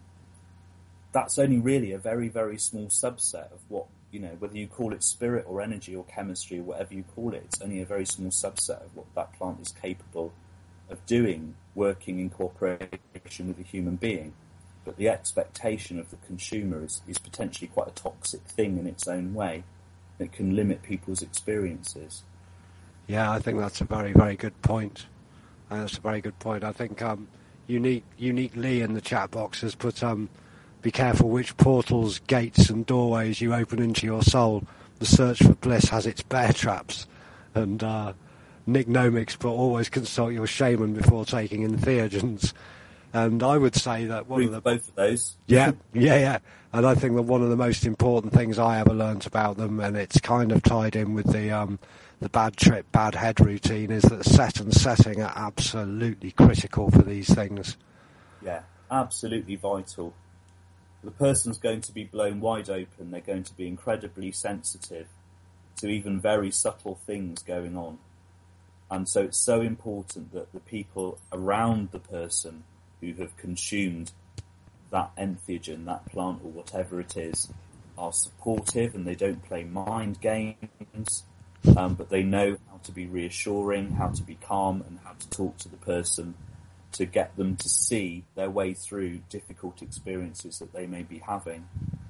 that's only really a very, very small subset of what, you know, whether you call it spirit or energy or chemistry or whatever you call it, it's only a very small subset of what that plant is capable of doing, working in cooperation with a human being. But the expectation of the consumer is, is potentially quite a toxic thing in its own way. It can limit people's experiences. Yeah, I think that's a very, very good point. Uh, that's a very good point. I think um, Unique Unique Lee in the chat box has put, um, be careful which portals, gates and doorways you open into your soul. The search for bliss has its bear traps. And uh, Nick Nomics put, always consult your shaman before taking entheogens. And I would say that one Read of the both of those. yeah, yeah, yeah. And I think that one of the most important things I ever learnt about them, and it's kind of tied in with the um, the bad trip, bad head routine, is that set and setting are absolutely critical for these things. Yeah, absolutely vital. The person's going to be blown wide open. They're going to be incredibly sensitive to even very subtle things going on. And so it's so important that the people around the person who have consumed that entheogen, that plant or whatever it is, are supportive and they don't play mind games, um, but they know how to be reassuring, how to be calm and how to talk to the person to get them to see their way through difficult experiences that they may be having.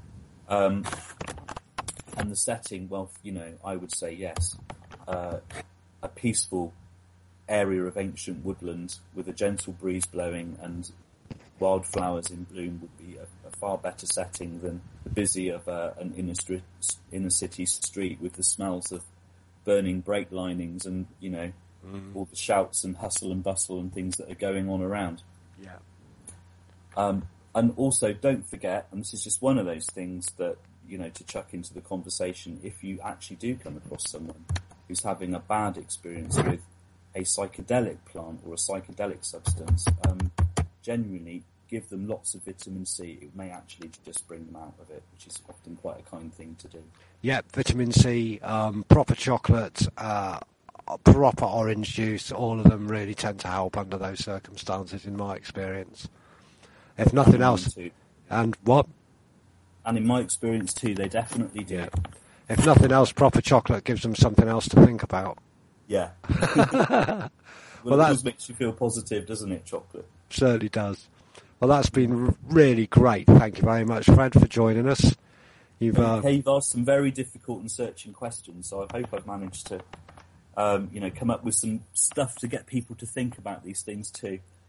Um, and the setting, well, you know, I would say yes, uh, a peaceful area of ancient woodland with a gentle breeze blowing and wildflowers in bloom would be a, a far better setting than the busy of uh, an inner, street, inner city street with the smells of burning brake linings and, you know, mm. all the shouts and hustle and bustle and things that are going on around. Yeah. Um, and also don't forget, and this is just one of those things that, you know, to chuck into the conversation, if you actually do come across someone who's having a bad experience with a psychedelic plant or a psychedelic substance, um, genuinely give them lots of vitamin C. It may actually just bring them out of it, which is often quite a kind thing to do. Yeah, vitamin C, um, proper chocolate, uh, proper orange juice, all of them really tend to help under those circumstances, in my experience. If nothing else... Too. And what? And in my experience too, they definitely do. Yeah. If nothing else, proper chocolate gives them something else to think about. Yeah. well, well, it that does makes you feel positive, doesn't it, chocolate? Certainly does. Well, that's been r- really great. Thank you very much, Fred, for joining us. You've, uh... okay, you've asked some very difficult and searching questions, so I hope I've managed to, um, you know, come up with some stuff to get people to think about these things too.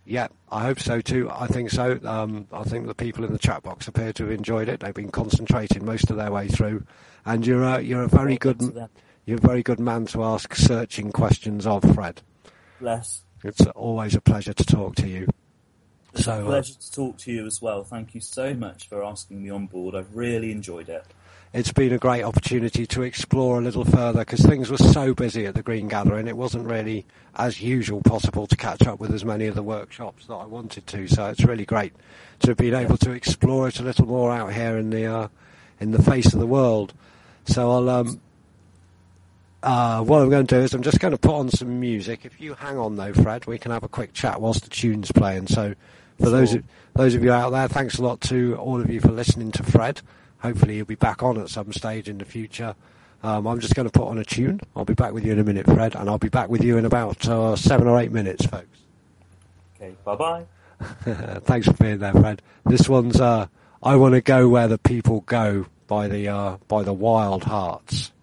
Yeah, I hope so too. I think so. Um, I think the people in the chat box appear to have enjoyed it. They've been concentrating most of their way through, and you're a, you're a very good you're a very good man to ask searching questions of, Fred. Bless. It's always a pleasure to talk to you. It's so, a pleasure uh, to talk to you as well. Thank you so much for asking me on board. I've really enjoyed it. It's been a great opportunity to explore a little further because things were so busy at the Green Gathering. It wasn't really, as usual, possible to catch up with as many of the workshops that I wanted to. So it's really great to have been able to explore it a little more out here in the uh, in the face of the world. So I'll um, uh, what I'm going to do is I'm just going to put on some music. If you hang on though, Fred, we can have a quick chat whilst the tune's playing. So for sure. those of, those of you out there, thanks a lot to all of you for listening to Fred. Hopefully he'll be back on at some stage in the future. Um, I'm just going to put on a tune. I'll be back with you in a minute, Fred, and I'll be back with you in about uh, seven or eight minutes, folks. Okay, bye-bye. Thanks for being there, Fred. This one's uh, I Want to Go Where the People Go by the uh, by the Wild Hearts.